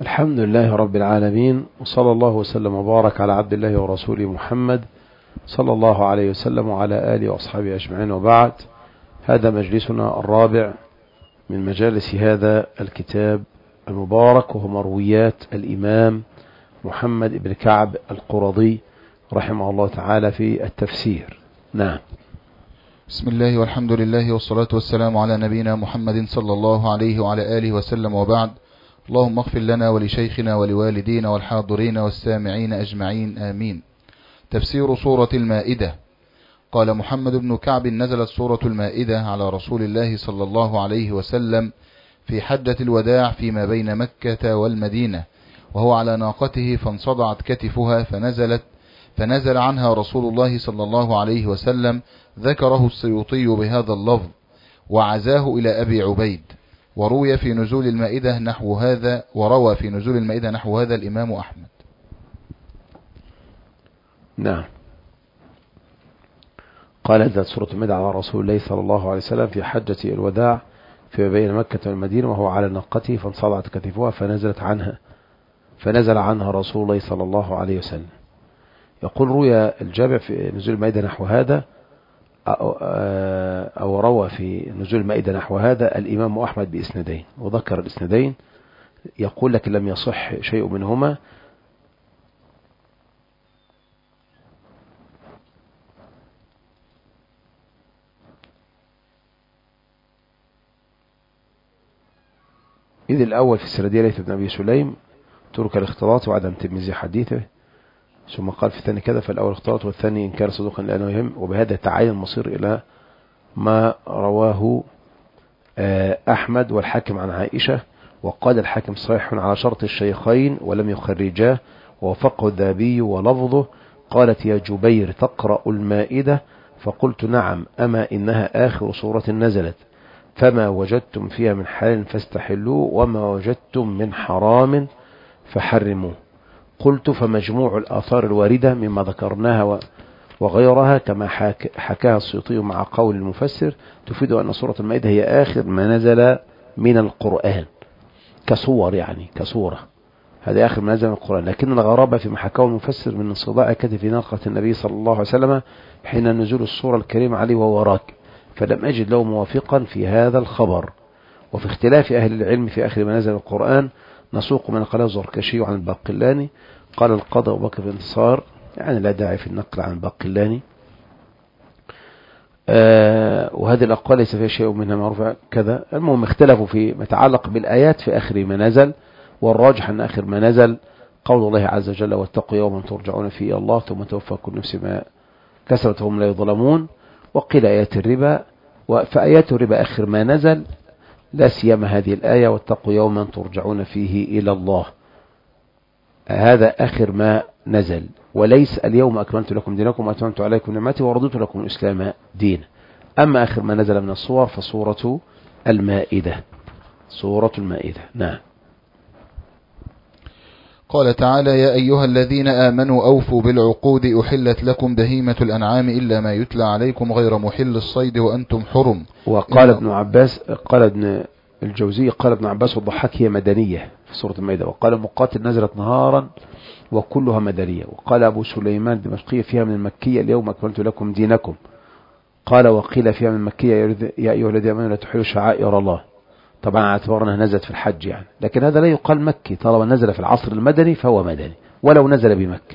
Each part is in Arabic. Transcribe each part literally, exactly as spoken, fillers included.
الحمد لله رب العالمين، وصلى الله وسلم وبارك على عبد الله ورسوله محمد صلى الله عليه وسلم وعلى آله وأصحابه أجمعين، وبعد. هذا مجلسنا الرابع من مجالس هذا الكتاب المبارك، وهو مرويات الإمام محمد بن كعب القرظي رحمه الله تعالى في التفسير. نعم. بسم الله والحمد لله والصلاة والسلام على نبينا محمد صلى الله عليه وعلى آله وسلم، وبعد. اللهم اغفر لنا ولشيخنا ولوالدينا والحاضرين والسامعين أجمعين، آمين. تفسير سورة المائدة. قال محمد بن كعب: نزلت سورة المائدة على رسول الله صلى الله عليه وسلم في حجة الوداع فيما بين مكة والمدينة، وهو على ناقته فانصدعت كتفها فنزلت فنزل عنها رسول الله صلى الله عليه وسلم. ذكره السيوطي بهذا اللفظ وعزاه إلى أبي عبيد. وروي في نزول المائدة نحو هذا وروى في نزول المائدة نحو هذا الإمام أحمد. نعم. قال: نزلت سورة المائدة على رسول الله صلى الله عليه وسلم في حجة الوداع فيما بين مكة والمدينة، وهو على ناقته فانصدعت كتفها فنزلت عنها فنزل عنها رسول الله صلى الله عليه وسلم. يقول: روي الجامع في نزول المائدة نحو هذا، أو, أو روى في نزول المائدة نحو هذا الإمام أحمد بإسنادين، وذكر الإسنادين. يقول لك لم يصح شيء منهما. إذ الأول في السردية ليث بن أبي سليم ترك الاختلاط وعدم تمييز حديثه، ثم قال في الثاني كذا، فالأول اختلاط والثاني إن كان صدوقا لأنه يهم. وبهذا تعين المصير إلى ما رواه أحمد والحاكم عن عائشة، وقال الحاكم صحيح على شرط الشيخين ولم يخرجاه، ووافقه الذهبي ولفظه: قالت يا جبير تقرأ المائدة؟ فقلت نعم، أما إنها آخر سورة نزلت، فما وجدتم فيها من حلال فاستحلوه، وما وجدتم من حرام فحرموه. قلت: فمجموع الآثار الواردة مما ذكرناها وغيرها كما حكاها السيوطي مع قول المفسر تفيد أن سورة المائدة هي آخر ما نزل من القرآن كصور، يعني كصورة، هذا آخر ما نزل من القرآن. لكن الغرابة فيما حكاه المفسر من انصداع كتف ناقة النبي صلى الله عليه وسلم حين نزول السورة الكريمة عليه وهو راكب، فلم أجد له موافقا في هذا الخبر. وفي اختلاف أهل العلم في آخر ما نزل القرآن نسوق من قاله الزركشي عن الباقلاني. قال القاضي أبو بكر بن انتصار، يعني لا داعي في النقل عن الباقلاني، آه وهذه الأقوال ليس فيها شيء منها معروف كذا. المهم اختلفوا في ما يتعلق بالآيات في آخر ما نزل، والراجح أن آخر ما نزل قول الله عز وجل: واتقوا يوما ترجعون فيه إلى الله ثم توفى كل نفس ما كسبت وهم لا يظلمون. وقيل آيات الربا، فآيات الربا آخر ما نزل، لا سيما هذه الآية: واتقوا يوما ترجعون فيه إلى الله، هذا آخر ما نزل، وليس اليوم أكملت لكم دينكم وأتممت عليكم نعمتي ورضيت لكم الإسلام دينا. أما آخر ما نزل من الصور فصورة المائدة، سورة المائدة. نعم. قال تعالى: يا أيها الذين آمنوا أوفوا بالعقود أحلت لكم بهيمة الأنعام إلا ما يتلى عليكم غير محل الصيد وأنتم حرم. وقال ابن عباس، قال ابن الجوزي، قال ابن عباس والضحاك هي مدنية في سورة المائدة. وقال مقاتل نزلت نهارا وكلها مدنية. وقال أبو سليمان الدمشقي فيها من المكية اليوم أكملت لكم دينكم. قال وقيل فيها من المكية يا أيها الذين آمنوا لا تحلوا شعائر الله، طبعا اعتبرنا نزلت في الحج يعني، لكن هذا لا يقال مكي، طالما نزل في العصر المدني فهو مدني ولو نزل بمكة.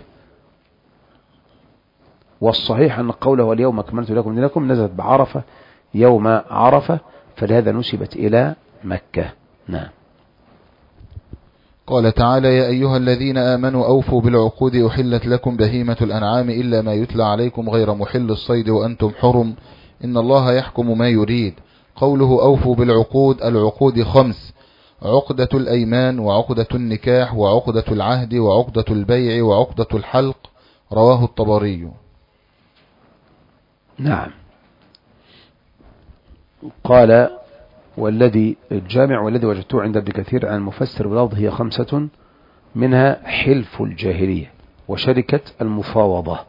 والصحيح أن قوله اليوم أكملت لكم دينكم نزلت بعرفة يوم عرفة، فلهذا نسبت إلى مكة. نعم. قال تعالى: يا أيها الذين آمنوا أوفوا بالعقود أحلت لكم بهيمة الأنعام إلا ما يتلى عليكم غير محل الصيد وأنتم حرم إن الله يحكم ما يريد. قوله أوفوا بالعقود، العقود خمس: عقدة الأيمان وعقدة النكاح وعقدة العهد وعقدة البيع وعقدة الحلق. رواه الطبري. نعم. قال والذي الجامع والذي وجدته عند ابن كثير عن المفسر بلفظ هي خمسة، منها حلف الجاهلية وشركة المفاوضة.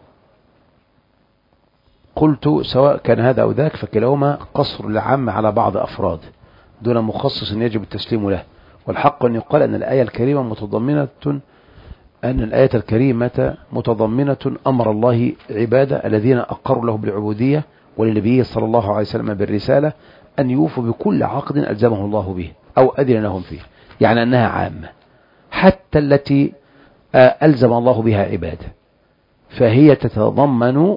قلت سواء كان هذا أو ذاك فكلاهما قصر العام على بعض أفراد دون مخصص يجب التسليم له، والحق أن يقال أن الآية الكريمة متضمنة أن الآية الكريمة متضمنة أمر الله عباده الذين أقروا له بالعبودية ولنبيه صلى الله عليه وسلم بالرسالة أن يوفوا بكل عقد ألزمه الله به أو أذن لهم فيه، يعني أنها عامة حتى التي ألزم الله بها عباده، فهي تتضمن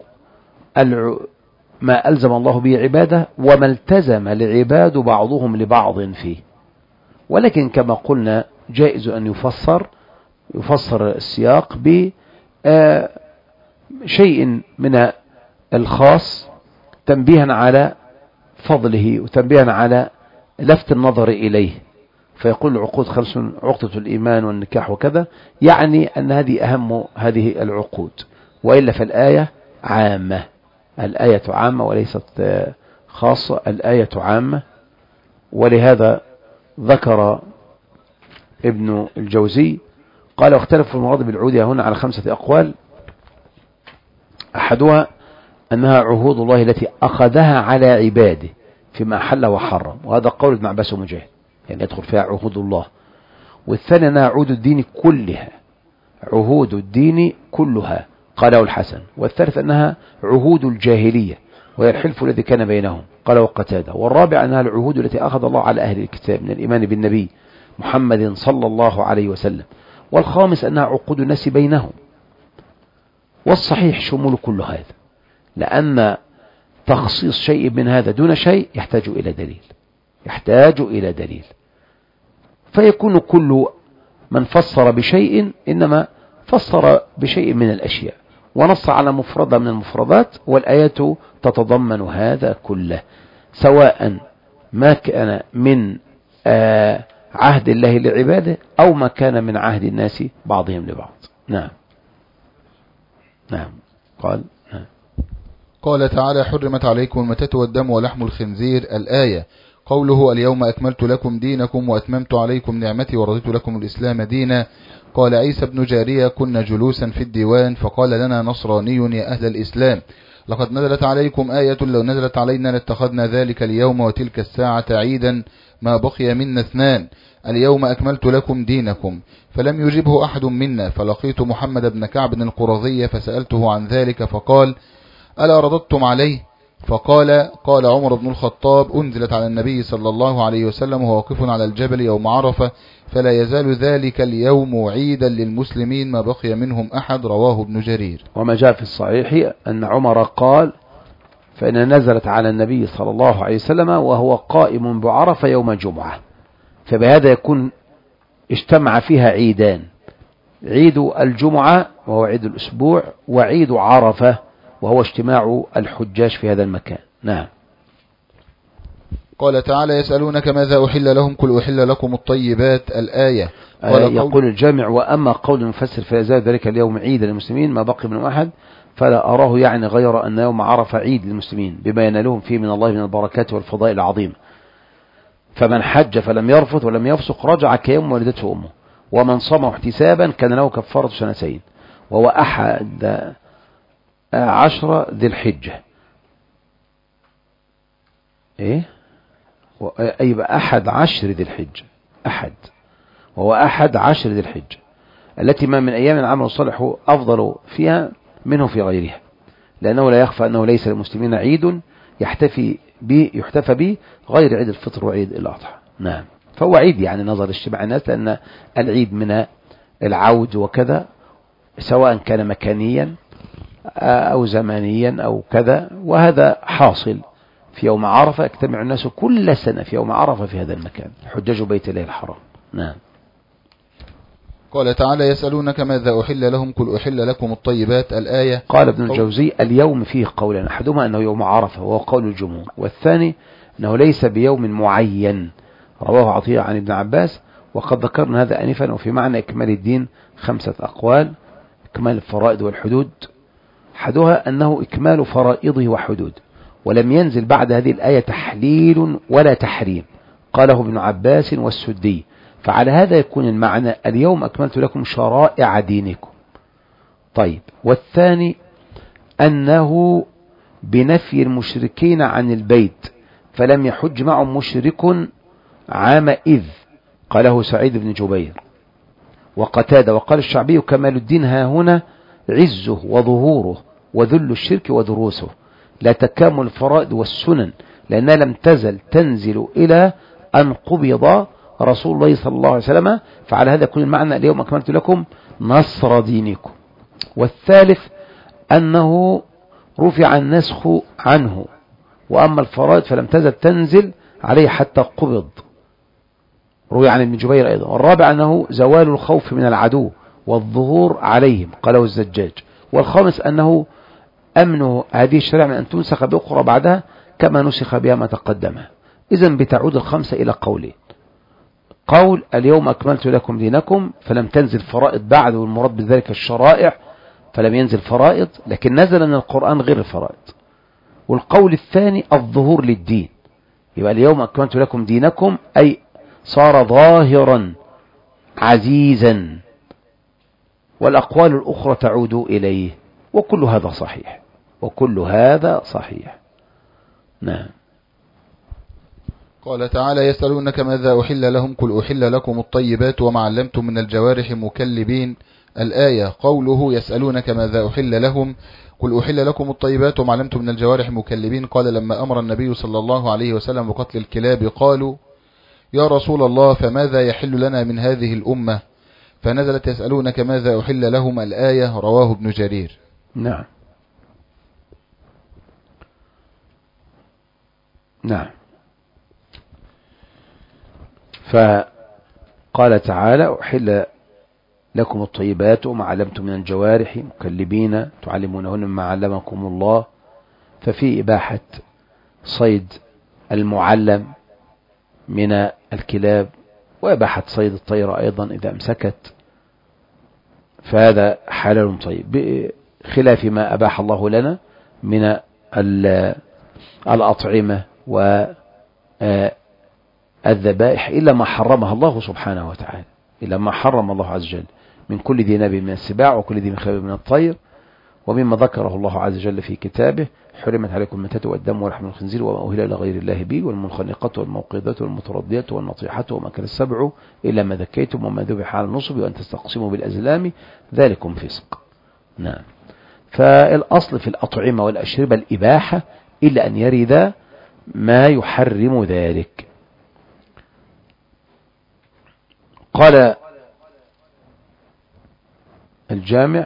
ما ألزم الله به عباده وما التزم العباد بعضهم لبعض فيه. ولكن كما قلنا جائز أن يفسر يفسر السياق بشيء من الخاص تنبيها على فضله وتنبيها على لفت النظر إليه، فيقول العقود خمس، عقدة الإيمان والنكاح وكذا، يعني أن هذه أهم هذه العقود، وإلا فالآية عامة، الآية عامة وليست خاصة، الآية عامة. ولهذا ذكر ابن الجوزي قال واختلف في المراد بالعودية هنا على خمسة أقوال، أحدها أنها عهود الله التي أخذها على عباده فيما حل وحرم، وهذا قول ابن عباس ومجاهد، يعني يدخل فيها عهود الله. والثاني أنها عهود الدين كلها، عهود الدين كلها قاله الحسن. والثالث أنها عهود الجاهلية وهي الحلف الذي كان بينهم قاله قتادة. والرابع أنها العهود التي أخذ الله على أهل الكتاب من الإيمان بالنبي محمد صلى الله عليه وسلم. والخامس أنها عقود الناس بينهم. والصحيح شمول كل هذا، لأن تخصيص شيء من هذا دون شيء يحتاج إلى دليل، يحتاج إلى دليل، فيكون كل من فسر بشيء إنما فسر بشيء من الأشياء ونص على مفردة من المفردات، والآيات تتضمن هذا كله، سواء ما كان من آه عهد الله لعباده أو ما كان من عهد الناس بعضهم لبعض. نعم نعم قال نعم. قال تعالى حرمت عليكم الميتة والدم ولحم الخنزير، الآية. قوله اليوم أكملت لكم دينكم وأتممت عليكم نعمتي ورضيت لكم الإسلام دينا. قال عيسى بن جارية كنا جلوسا في الديوان فقال لنا نصراني يا أهل الإسلام لقد نزلت عليكم آية لو نزلت علينا لاتخذنا ذلك اليوم وتلك الساعة عيدا ما بقي منا اثنان اليوم أكملت لكم دينكم. فلم يجبه أحد منا، فلقيت محمد بن كعب القرظي فسألته عن ذلك فقال ألا رددتم عليه؟ فقال قال عمر بن الخطاب أنزلت على النبي صلى الله عليه وسلم وهو واقف على الجبل يوم عرفة فلا يزال ذلك اليوم عيدا للمسلمين ما بقي منهم أحد، رواه ابن جرير. وما جاء في الصحيح أن عمر قال فإن نزلت على النبي صلى الله عليه وسلم وهو قائم بعرفة يوم الجمعة، فبهذا يكون اجتمع فيها عيدان، عيد الجمعة وهو عيد الأسبوع، وعيد عرفة وهو اجتماع الحجاج في هذا المكان. نعم. قال تعالى يسألونك ماذا أحل لهم قل أحل لكم الطيبات، الآية. آه يقول الجامع وأما قول المفسر فلا يزال ذلك اليوم عيد للمسلمين ما بقي من أحد، فلا أراه يعني غير أن يوم عرفة عيد للمسلمين بما ينالهم فيه من الله من البركات والفضائل العظيمة. فمن حج فلم يرفث ولم يفسق رجع كيوم ولدته أمه، ومن صام احتسابا كان له كفارة سنتين، وهو أحد عشر ذي الحجة. إيه أي أحد عشر ذي الحجة، أحد وهو أحد عشر ذي الحجة التي ما من أيام العمل الصالح أفضل فيها منه في غيرها، لأنه لا يخفى أنه ليس للمسلمين عيد يحتفي به يحتفى به غير عيد الفطر وعيد الأضحى. نعم. فهو عيد يعني نظر اجتماع الناس، لأن العيد من العود وكذا سواء كان مكانيا أو زمانيا أو كذا، وهذا حاصل في يوم عرفة، يجتمع الناس كل سنة في يوم عرفة في هذا المكان حجاج بيت الله الحرام. نعم. قال تعالى يسألونك ماذا أحل لهم قل أحل لكم الطيبات، الآية. قال ابن الجوزي اليوم فيه قولان، أحدهما أنه يوم عرفة وهو قول الجمهور، والثاني أنه ليس بيوم معين، رواه عطية عن ابن عباس. وقد ذكرنا هذا آنفا، وفي معنى إكمال الدين خمسة أقوال: إكمال الفرائض والحدود، أحدها أنه إكمال فرائضه وحدود، ولم ينزل بعد هذه الآية تحليل ولا تحريم، قاله ابن عباس والسدي، فعلى هذا يكون المعنى اليوم أكملت لكم شرائع دينكم. طيب، والثاني أنه بنفي المشركين عن البيت، فلم يحج معهم مشرك عام إذ قاله سعيد بن جبير وقتادة. وقال الشعبي كمال الدين ها هنا عزه وظهوره وذل الشرك ودروسه، لا تكامل الفرائض والسنن، لأنها لم تزل تنزل إلى أن قبض رسول الله صلى الله عليه وسلم. فعلى هذا يكون المعنى اليوم أكملت لكم نصر دينكم. والثالث أنه رفع النسخ عنه، وأما الفرائض فلم تزل تنزل عليه حتى قبض، روي عن ابن جبير أيضا. والرابع أنه زوال الخوف من العدو والظهور عليهم، قاله الزجاج. والخامس أنه أمن هذه الشريعة من أن تنسخ بأخرى بعدها كما نسخ بها ما تقدمها. إذن بتعود الخمسة إلى قولين: قول اليوم أكملت لكم دينكم، فلم تنزل فرائض بعد، والمراد بذلك الشرائع، فلم ينزل فرائض، لكن نزل من القرآن غير الفرائض. والقول الثاني الظهور للدين، يبقى اليوم أكملت لكم دينكم أي صار ظاهرا عزيزا، والأقوال الأخرى تعود إليه. وكل هذا صحيح، وكل هذا صحيح. نعم. قال تعالى: يسألونك ماذا أحل لهم قل أحل لكم الطيبات وما علمتم من الجوارح مكلبين. الآية. قوله يسألونك ماذا أحل لهم قل أحل لكم الطيبات وما علمتم من الجوارح مكلبين. قال: لما أمر النبي صلى الله عليه وسلم بقتل الكلاب قالوا: يا رسول الله فماذا يحل لنا من هذه الأمة؟ فنزلت: يسألونك ماذا أحل لهم. الآية. رواه ابن جرير. نعم. نعم. فقال تعالى: أحل لكم الطيبات وما علمتم من الجوارح مكلبين تعلمونهن مما علمكم الله. ففي إباحة صيد المعلم من الكلاب، وإباحة صيد الطير أيضا إذا أمسكت، فهذا حلال طيب، بخلاف ما أباح الله لنا من الأطعمة والذبائح، إلا ما حرمها الله سبحانه وتعالى، إلا ما حرم الله عز وجل من كل ذي ناب من السباع وكل ذي مخلب من الطير، ومما ذكره الله عز وجل في كتابه: حرمت عليكم الميتة والدم ولحم الخنزير وما أهل لغير الله به والمنخنقة والموقظة والمتردية والنطيحة وما أكل السبع إلا ما ذكيتم وما ذبح على النصب وأن تستقسموا بالأزلام ذلكم فسق. نعم. فالأصل في الأطعمة والأشربة الإباحة إلا أن يرد ما يحرم ذلك. قال الجامع: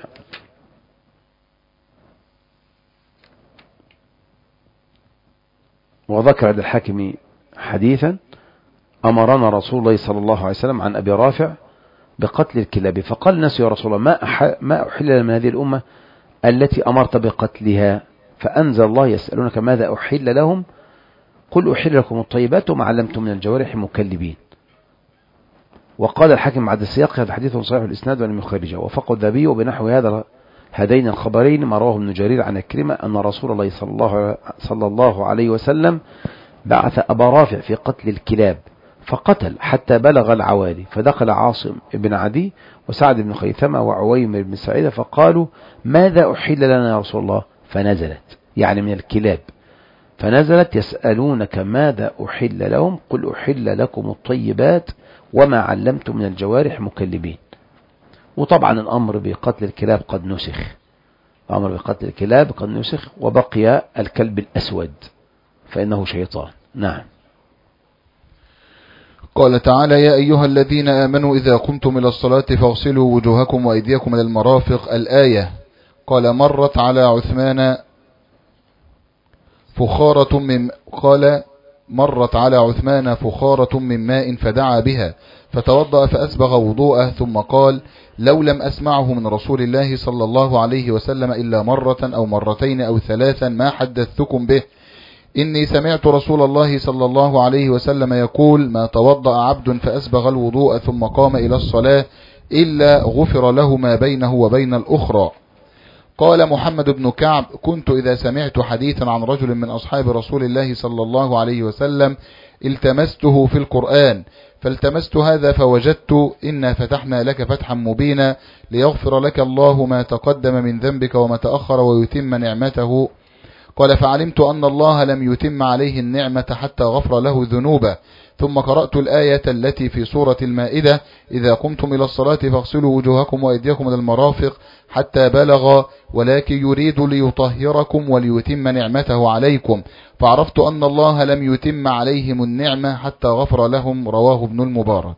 وذكر عند الحاكم حديثا: أمرنا رسول الله صلى الله عليه وسلم عن أبي رافع بقتل الكلاب، فقال الناس: يا رسول الله ما, أح ما أحل من هذه الأمة التي أمرت بقتلها؟ فأنزل الله: يسألونك ماذا أحل لهم قل أحل لكم الطيبات وما علمتم من الجوارح مكلبين. وقال الحاكم بعد السياق: هذا حديث صحيح الإسناد ولم يخرجه. وفق الذهبي وبنحو هذا هذين الخبرين ما رواه ابن جرير عن كريمة أن رسول الله صلى الله, صلى الله عليه وسلم بعث أبا رافع في قتل الكلاب، فقتل حتى بلغ العوالي، فدخل عاصم بن عدي وسعد بن خيثمة وعويمر بن سعيدة فقالوا: ماذا أحل لنا يا رسول الله؟ فنزلت، يعني من الكلاب، فنزلت: يسألونك ماذا أحل لهم قل أحل لكم الطيبات وما علمتم من الجوارح مكلبين. وطبعا الأمر بقتل الكلاب قد نسخ، الأمر بقتل الكلاب قد نسخ، وبقي الكلب الأسود فإنه شيطان. نعم. قال تعالى: يا أيها الذين آمنوا إذا قمتم إلى الصلاة فاغسلوا وجوهكم وأيديكم إلى المرافق. الآية. قال: مرت على عثمان فخارة من قال مرت على عثمان فخارة من ماء فدعا بها فتوضأ فأسبغ وضوءه، ثم قال: لو لم أسمعه من رسول الله صلى الله عليه وسلم إلا مرة أو مرتين أو ثلاثا ما حدثتكم به. إني سمعت رسول الله صلى الله عليه وسلم يقول: ما توضأ عبد فأسبغ الوضوء ثم قام إلى الصلاة إلا غفر له ما بينه وبين الأخرى. قال محمد بن كعب: كنت إذا سمعت حديثا عن رجل من أصحاب رسول الله صلى الله عليه وسلم التمسته في القرآن، فالتمست هذا فوجدت: إنا فتحنا لك فتحا مبينا ليغفر لك الله ما تقدم من ذنبك وما تأخر ويتم نعمته. قال: فعلمت أن الله لم يتم عليه النعمة حتى غفر له ذنوبه، ثم قرأت الآية التي في سورة المائدة إذا قمتم إلى الصلاة فاغسلوا وجوهكم وأيديكم إلى المرافق حتى بلغ ولكن يريد ليطهركم وليتم نعمته عليكم، فعرفت أن الله لم يتم عليهم النعمة حتى غفر لهم. رواه ابن المبارك.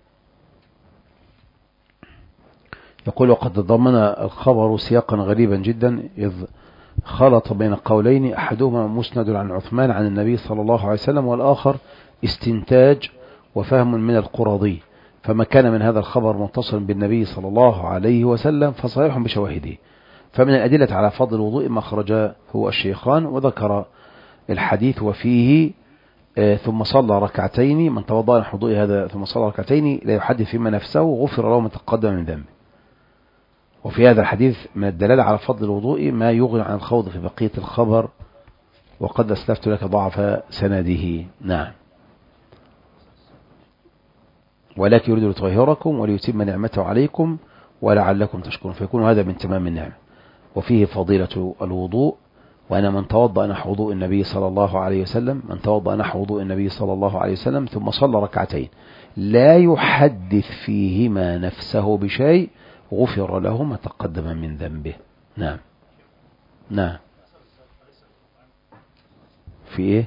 يقول وقد تضمن الخبر سياقا غريبا جدا، إذ خلط بين قولين أحدهما مسند عن عثمان عن النبي صلى الله عليه وسلم، والآخر استنتاج وفهم من القرظي، فما كان من هذا الخبر متصلا بالنبي صلى الله عليه وسلم فصحيح بشواهده. فمن الأدلة على فضل الوضوء ما خرج هو الشيخان، وذكر الحديث وفيه آه ثم صلى ركعتين من توضأ نحو وضوء هذا ثم صلى ركعتين لا يحدث فيما نفسه غفر له ما تقدم من ذنبه. وفي هذا الحديث من الدلالة على فضل الوضوء ما يغني عن الخوض في بقية الخبر، وقد أسلفت لك ضعف سنده. نعم. ولكن يريد ليطهركم وليتم نعمته عليكم ولعلكم تشكرون، فيكون هذا من تمام النعمة. وفيه فضيلة الوضوء، وأن من توضأ نحو وضوء النبي صلى الله عليه وسلم من توضأ نحو وضوء النبي صلى الله عليه وسلم ثم صلى ركعتين لا يحدث فيهما نفسه بشيء غفر له ما تقدم من ذنبه. نعم. نعم. في ايه؟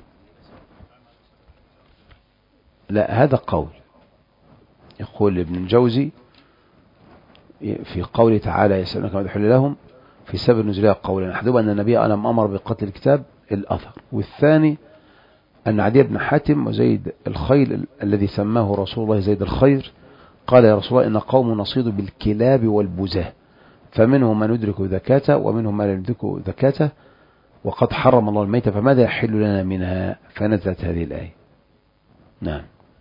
لا، هذا قول. يقول ابن الجوزي في قوله تعالى يسألونك ماذا يحل لهم في سبب نزولها قولا، أحدهما أن النبي ألم أمر بقتل الكتاب الأثر، والثاني أن عدي بن حاتم وزيد الخيل الذي سماه رسول الله زيد الخير قال يا رسول الله إن قوم نصيد بالكلاب والبزاه، فمنهم من يدرك ذكاته ومنهم من لا يدرك ذكاته، وقد حرم الله الميتة فماذا يحل لنا منها؟ فنزلت هذه الآية. نعم.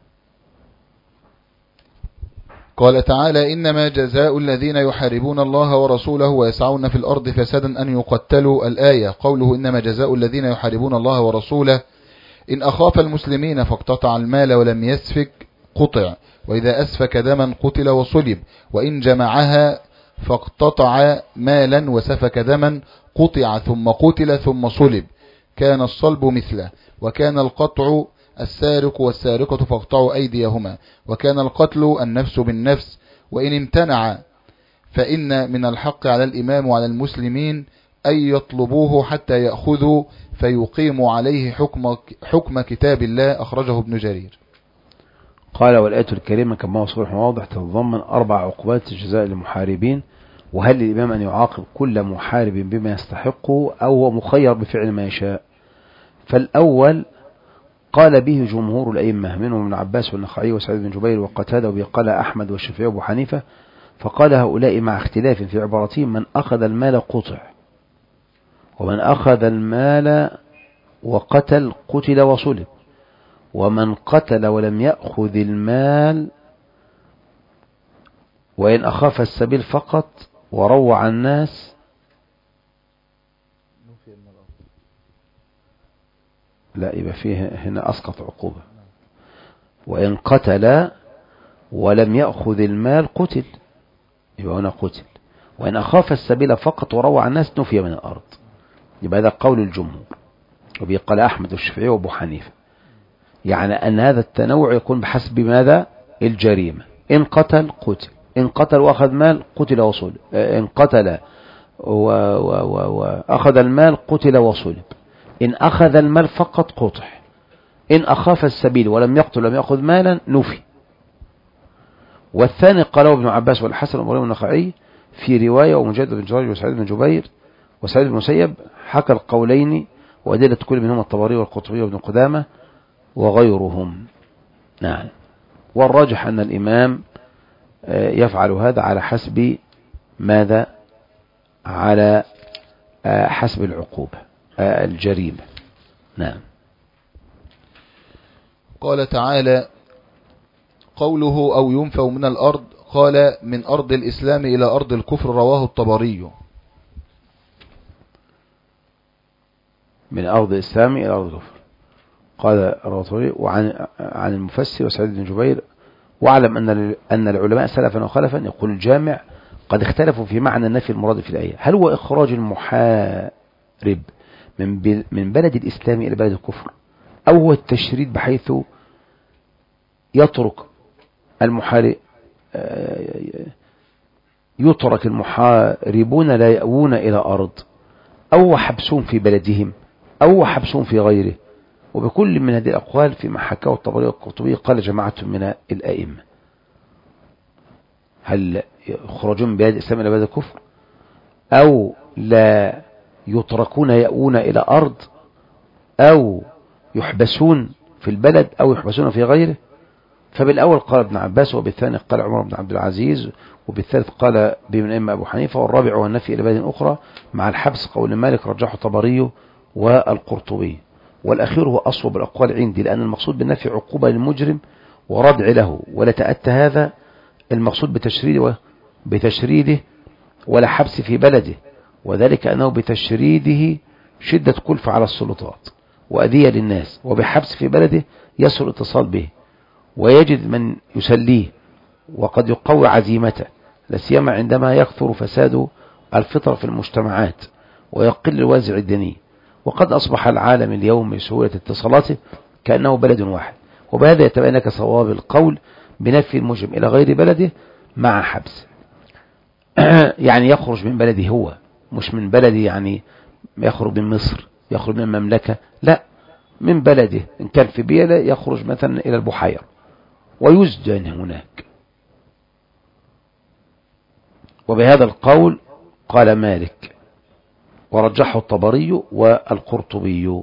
قال تعالى إنما جزاء الذين يحاربون الله ورسوله ويسعون في الأرض فسادا أن يقتلوا. الآية قوله إنما جزاء الذين يحاربون الله ورسوله إن أخاف المسلمين فاقتطع المال ولم يسفك قطع، وإذا أسفك دما قتل وصلب، وإن جمعها فاقتطع مالا وسفك دما قطع ثم قتل ثم صلب، كان الصلب مثله، وكان القطع السارق والسارقة فاقطعوا أيديهما، وكان القتل النفس بالنفس، وإن امتنع فإن من الحق على الإمام وعلى المسلمين أن يطلبوه حتى يأخذوا فيقيموا عليه حكم, حكم كتاب الله. أخرجه ابن جرير. قال والآية الكريمة كما هو صريح واضح تتضمن أربع عقوبات الجزاء للمحاربين، وهل للإمام أن يعاقب كل محارب بما يستحقه أو هو مخير بفعل ما يشاء؟ فالأول قال به جمهور الأئمة منهم ابن عباس والنخعي وسعيد بن جبير وقتادة، وبه قال أحمد والشافعي وأبو حنيفة، فقال هؤلاء مع اختلاف في عبارتهم من أخذ المال قطع، ومن أخذ المال وقتل قتل وصلب، ومن قتل ولم يأخذ المال وإن أخاف السبيل فقط وروع الناس لا يبقى فيه هنا أسقط عقوبة، وإن قتل ولم يأخذ المال قتل يبقى هنا قتل، وإن أخاف السبيل فقط وروع الناس نفي من الأرض، يبقى هذا قول الجمهور، وبه قال أحمد والشافعي وأبو حنيفة، يعني أن هذا التنوع يكون بحسب ماذا؟ الجريمة. إن قتل قتل، إن قتل وأخذ مال قتل وصلب، إن قتل وأخذ المال قتل وصلب، إن أخذ المال فقط قطع، إن أخاف السبيل ولم يقتل ولم يأخذ مالا نفي. والثاني قاله ابن عباس والحسن وابراهيم النخعي في رواية، ومجاهد بن جرير وسعيد بن جبير وسعيد بن المسيب حكى القولين، وأدلة كل منهم الطبري والقرطبي وابن قدامة وغيرهم. نعم. والراجح أن الإمام يفعل هذا على حسب ماذا؟ على حسب العقوبة الجريمة. نعم. قال تعالى قوله أو ينفوا من الأرض، قال من أرض الإسلام إلى أرض الكفر. رواه الطبري. من أرض الإسلام إلى أرض الكفر قال الرطوري. وعن عن المفسر وسعيد بن جبير. واعلم أن أن العلماء سلفا وخلفا يقول الجامع قد اختلفوا في معنى النفي المراد في الآية، هل هو إخراج المحارب من من بلد الإسلام إلى بلد الكفر، أو هو التشريد بحيث يترك المحارب يترك المحاربون لا يأوون إلى أرض، أو حبسون في بلدهم، أو حبسون في غيره. وبكل من هذه الأقوال فيما حكاه الطبري والقرطبي قال جماعة من الأئمة. هل يخرجون من بلاد الإسلام إلى بلاد الكفر، أو لا يتركون يأوون إلى أرض، أو يحبسون في البلد، أو يحبسون في غيره؟ فبالأول قال ابن عباس، وبالثاني قال عمر بن عبد العزيز، وبالثالث قال بمن أئمة أبو حنيفة، والرابع هو النفي إلى بلد أخرى مع الحبس قول مالك رجحه الطبري والقرطبي. والأخير هو أصوب الأقوال عندي، لأن المقصود بالنفي عقوبة للمجرم وردع له، ولا تأتى هذا المقصود بتشريده بتشريده ولا حبس في بلده، وذلك أنه بتشريده شدة كلفة على السلطات وأذية للناس، وبحبس في بلده يسهل الاتصال به ويجد من يسليه، وقد يقوي عزيمته، لاسيما عندما يكثر فساد الفطر في المجتمعات ويقل الوازع الديني. وقد أصبح العالم اليوم بسهولة اتصالاته كأنه بلد واحد، وبهذا يتبين لك صواب القول بنفي المجرم إلى غير بلده مع حبس. يعني يخرج من بلده هو، مش من بلده يعني يخرج من مصر، يخرج من المملكة، لا، من بلده. إن كان في بيلة يخرج مثلا إلى البحيرة ويسجن هناك. وبهذا القول قال مالك، ورجحه الطبري والقرطبي.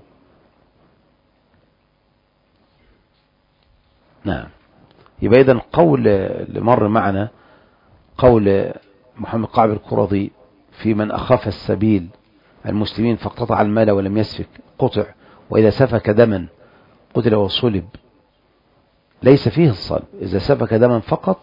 نعم. يبقى إذن قول اللي مر معنا قول محمد قعب القرظي في من أخاف السبيل المسلمين فاقتطع المال ولم يسفك قطع، وإذا سفك دما قتل وصلب، ليس فيه الصلب. إذا سفك دما فقط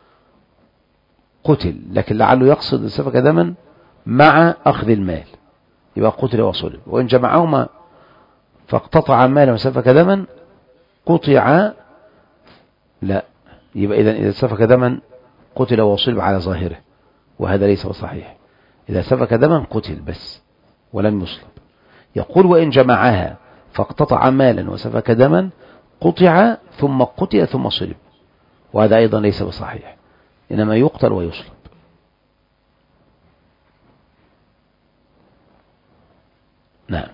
قتل، لكن لعله يقصد إذا سفك دما مع أخذ المال يبقى قتل وصلب. وإن جمعهما فاقتطع مالا وسفك دما قطع، لا، يبقى إذن إذا سفك دما قتل وصلب على ظاهره، وهذا ليس بصحيح. إذا سفك دما قتل بس ولم يصلب. يقول وإن جمعها فاقتطع مالا وسفك دما قطع ثم قتل ثم صلب، وهذا أيضا ليس بصحيح، إنما يقتل ويصلب. نعم.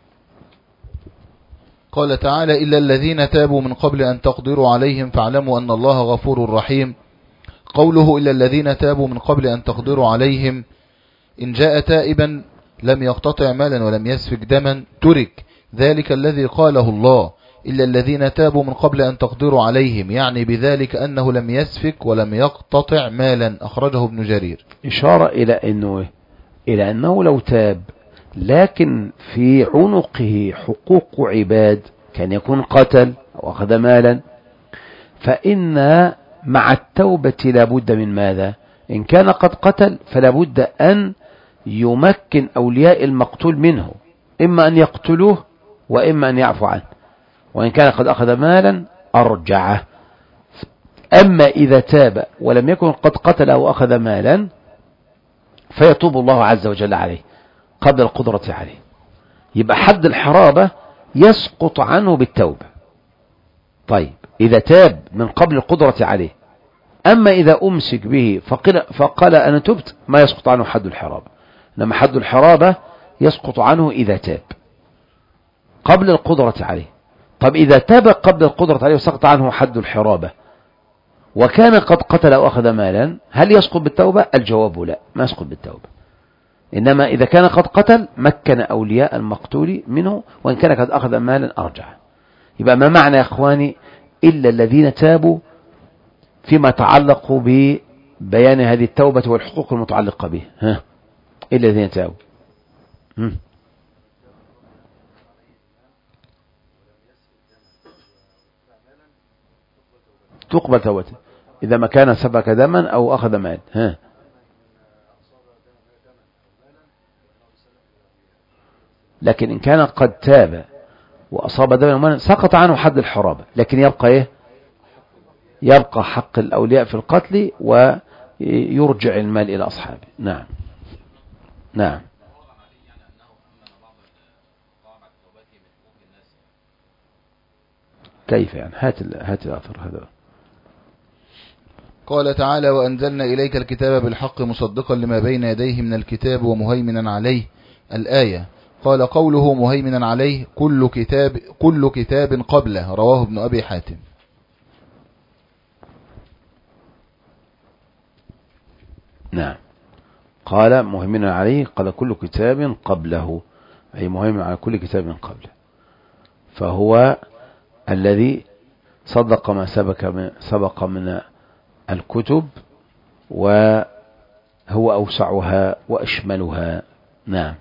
قال تعالى إلا الذين تابوا من قبل أن تقدروا عليهم فاعلموا أن الله غفور رحيم. قوله إلا الذين تابوا من قبل أن تقدروا عليهم، إن جاء تائبا لم يقتطع مالا ولم يسفك دما ترك ذلك الذي قاله الله إلا الذين تابوا من قبل أن تقدروا عليهم، يعني بذلك أنه لم يسفك ولم يقتطع مالا. أخرجه ابن جرير. إشارة إلى أنه إلى أنه لو تاب لكن في عنقه حقوق عباد، كان يكون قتل أو أخذ مالا، فإن مع التوبة لابد من ماذا؟ إن كان قد قتل فلابد أن يمكن أولياء المقتول منه، إما أن يقتلوه وإما أن يعفو عنه، وإن كان قد أخذ مالا أرجعه. أما إذا تاب ولم يكن قد قتل أو أخذ مالا فيتوب الله عز وجل عليه قبل القدرة عليه، يبقى حد الحرابة يسقط عنه بالتوبة. طيب إذا تاب من قبل القدرة عليه، أما إذا أمسك به فقال, فقال أنا تبت، ما يسقط عنه حد الحرابة، لما حد الحرابة يسقط عنه إذا تاب قبل القدرة عليه. طب إذا تاب قبل القدرة عليه وسقط عنه حد الحرابة وكان قد قتل أو أخذ مالا، هل يسقط بالتوبة؟ الجواب لا، ما يسقط بالتوبة. إنما إذا كان قد قتل مكن أولياء المقتول منه، وإن كان قد أخذ مالا أرجع. يبقى ما معنى يا إخواني إلا الذين تابوا فيما تعلق ببيان هذه التوبة والحقوق المتعلقة به؟ ها، إلا الذين تابوا. هم. تقبل توبته إذا ما كان سفك دما أو أخذ مال. ها، لكن إن كان قد تاب وأصاب دما ومالا سقط عنه حد الحرابة، لكن يبقى إيه؟ يبقى حق الأولياء في القتل ويرجع المال إلى أصحابه. نعم. نعم. كيف يعني؟ هات هات الأثر هذا. قال تعالى وأنزلنا إليك الكتاب بالحق مصدقا لما بين يديه من الكتاب ومهيمنا عليه الآية. قال قوله مهيمنا عليه كل كتاب, كل كتاب قبله، رواه ابن أبي حاتم. نعم، قال مهيمنا عليه، قال كل كتاب قبله، أي مهيمن على كل كتاب قبله، فهو الذي صدق ما سبق من, سبق من الكتب، وهو أوسعها وأشملها. نعم.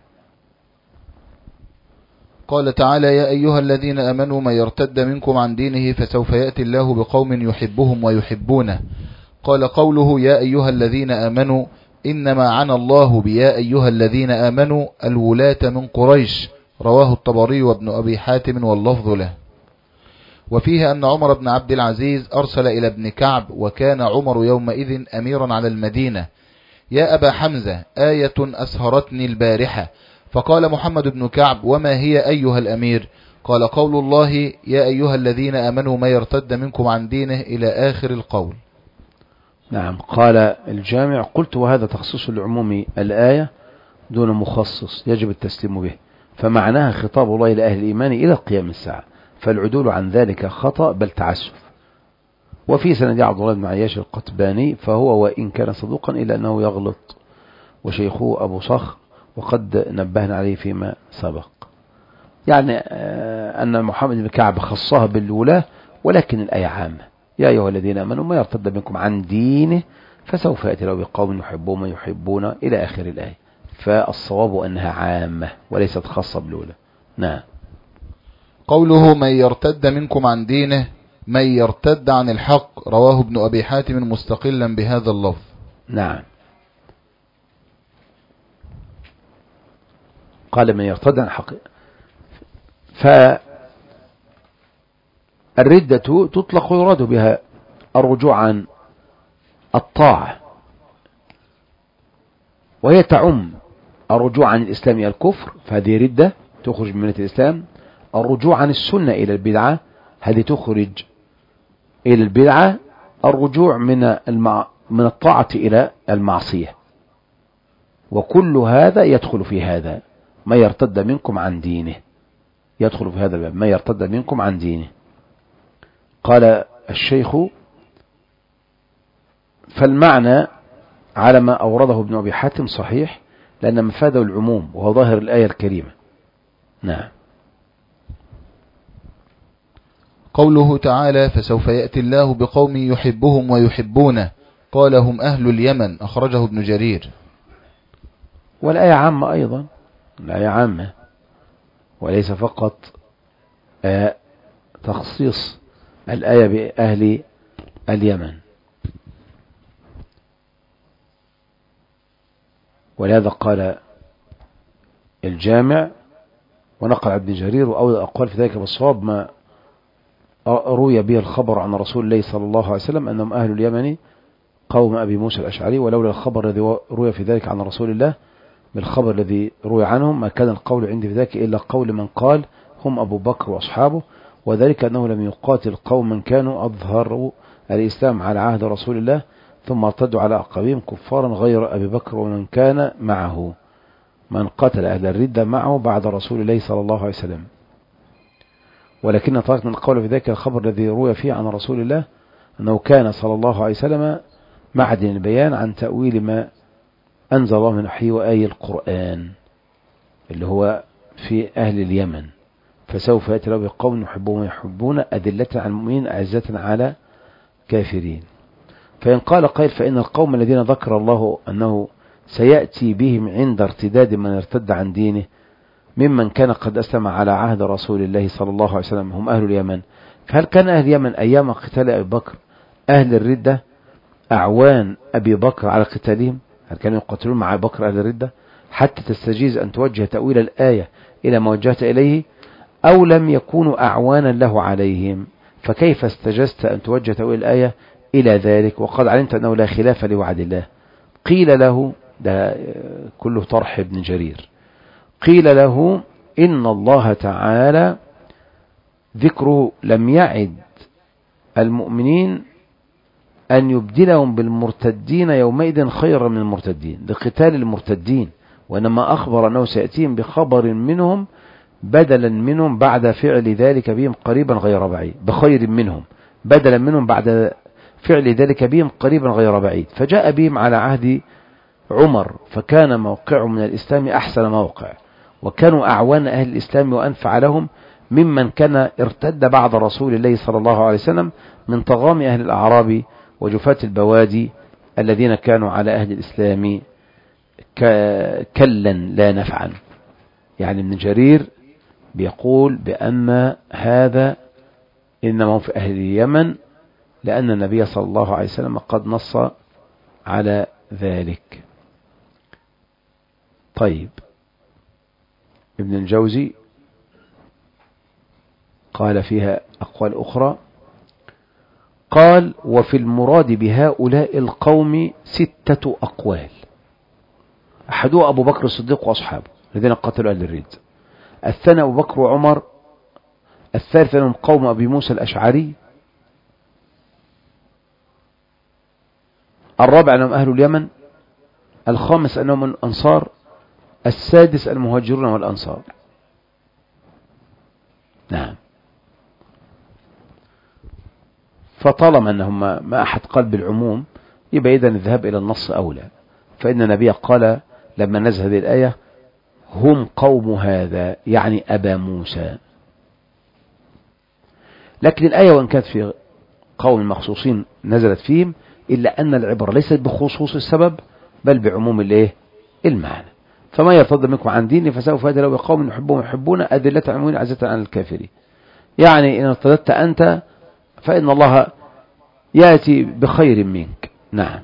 قال تعالى يا أيها الذين آمنوا من يرتد منكم عن دينه فسوف يأتي الله بقوم يحبهم ويحبونه. قال قوله يا أيها الذين آمنوا إنما عن الله بيا أيها الذين آمنوا الولاة من قريش، رواه الطبري وابن أبي حاتم واللفظ له. وفيه أن عمر بن عبد العزيز أرسل إلى ابن كعب، وكان عمر يومئذ أميرا على المدينة، يا أبا حمزة آية أسهرتني البارحة. فقال محمد بن كعب وما هي أيها الأمير؟ قال قول الله يا أيها الذين آمنوا ما يرتد منكم عن دينه إلى آخر القول. نعم. قال الجامع قلت وهذا تخصيص لعموم الآية دون مخصص يجب التسليم به، فمعناها خطاب الله إلى أهل الإيمان إلى قيام الساعة، فالعدول عن ذلك خطأ بل تعسف. وفي سند عبد الله بن عياش القتباني، فهو وإن كان صدوقا إلا أنه يغلط، وشيخه أبو صخر، وقد نبهنا عليه فيما سبق، يعني أن محمد بن كعب خصها بالولاة، ولكن الآية عامة يا أيها الذين آمنوا ما يرتد منكم عن دينه فسوف يأتي له بقوم يحبون ما يحبون إلى آخر الآية، فالصواب أنها عامة وليست خاصة بالولاة. نعم. قوله من يرتد منكم عن دينه من يرتد عن الحق، رواه ابن أبي حاتم مستقلا بهذا اللفظ. نعم. قال من يرتد عن الحق، فالردة تطلق ويراد بها الرجوع عن الطاعة، وهي تعم الرجوع عن الإسلام إلى الكفر، فهذه ردة تخرج من ملة الإسلام. الرجوع عن السنة إلى البدعة، هذه تخرج إلى البدعة. الرجوع من المع... من الطاعة إلى المعصية، وكل هذا يدخل في هذا ما يرتد منكم عن دينه، يدخل في هذا الباب ما يرتد منكم عن دينه. قال الشيخ فالمعنى على ما أورده ابن أبي حاتم صحيح، لأن مفاده العموم وهو ظاهر الآية الكريمة. نعم. قوله تعالى فسوف يأتي الله بقوم يحبهم ويحبونه، قال هم أهل اليمن، أخرجه ابن جرير. والآية عامة أيضا، الآية عامة وليس فقط آه تخصيص الآية بأهل اليمن. ولهذا قال الجامع ونقل ابن جرير وأول الأقوال في ذلك بالصواب ما روي به الخبر عن رسول الله صلى الله عليه وسلم أنهم أهل اليمن قوم أبي موسى الأشعري، ولولا الخبر الذي روي في ذلك عن رسول الله بالخبر الذي روي عنهم ما كان القول عندي في ذلك إلا قول من قال هم أبو بكر وأصحابه، وذلك أنه لم يقاتل قوما كانوا أظهروا الإسلام على عهد رسول الله ثم ارتدوا على أعقابهم كفارا غير أبي بكر ومن كان معه، من قتل أهل الردة معه بعد رسول الله صلى الله عليه وسلم. ولكن تركنا القول في ذلك الخبر الذي روي فيه عن رسول الله أنه كان صلى الله عليه وسلم معدن البيان عن تأويل ما أنزل الله من وحيه وآي القرآن اللي هو في أهل اليمن، فسوف يأتي له بقوم يحبون ويحبون أذلة على المؤمنين أعزة على كافرين. فإن قال قائل فإن القوم الذين ذكر الله أنه سيأتي بهم عند ارتداد من ارتد عن دينه ممن كان قد أسلم على عهد رسول الله صلى الله عليه وسلم هم أهل اليمن، فهل كان أهل اليمن أيام قتال أبي بكر أهل الردة أعوان أبي بكر على قتالهم؟ هل كانوا يقاتلون مع أبي بكر أهل الردة حتى تستجيز أن توجه تأويل الآية إلى ما وجهت إليه، أو لم يكونوا أعوانا له عليهم؟ فكيف استجزت أن توجه تأويل الآية إلى ذلك وقد علمت أنه لا خلاف لوعد الله؟ قيل له، ده كله طرح ابن جرير، قيل له إن الله تعالى ذكره لم يعد المؤمنين أن يبدلهم بالمرتدين يومئذ خيرا من المرتدين لقتال المرتدين، وإنما أخبر أنه سيأتيهم بخبر منهم بدلا منهم بعد فعل ذلك بهم قريبا غير بعيد، بخير منهم بدلا منهم بعد فعل ذلك بهم قريبا غير بعيد. فجاء بهم على عهد عمر، فكان موقعه من الإسلام أحسن موقع، وكانوا أعوان أهل الإسلام وأنفع لهم ممن كان ارتد بعد رسول الله صلى الله عليه وسلم من طغام أهل الأعراب وجفاة البوادي الذين كانوا على أهل الإسلام كلا لا نفعا. يعني ابن جرير بيقول بأن هذا إنما هم في أهل اليمن، لأن النبي صلى الله عليه وسلم قد نص على ذلك. طيب، ابن الجوزي قال فيها أقوال أخرى، قال: وفي المراد بهؤلاء القوم ستة أقوال، أحدها أبو بكر الصديق وأصحابه الذين قتلوا أهل الرد، الثاني أبو بكر وعمر، الثالث منهم قوم أبي موسى الأشعري، الرابع أنهم أهل اليمن، الخامس أنهم الأنصار، السادس المهاجرون والأنصار. نعم. فطالما أنهم ما أحد قال بالعموم يبقى إذن الذهاب إلى النص أولى، فإن النبي قال لما نزل هذه الآية: هم قوم هذا، يعني أبا موسى. لكن الآية وإن كانت في قوم مخصوصين نزلت فيهم، إلا أن العبرة ليست بخصوص السبب بل بعموم الإيه؟ المعنى. فما يرتد منكم عن ديني فسوف يهدي له بقوم يحبهم يحبون أذلة على المؤمنين أعزة على الكافرين. يعني إن ارتدت أنت فإن الله يأتي بخير منك. نعم.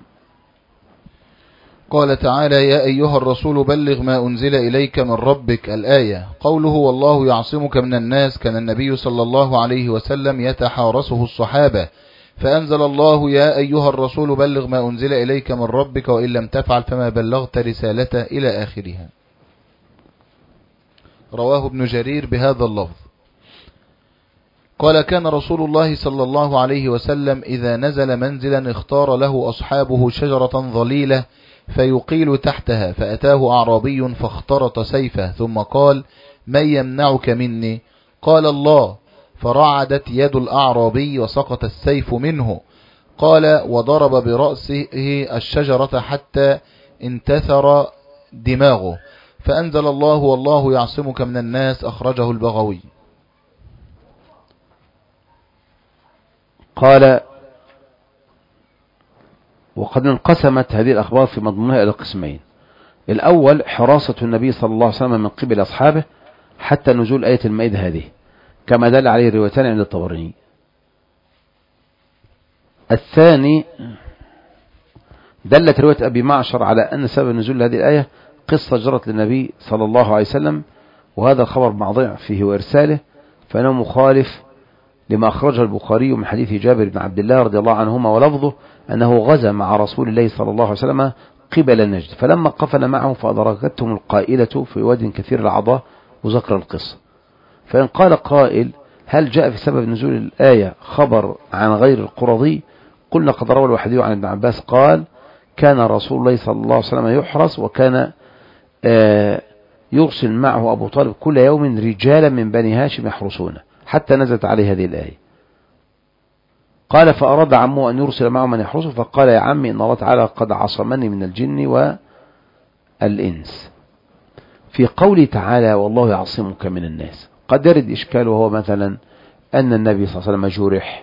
قال تعالى: يا أيها الرسول بلغ ما أنزل إليك من ربك. الآية. قوله: والله يعصمك من الناس. كان النبي صلى الله عليه وسلم يتحارسه الصحابة، فأنزل الله: يا أيها الرسول بلغ ما أنزل إليك من ربك وإن لم تفعل فما بلغت رسالته، إلى آخرها. رواه ابن جرير بهذا اللفظ. قال: كان رسول الله صلى الله عليه وسلم إذا نزل منزلا اختار له أصحابه شجرة ظليلة فيقيل تحتها، فأتاه أعرابي فاخترط سيفه ثم قال: من يمنعك مني؟ قال: الله. فرعدت يد الأعرابي وسقط السيف منه. قال: وضرب برأسه الشجرة حتى انتثر دماغه، فأنزل الله: والله يعصمك من الناس. أخرجه البغوي. قال: وقد انقسمت هذه الأخبار في مضمونها إلى قسمين. الأول حراسة النبي صلى الله عليه وسلم من قبل أصحابه حتى نزول آية المائدة هذه، كما دل عليه الروايتان عند الطبراني. الثاني دلت رواية أبي معشر على أن سبب نزول هذه الآية قصة جرت للنبي صلى الله عليه وسلم، وهذا الخبر موضوع فيه وإرساله، فإنه مخالف لما أخرجه البخاري من حديث جابر بن عبد الله رضي الله عنهما، ولفظه أنه غزا مع رسول الله صلى الله عليه وسلم قبل نجد، فلما قفل معه فأدركتهم القائلة في واد كثير العضاء، وذكر القصة. فإن قال قائل: هل جاء في سبب نزول الآية خبر عن غير القرظي؟ قلنا: قد روى الوحدي عن ابن عباس قال: كان رسول الله صلى الله عليه وسلم يحرس، وكان يرسل معه أبو طالب كل يوم رجالا من بني هاشم يحرسونه حتى نزلت عليه هذه الآية. قال: فأراد عمه أن يرسل معه من يحرسه، فقال: يا عمي إن الله تعالى قد عصمني من الجن والإنس. في قوله تعالى: والله يعصمك من الناس، قد يرد إشكال، وهو مثلا أن النبي صلى الله عليه وسلم جرح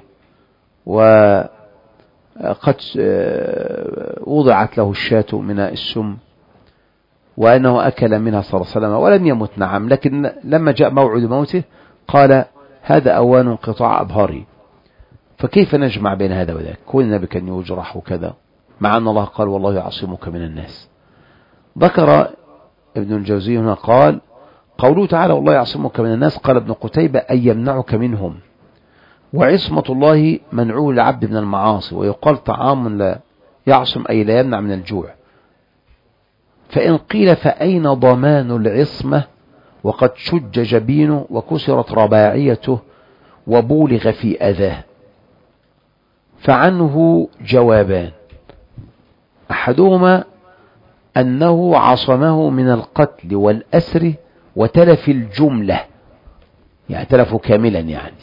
وقد وضعت له الشاة من السم وأنه أكل منها صلى الله عليه وسلم ولم يمت. نعم، لكن لما جاء موعد موته قال: هذا أوان انقطاع أبهاري. فكيف نجمع بين هذا وذاك؟ كون النبي كان يجرح وكذا، مع أن الله قال: والله يعصمك من الناس. ذكر ابن الجوزي هنا قال: قوله تعالى: والله يعصمك من الناس، قال ابن قتيبة: أي يمنعك منهم. وعصمة الله منعه العبد من المعاصي، ويقال طعام لا يعصم أي لا يمنع من الجوع. فإن قيل: فأين ضمان العصمة وقد شج جبينه وكسرت رباعيته وبولغ في أذاه؟ فعنه جوابان، أحدهما أنه عصمه من القتل والأسر وتلف الجملة، يعني تلفه كاملا يعني.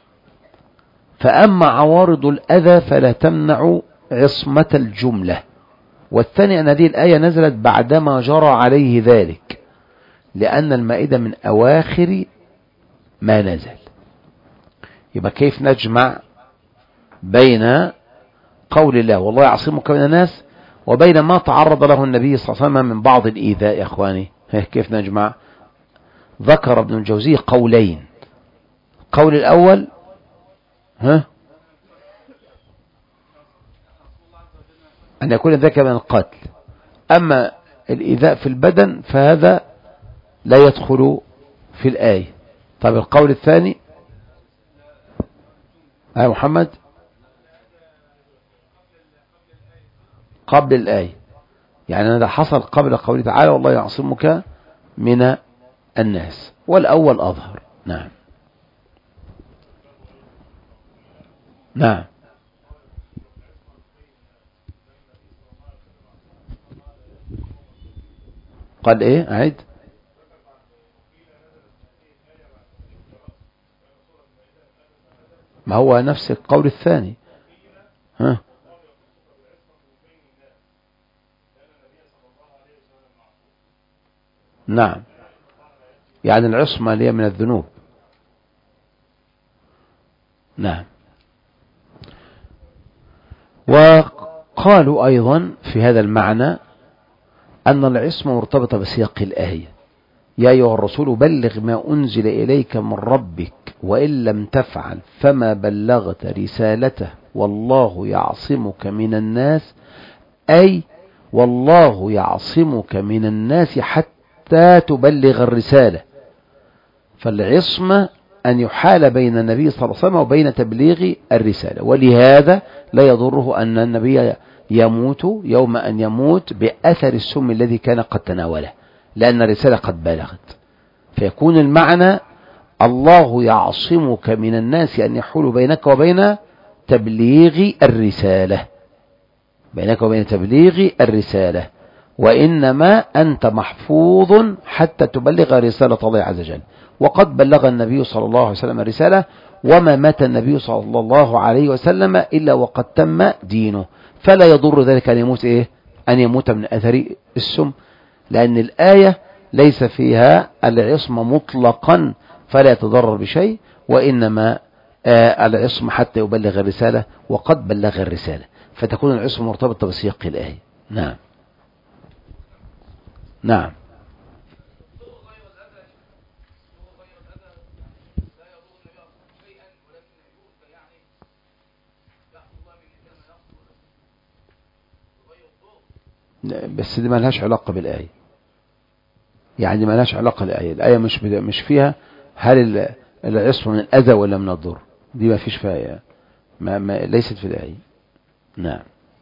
فأما عوارض الأذى فلا تمنع عصمة الجملة. والثاني أن هذه الآية نزلت بعدما جرى عليه ذلك، لأن المائدة من أواخر ما نزل. يبقى كيف نجمع بين قول الله والله يعصمك من الناس وبين ما تعرض له النبي صلى الله عليه وسلم من بعض الإيذاء يا أخواني؟ كيف نجمع؟ ذكر ابن الجوزي قولين. القول الأول ها أن يكون ذاك من القتل، أما الإيذاء في البدن فهذا لا يدخل في الآية. طيب القول الثاني يا محمد قبل الآية، يعني هذا حصل قبل قوله تعالى والله يعصمك من الناس، والأول أظهر. نعم نعم قال ايه؟ أعيد. ما هو نفس القول الثاني. ها نعم، يعني العصمة اللي هي من الذنوب. نعم. وقالوا أيضا في هذا المعنى أن العصمة مرتبطة بسياق الآية، يا أيها الرسول بلغ ما أنزل إليك من ربك وإن لم تفعل فما بلغت رسالته والله يعصمك من الناس، أي والله يعصمك من الناس حتى تبلغ الرسالة. فالعصمة أن يحال بين النبي صلى الله عليه وسلم وبين تبليغ الرسالة، ولهذا لا يضره أن النبي يموت يوم أن يموت بأثر السم الذي كان قد تناوله، لأن الرسالة قد بلغت. فيكون المعنى الله يعصمك من الناس أن يحول بينك وبين تبليغ الرسالة، بينك وبين تبليغ الرسالة، وإنما أنت محفوظ حتى تبلغ رسالة الله عز وجل. وقد بلغ النبي صلى الله عليه وسلم الرسالة، وما مات النبي صلى الله عليه وسلم إلا وقد تم دينه، فلا يضر ذلك أن يموت إيه؟ أن يموت من أثر السم، لأن الآية ليس فيها العصمة مطلقا فلا يتضرر بشيء، وإنما آه العصمة حتى يبلغ الرسالة، وقد بلغ الرسالة، فتكون العصمة مرتبطة بسياق الآية. نعم نعم. بس دي ما لهاش علاقة بالآية، يعني ما لهاش علاقة بالآية. الآية مش مش فيها هل العصمة من الأذى ولا من الضر، دي ما فيش فيها، ما ما ليست في الآية. نعم.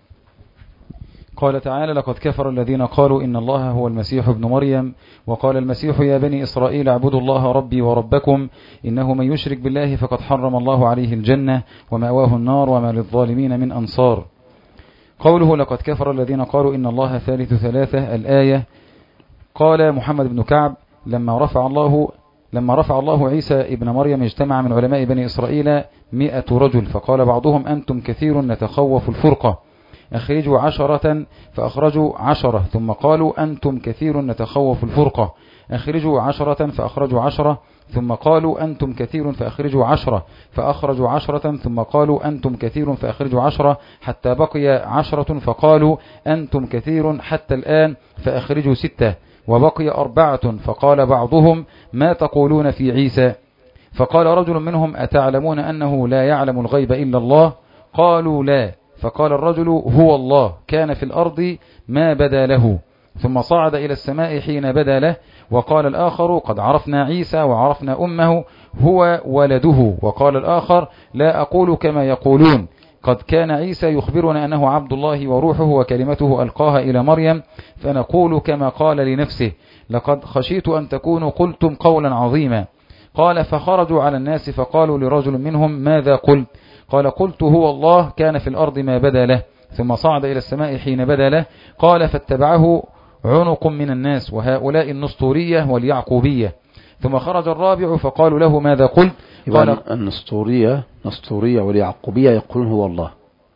قال تعالى لقد كفر الذين قالوا إن الله هو المسيح ابن مريم وقال المسيح يا بني إسرائيل اعبدوا الله ربي وربكم إنه من يشرك بالله فقد حرم الله عليه الجنة ومأواه النار وما للظالمين من أنصار. قوله لقد كفر الذين قالوا إن الله ثالث ثلاثة الآية. قال محمد بن كعب لما رفع الله لما رفع الله عيسى ابن مريم اجتمع من علماء بني إسرائيل مئة رجل، فقال بعضهم أنتم كثير نتخوف الفرقة أخرجوا عشرة فأخرجوا عشرة، ثم قالوا أنتم كثير نتخوف الفرقة أخرجوا عشرة فأخرجوا عشرة، ثم قالوا أنتم كثير فأخرجوا عشرة فأخرجوا عشرة، ثم قالوا أنتم كثير فأخرجوا عشرة، حتى بقي عشرة فقالوا أنتم كثير حتى الآن فأخرجوا ستة، وبقي أربعة، فقال بعضهم ما تقولون في عيسى؟ فقال رجل منهم أتعلمون أنه لا يعلم الغيب إلا الله؟ قالوا لا، فقال الرجل هو الله كان في الأرض ما بدا له، ثم صعد إلى السماء حين بدا له، وقال الآخر قد عرفنا عيسى وعرفنا أمه هو ولده، وقال الآخر لا أقول كما يقولون قد كان عيسى يخبرنا أنه عبد الله وروحه وكلمته ألقاها إلى مريم، فنقول كما قال لنفسه لقد خشيت أن تكونوا قلتم قولا عظيما. قال فخرجوا على الناس فقالوا لرجل منهم ماذا قلت؟ قال قلت هو الله كان في الأرض ما بدا له ثم صعد إلى السماء حين بدا له قال فاتبعه عنق من الناس وهؤلاء النسطورية واليعقوبية ثم خرج الرابع فقالوا له ماذا قلت قال النسطورية نسطورية واليعقوبية يقولون هو الله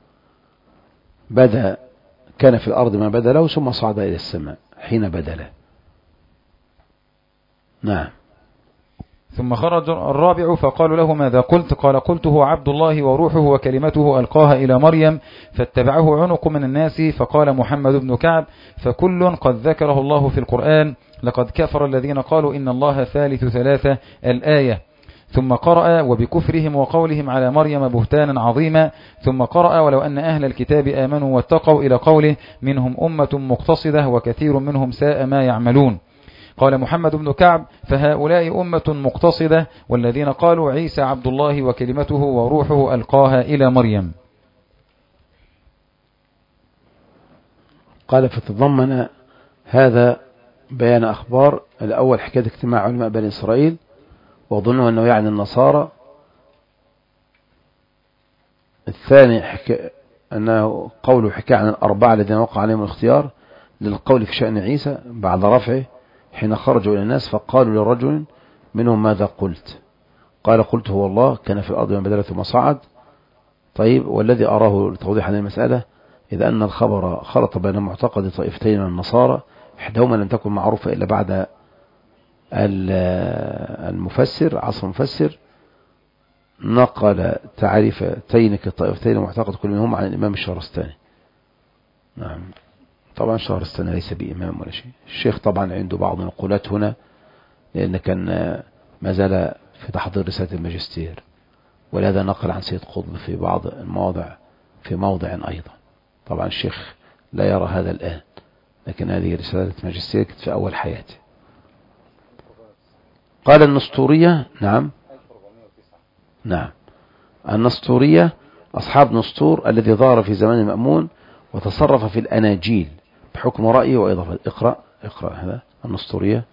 بدا كان في الأرض ما بدا له ثم صعد إلى السماء حين بدا له. نعم. ثم خرج الرابع فقالوا له ماذا قلت قال قلت هو عبد الله وروحه وكلمته ألقاها إلى مريم فاتبعه عنق من الناس فقال محمد بن كعب فكل قد ذكره الله في القرآن لقد كفر الذين قالوا إن الله ثالث ثلاثة الآية ثم قرأ وبكفرهم وقولهم على مريم بهتانا عظيما ثم قرأ ولو أن أهل الكتاب آمنوا واتقوا إلى قوله منهم أمة مقتصدة وكثير منهم ساء ما يعملون. قال محمد بن كعب فهؤلاء أمة مقتصدة والذين قالوا عيسى عبد الله وكلمته وروحه ألقاها إلى مريم. قال فتضمن هذا بيان أخبار الأول حكاية اجتماع علماء بني إسرائيل وظنوا أنه يعني النصارى. الثاني حكا أنه قوله حكاية عن الأربعة الذين وقع عليهم الاختيار للقول في شأن عيسى بعد رفعه حين خرجوا إلى الناس فقالوا لرجل منهم ماذا قلت قال قلت هو الله كان في الأرض ما بدل ثم صعد. طيب والذي أراه لتوضيح هذه المسألة إذا أن الخبر خلط بين معتقد طائفتين من النصارى إحداهما لم تكن معروفة إلا بعد المفسر عصر المفسر نقل تعريف تينك الطائفتين ومعتقد كل منهم عن الإمام الشهرستاني. نعم. طبعا الشهرستاني ليس بإمام ولا شيء. الشيخ طبعا عنده بعض النقولات هنا لأن كان ما زال في تحضير رسالة الماجستير ولهذا نقل عن سيد قطب في بعض المواضع في موضع أيضا. طبعا الشيخ لا يرى هذا الآن لكن هذه رسالة الماجستير كانت في أول حياته. قال النسطورية. نعم نعم النسطورية أصحاب نسطور الذي ظهر في زمان المأمون وتصرف في الأناجيل بحكم رأيه وإضافة. اقرأ اقرأ هذا النسطورية.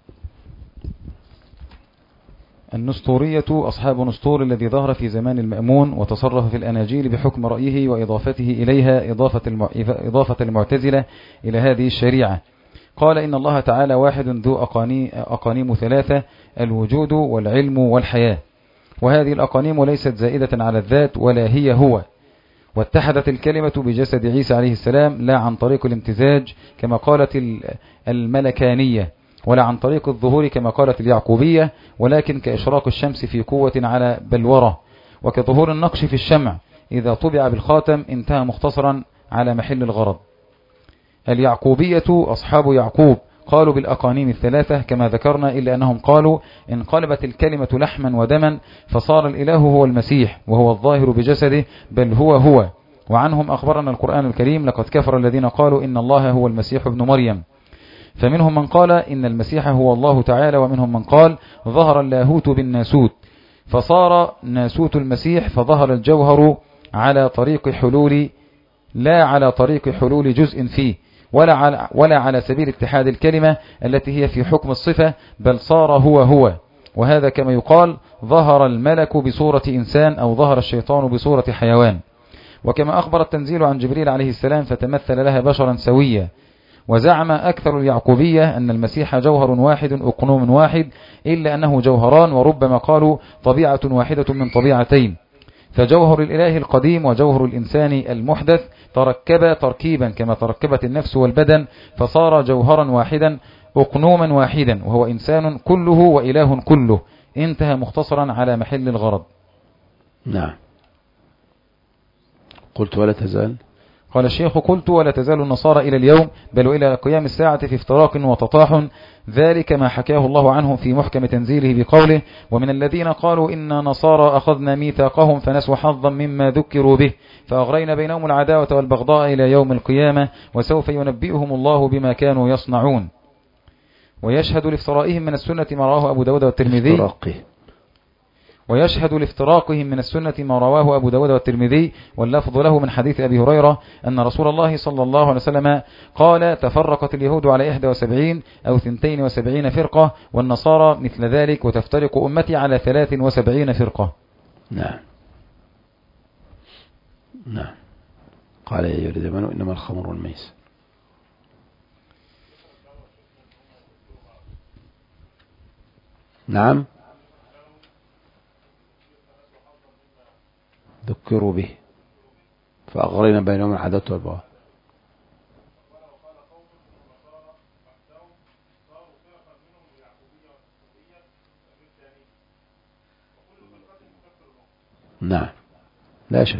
النسطورية أصحاب نسطور الذي ظهر في زمان المأمون وتصرف في الأناجيل بحكم رأيه وإضافته إليها إضافة, المع... إضافة المعتزلة إلى هذه الشريعة. قال إن الله تعالى واحد ذو أقاني... أقانيم ثلاثة الوجود والعلم والحياة وهذه الأقانيم ليست زائدة على الذات ولا هي هو واتحدت الكلمة بجسد عيسى عليه السلام لا عن طريق الامتزاج كما قالت الملكانية ولا عن طريق الظهور كما قالت اليعقوبية ولكن كإشراق الشمس في قوة على بلورة وكظهور النقش في الشمع إذا طبع بالخاتم انتهى مختصرا على محل الغرض. اليعقوبية أصحاب يعقوب قالوا بالأقانيم الثلاثة كما ذكرنا إلا أنهم قالوا انقلبت الكلمة لحما ودما فصار الإله هو المسيح وهو الظاهر بجسده بل هو هو. وعنهم أخبرنا القرآن الكريم لقد كفر الذين قالوا إن الله هو المسيح ابن مريم فمنهم من قال إن المسيح هو الله تعالى ومنهم من قال ظهر اللاهوت بالناسوت فصار ناسوت المسيح فظهر الجوهر على طريق حلول لا على طريق حلول جزء فيه ولا على, ولا على سبيل اتحاد الكلمة التي هي في حكم الصفة بل صار هو هو. وهذا كما يقال ظهر الملك بصورة إنسان أو ظهر الشيطان بصورة حيوان. وكما أخبر التنزيل عن جبريل عليه السلام فتمثل لها بشرا سويا. وزعم أكثر اليعقوبية أن المسيح جوهر واحد أقنوم واحد إلا أنه جوهران وربما قالوا طبيعة واحدة من طبيعتين فجوهر الإله القديم وجوهر الإنسان المحدث تركبا تركيبا كما تركبت النفس والبدن فصار جوهرا واحدا أقنوما واحدا وهو إنسان كله وإله كله انتهى مختصرا على محل الغرض. نعم. قلت ولا تزال قال الشيخ قلت ولا تزال النصارى إلى اليوم بل إلى قيام الساعة في افتراق وتطاحن ذلك ما حكاه الله عنهم في محكم تنزيله بقوله ومن الذين قالوا إن نصارى أخذنا ميثاقهم فنسوا حظا مما ذكروا به فأغرينا بينهم العداوة والبغضاء إلى يوم القيامة وسوف ينبئهم الله بما كانوا يصنعون. ويشهد لافترائهم من السنة ما رواه أبو داود والترمذي ويشهد لافتراقهم من السنة ما رواه أبو داود والترمذي واللفظ له من حديث أبي هريرة أن رسول الله صلى الله عليه وسلم قال تفرقت اليهود على إحدى وسبعين أو ثنتين وسبعين فرقة والنصارى مثل ذلك وتفترق أمتي على ثلاث وسبعين فرقة. نعم. نعم. قال يا أيها الذين آمنوا إنما الخمر والميسر. نعم ذكروا به فأغرينا بينهم العداوة والبغضاء. نعم لا شك.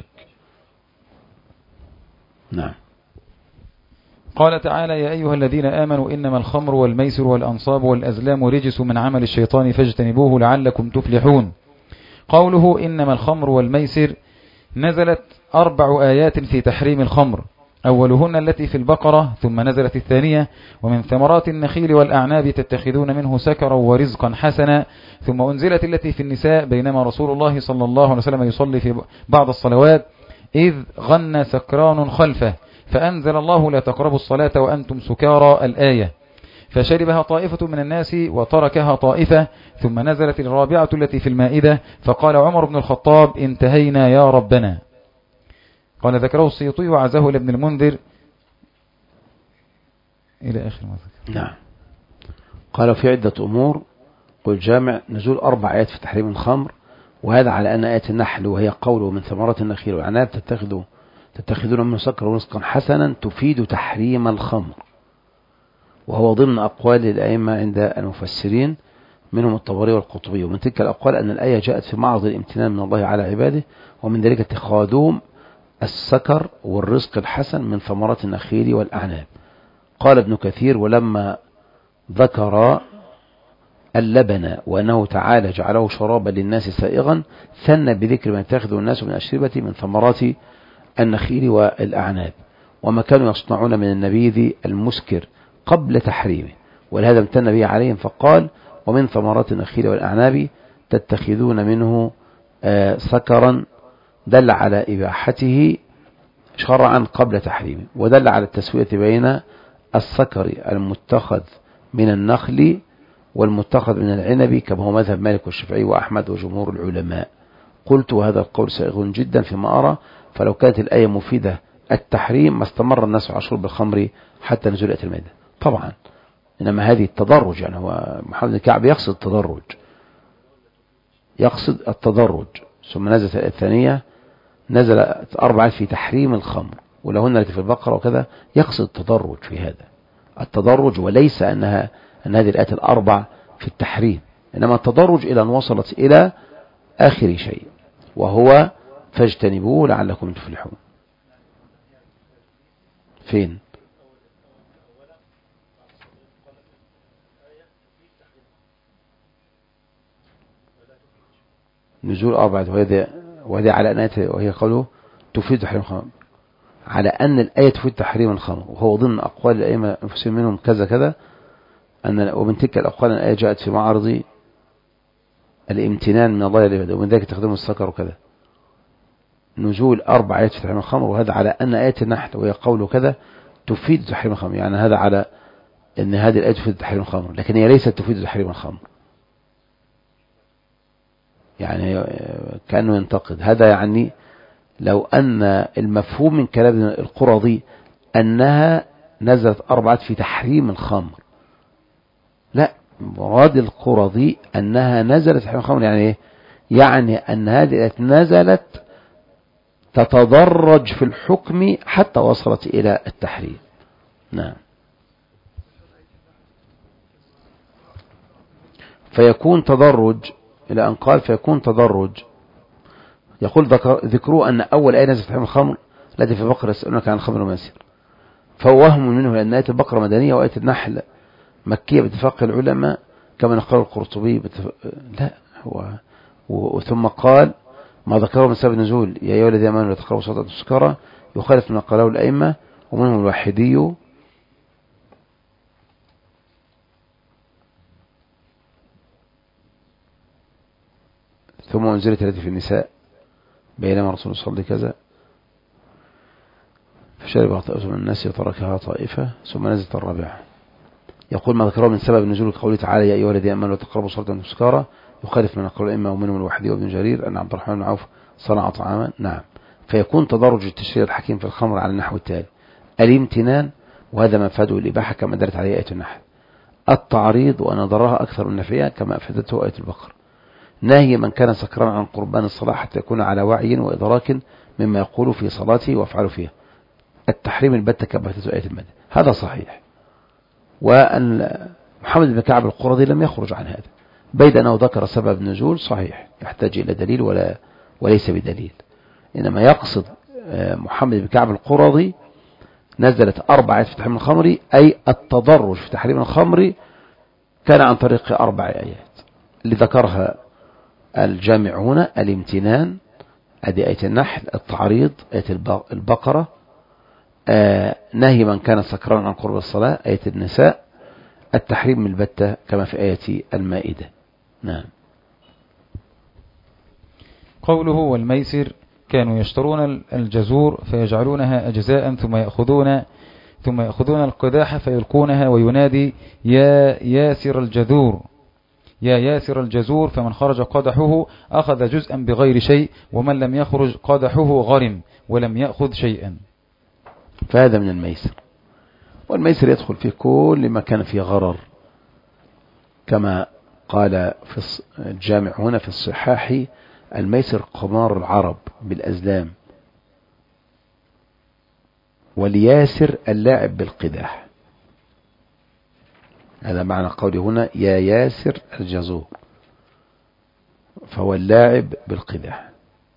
نعم. قال تعالى يا أيها الذين آمنوا إنما الخمر والميسر والأنصاب والأزلام رجس من عمل الشيطان فاجتنبوه لعلكم تفلحون. قوله إنما الخمر والميسر نزلت أربع آيات في تحريم الخمر، أولهن التي في البقرة، ثم نزلت الثانية ومن ثمرات النخيل والأعناب تتخذون منه سكرا ورزقا حسنا، ثم أنزلت التي في النساء بينما رسول الله صلى الله عليه وسلم يصلي في بعض الصلوات إذ غنى سكران خلفه فأنزل الله لا تقربوا الصلاة وأنتم سكارى الآية، فشربها طائفة من الناس وتركها طائفة، ثم نزلت الرابعة التي في المائدة فقال عمر بن الخطاب انتهينا يا ربنا. قال ذكره السيوطي وعزاه لابن المنذر إلى آخر ما ذكر. نعم. قال في عدة أمور قل جامع نزول أربع آيات في تحريم الخمر، وهذا على أن آية النحل وهي قوله من ثمرات النخيل والأعناب تتخذوا تتخذون منه سكرا ورزقا حسنا تفيد تحريم الخمر، وهو ضمن أقوال الأئمة عند المفسرين منهم الطبري والقطبي. ومن تلك الأقوال أن الآية جاءت في معرض الامتنان من الله على عباده، ومن ذلك اتخاذهم السكر والرزق الحسن من ثمرات النخيل والأعناب. قال ابن كثير ولما ذكر اللبن وأنه تعالى جعله شرابا للناس سائغا ثنى بذكر ما يتخذه الناس من أشربة من ثمرات النخيل والأعناب وما كانوا يصنعون من النبيذ المسكر قبل تحريمه، ولهذا امتن به عليهم فقال ومن ثمرات النخيل والأعناب تتخذون منه سكرا، دل على إباحته شرعا قبل تحريمه، ودل على التسوية بين السكر المتخذ من النخل والمتخذ من العنب كما هو مذهب مالك والشافعي وأحمد وجمهور العلماء. قلت وهذا القول سائغ جدا فيما أرى، فلو كانت الآية مفيدة التحريم ما استمر الناس على شرب الخمر حتى نزول آية المائدة طبعا، إنما هذه التدرج، يعني هو محمد بن كعب يقصد التدرج يقصد التدرج ثم نزلت الآية الثانية نزلت أربعة في تحريم الخمر ولهن التي في البقرة وكذا، يقصد التدرج في هذا التدرج، وليس أنها أن هذه الآيات الأربع في التحريم، إنما التدرج إلى أن وصلت إلى آخر شيء وهو فاجتنبوه لعلكم تفلحون. فين؟ نزول أربعة وهذا وهذا على أن وهي قوله تفيد تحريم الخمر، على أن الآية تفيد تحريم الخمر، وهو ضمن أقوال الأئمة المفسرين منهم كذا كذا أن ومن تلك الأقوال أن الآية جاءت في معرض الامتنان من الله لعباده ومن ذلك تخدم السكر وكذا. نزول أربع آيات في تحريم الخمر، وهذا على أن آية النحل وهي قوله كذا تفيد تحريم الخمر، يعني هذا على أن هذه الآية تفيد تحريم الخمر، لكن هي ليست تفيد تحريم الخمر، يعني كأنه ينتقد هذا. يعني لو أن المفهوم من كلام القرظي أنها نزلت أربعة في تحريم الخمر، لا، مراد القرظي أنها نزلت تحريم الخمر، يعني إيه؟ يعني أن هذه نزلت تتدرج في الحكم حتى وصلت إلى التحريم. نعم. فيكون تدرج إلى أن قال فيكون تدرج، يقول ذكروا أن أول آية نزلت في تحريم الخمر التي في البقرة يسألونك عن الخمر والميسر، فهو وهم منه لأن آية البقرة مدنية وآية النحل مكية باتفاق العلماء كما نقل القرطبي بتف... لا هو و... ثم قال ما ذكره من سبب النزول يا أيها الذين آمنوا لا تقربوا الصلاة وأنتم سكارى يخالف من قاله الأئمة ومنهم الواحدي ثم أنزلت التي في النساء بينما رسول الله صلى الله عليه وسلم كذا فشرب طائفة من الناس وتركها طائفة ثم نزلت الرابعة. يقول ما ذكره من سبب النزول قوله تعالى يا أيها الذين آمنوا لا تقربوا الصلاة وأنتم سكارى يخالف من قول الأئمة ومنهم الواحدي وابن جرير أن عبد الرحمن بن عوف صنع طعاما. نعم. فيكون تدرج التشريع الحكيم في الخمر على النحو التالي: الامتنان، وهذا ما أفاده الإباحة كما دلت عليه آية النحل. التعريض، وأن ضررها أكثر من نفعها كما أفادته آية البقرة. نهي من كان سكران عن قربان الصلاة حتى يكون على وعي وإدراك مما يقول في صلاته وأفعله فيها. التحريم البتة كما أفادته آية المائدة. هذا صحيح، وأن محمد بن كعب القرظي لم يخرج عن هذا، بيد أنه ذكر سبب نزول صحيح يحتاج إلى دليل ولا وليس بدليل، إنما يقصد محمد بن كعب القرظي نزلت أربع آيات في تحريم الخمر، أي التضرج في تحريم الخمر كان عن طريق أربع آيات اللي ذكرها الجامعون: الامتنان، أدي آية النحل، التعريض آية البقرة، آه نهي من كان سكران عن قرب الصلاة آية النساء، التحريم البتة كما في آية المائدة. نعم. قوله والميسر كانوا يشترون الجزور فيجعلونها أجزاء ثم يأخذون ثم يأخذون القداح فيلقونها وينادي: يا ياسر الجذور، يا ياسر الجزور، فمن خرج قدحه أخذ جزءا بغير شيء، ومن لم يخرج قدحه غرم ولم يأخذ شيئا. فهذا من الميسر، والميسر يدخل في كل ما كان فيه غرر، كما قال في الجامع هنا في الصحاح: الميسر قمار العرب بالأزلام، والياسر اللاعب بالقداح. هذا معنى قوله هنا: يا ياسر الجزور، فهو اللاعب بالقداح.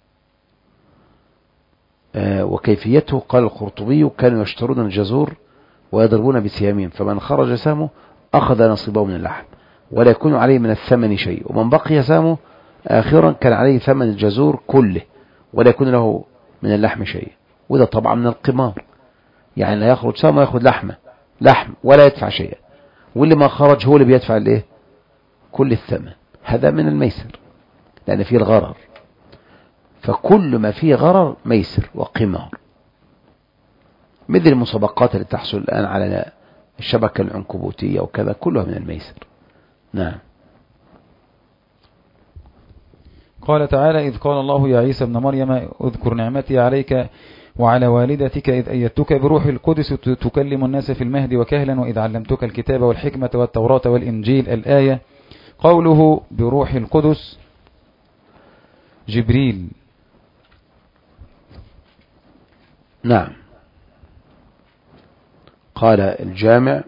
آه وكيفيته قال القرطبي: كانوا يشترون الجزور ويضربون بسهامهم، فمن خرج سهمه أخذ نصيبه من اللحم ولا يكون عليه من الثمن شيء، ومن بقي سهمه آخرا كان عليه ثمن الجزور كله ولا يكون له من اللحم شيء. وده طبعا من القمار، يعني لا يخرج سهمه ويأخذ لحمه لحم ولا يدفع شيئا، واللي ما خرج هو اللي بيدفع الايه؟ كل الثمن. هذا من الميسر لأن فيه الغرر، فكل ما فيه غرر ميسر وقمار، مثل المسابقات اللي تحصل الآن على الشبكة العنكبوتية وكذا، كلها من الميسر. نعم. قال تعالى: إذ قال الله يا عيسى ابن مريم اذكر نعمتي عليك وعلى والدتك إذ أيدتك بروح القدس تكلم الناس في المهد وكهلا وإذ علمتك الكتاب والحكمة والتوراة والإنجيل. الآية. قوله بروح القدس جبريل. نعم. قال الجامع: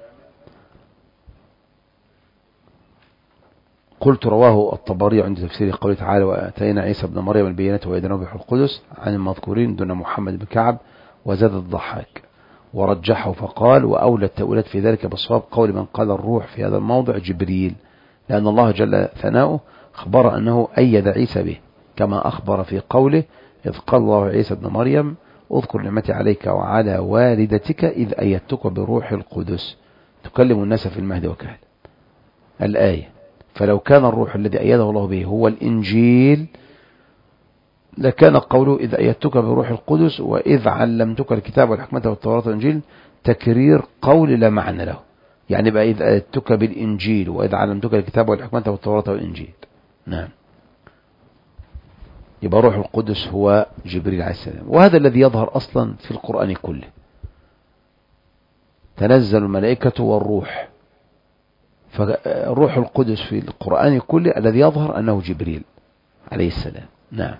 قلت رواه الطبري عند تفسير قوله تعالى: وآتينا عيسى ابن مريم البينات وأيدناه بروح القدس، عن المذكورين دون محمد بن كعب، وزاد الضحاك ورجحه فقال: وأولى التأويلات في ذلك بالصواب قول من قال الروح في هذا الموضع جبريل، لأن الله جل ثناؤه أخبر أنه أيد عيسى به، كما أخبر في قوله: إذ قال الله عيسى ابن مريم اذكر نعمتي عليك وعلى والدتك إذ أيدتك بروح القدس تكلم الناس في المهد وكهلا. الآية. فلو كان الروح الذي أيده الله به هو الإنجيل لكان قوله إذ أيدتك بروح القدس وإذ علمتك الكتاب والحكمة والتوراة والإنجيل تكرير قول لا معنى له، يعني بقى إذ أيدتك بالإنجيل وإذ علمتك الكتاب والحكمة والتوراة والإنجيل. نعم. يبقى روح القدس هو جبريل عليه السلام، وهذا الذي يظهر أصلا في القرآن كله: تنزل الملائكة والروح، فروح القدس في القرآن كله الذي يظهر أنه جبريل عليه السلام. نعم.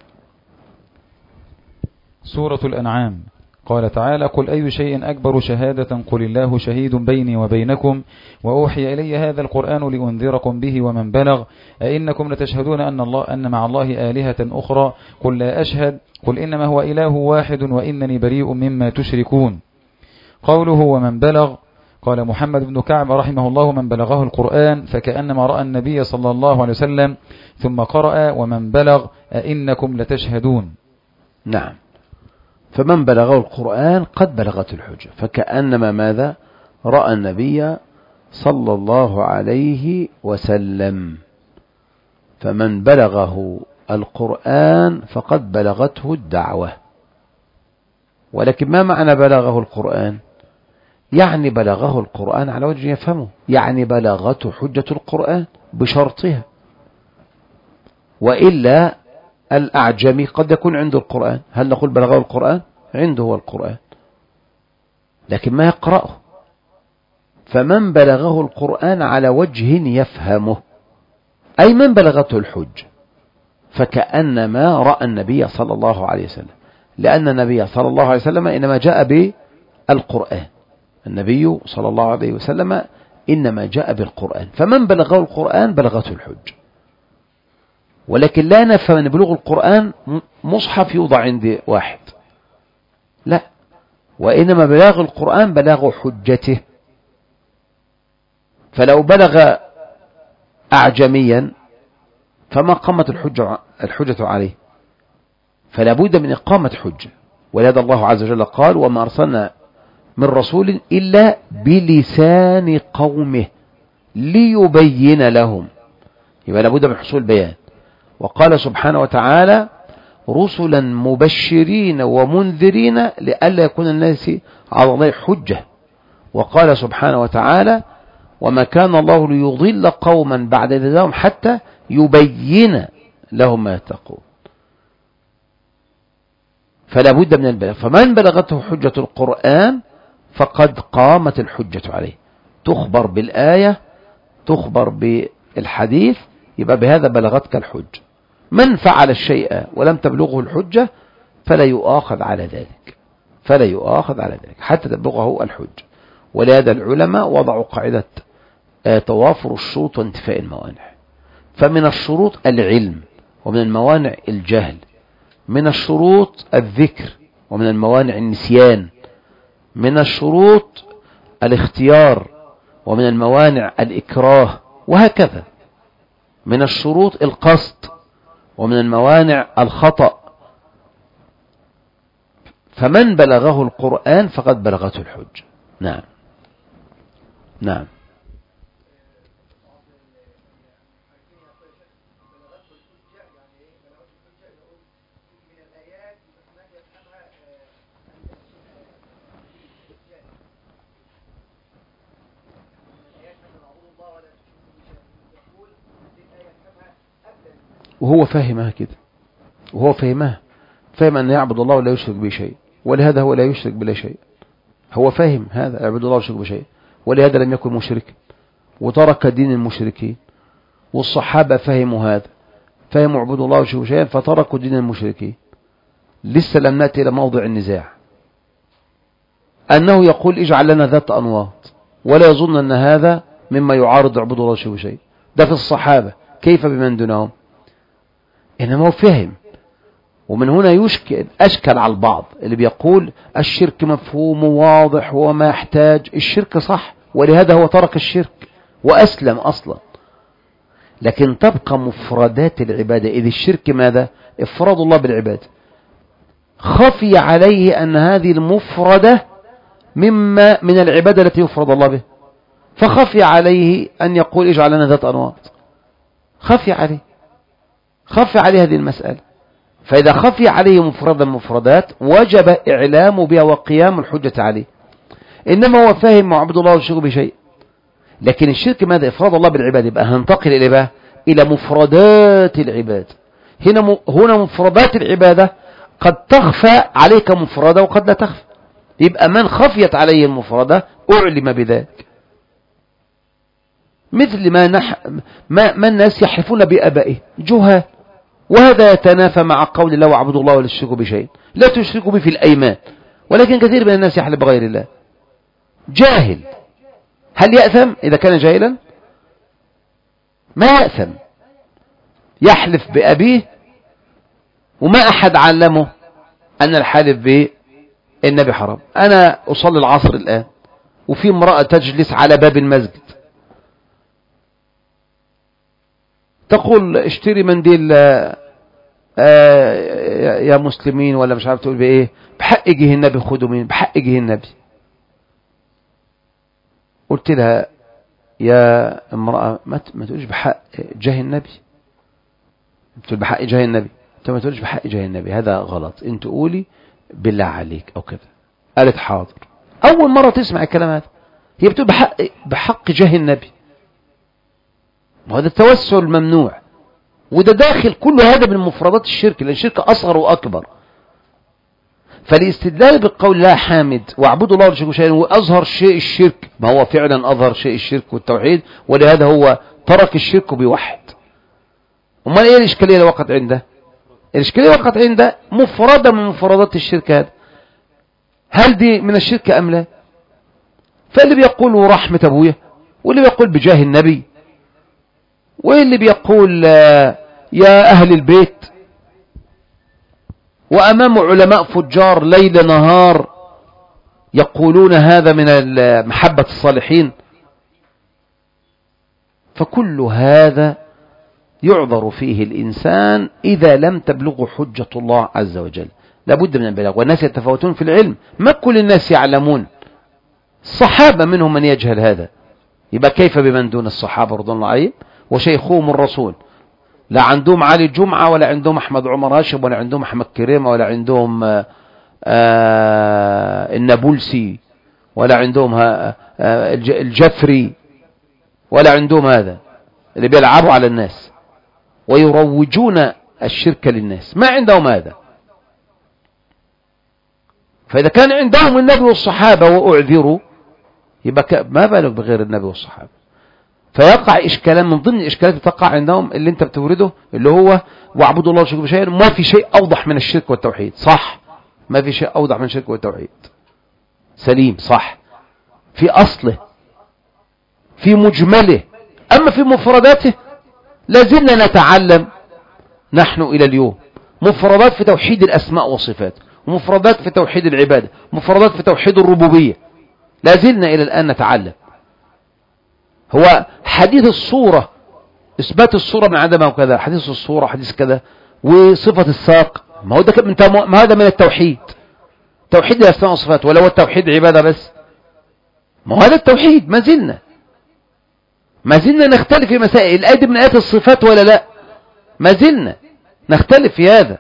سورة الأنعام. قال تعالى: قل أي شيء أكبر شهادة قل الله شهيد بيني وبينكم وأوحي إلي هذا القرآن لأنذركم به ومن بلغ أئنكم لتشهدون أن الله أن مع الله آلهة أخرى قل لا أشهد قل إنما هو إله واحد وإنني بريء مما تشركون. قوله ومن بلغ. قال محمد بن كعب رحمه الله: من بلغه القرآن فكأنما رأى النبي صلى الله عليه وسلم، ثم قرأ ومن بلغ أئنكم لتشهدون. نعم. فمن بلغه القرآن قد بلغت الحجة، فكأنما ماذا؟ رأى النبي صلى الله عليه وسلم. فمن بلغه القرآن فقد بلغته الدعوة. ولكن ما معنى بلغه القرآن؟ يعني بلغه القرآن على وجه يفهمه، يعني بلغته حجة القرآن بشرطها، وإلا الأعجمي قد يكون عنده القرآن، هل نقول بلغه القرآن؟ عنده هو القرآن لكن ما يقرأه. فمن بلغه القرآن على وجه يفهمه، أي من بلغته الحج، فكأنما رأى النبي صلى الله عليه وسلم، لأن النبي صلى الله عليه وسلم إنما جاء بالقرآن، النبي صلى الله عليه وسلم إنما جاء بالقرآن، فمن بلغه القرآن بلغته الحج. ولكن لا نفهم أن بلوغ القرآن مصحف يوضع عند واحد، لا، وإنما بلاغ القرآن بلاغ حجته. فلو بلغ أعجميا فما قامت الحجة, الحجة عليه، فلا بد من إقامة حجة. ولهذا الله عز وجل قال وما أرسلنا من رسول إلا بلسان قومه ليبين لهم، يبقى لابد من حصول بيان. وقال سبحانه وتعالى رسلا مبشرين ومنذرين لئلا يكون الناس على الله حجة. وقال سبحانه وتعالى وما كان الله ليضل قوما بعد إذ هداهم حتى يبين لهم ما يتقون. فلا بد من البلاغ، فمن بلغته حجة القرآن فقد قامت الحجة عليه، تخبر بالآية تخبر بالحديث، يبقى بهذا بلغتك الحج. من فعل الشيء ولم تبلغه الحجة فلا يؤاخذ على ذلك، فلا يؤاخذ على ذلك حتى تبلغه الحج. ولهذا العلماء وضعوا قاعدة توافر الشروط وانتفاء الموانع. فمن الشروط العلم، ومن الموانع الجهل، من الشروط الذكر، ومن الموانع النسيان، من الشروط الاختيار، ومن الموانع الإكراه، وهكذا. من الشروط القصد، ومن الموانع الخطأ. فمن بلغه القرآن فقد بلغته الحج. نعم نعم. وهو فاهمها كده، وهو فاهمها، فاهم أن يعبد الله ولا يشرك به شيء، ولهذا هو لا يشرك بلا شيء. هو فاهم هذا، يعبد الله ولا يشرك بشيء، ولهذا لم يكن مشركا وترك دين المشركين. والصحابة فهموا هذا، فهموا عبد الله وشيء شيئا فتركوا دين المشركين. لسه لم نأتي إلى موضع النزاع، أنه يقول اجعل لنا ذات أنواط، ولا يظن أن هذا مما يعارض عبد الله وشيء شيء. ده في الصحابة، كيف بمن دونهم؟ إنما هو فهم. ومن هنا يشكل أشكل على البعض اللي بيقول الشرك مفهوم واضح وما يحتاج. الشرك صح، ولهذا هو ترك الشرك وأسلم أصلا، لكن تبقى مفردات العبادة. إذ الشرك ماذا؟ إفراد الله بالعبادة. خفي عليه أن هذه المفردة مما من العبادة التي يفرض الله به، فخفي عليه أن يقول اجعل لنا ذات أنواط. خفي عليه خفي عليه هذه المسألة. فإذا خفي عليه مفرد المفردات وجب إعلام بها وقيام الحجة عليه. إنما هو فاهم مع عبد الله والشرك بشيء. لكن الشرك ماذا؟ إفراد الله بالعبادة. يبقى هننتقل إلى بقى إلى مفردات العبادة. هنا م... هنا مفردات العبادة قد تخفى عليك مفردة وقد لا تخفى. يبقى من خفيت عليه المفردة أعلم بذلك. مثل ما, نح... ما... ما الناس يحلفون بآبائه جهال، وهذا يتنافى مع قول الله وعبد الله ولا تشركوا بشيء. لا تشركوا به في الأيمان، ولكن كثير من الناس يحلف بغير الله. جاهل، هل يأثم إذا كان جاهلا؟ ما يأثم. يحلف بأبيه وما أحد علمه أن الحالف بالنبي حرام. أنا أصلي العصر الآن وفي امرأة تجلس على باب المسجد تقول اشتري منديل آه يا مسلمين، ولا مش عارف تقول بايه، بحق جه النبي خدوا مين، بحق جه النبي. قلت لها يا امرأة ما تقولش بحق جه النبي، تقول بحق جه النبي، انت ما تقولش بحق جه النبي، هذا غلط، انت قولي بالله عليك او كده. قالت حاضر. اول مرة تسمع الكلام هذا، هي بتقول بحق بحق جه النبي، وهذا التوسل ممنوع. وده داخل كل هذا من مفردات الشرك، لأن الشرك أصغر وأكبر. فالاستدلال بالقول لا حامد واعبدوا الله ولا تشركوا شيئا وأظهر شيء الشرك، ما هو فعلا أظهر شيء الشرك والتوحيد، ولهذا هو ترك الشرك وبيوحد. امال ايه الاشكاليه اللي وقعت عنده؟ الاشكاليه وقعت عنده مفرده من مفردات الشرك هذا. هل دي من الشرك ام لا؟ فاللي بيقول رحمه ابويا، واللي بيقول بجاه النبي، واللي بيقول يا اهل البيت، وامام علماء فجار ليل نهار يقولون هذا من محبه الصالحين. فكل هذا يعذر فيه الإنسان إذا لم تبلغ حجة الله عز وجل، لابد من البلاغ. والناس يتفاوتون في العلم، ما كل الناس يعلمون، الصحابة منهم من يجهل هذا، يبقى كيف بمن دون الصحابة رضي الله عليهم وشيخهم الرسول؟ لا عندهم علي الجمعة، ولا عندهم أحمد عمر هاشم، ولا عندهم أحمد كريمة، ولا عندهم آآ آآ النابلسي، ولا عندهم الجفري، ولا عندهم هذا اللي بيلعبوا على الناس ويروجون الشرك للناس، ما عندهم هذا. فإذا كان عندهم النبي والصحابة وأعذروا، يبقى ما بالك بغير النبي والصحابة. فيقع إشكالان من ضمن الإشكالات اللي تقع عندهم اللي انت بتورده، اللي هو واعبدوا الله وشركوا بشيء. ما في شيء أوضح من الشرك والتوحيد، صح، ما في شيء أوضح من الشرك والتوحيد، سليم، صح، في أصله، في مجمله. أما في مفرداته لازلنا نتعلم نحن إلى اليوم، مفردات في توحيد الأسماء والصفات، ومفردات في توحيد العبادة، مفردات في توحيد الربوبية، لازلنا إلى الآن نتعلم. هو حديث الصورة، إثبات الصورة من عدمها وكذا، حديث الصورة، حديث كذا، وصفة الساق، ما هو ده من ما هذا من التوحيد، توحيد الأسماء والصفات، ولا هو التوحيد عبادة بس؟ ما هو هذا التوحيد. ما زلنا ما زلنا نختلف في مسائل الآية من آيات الصفات ولا لا، ما زلنا نختلف في هذا.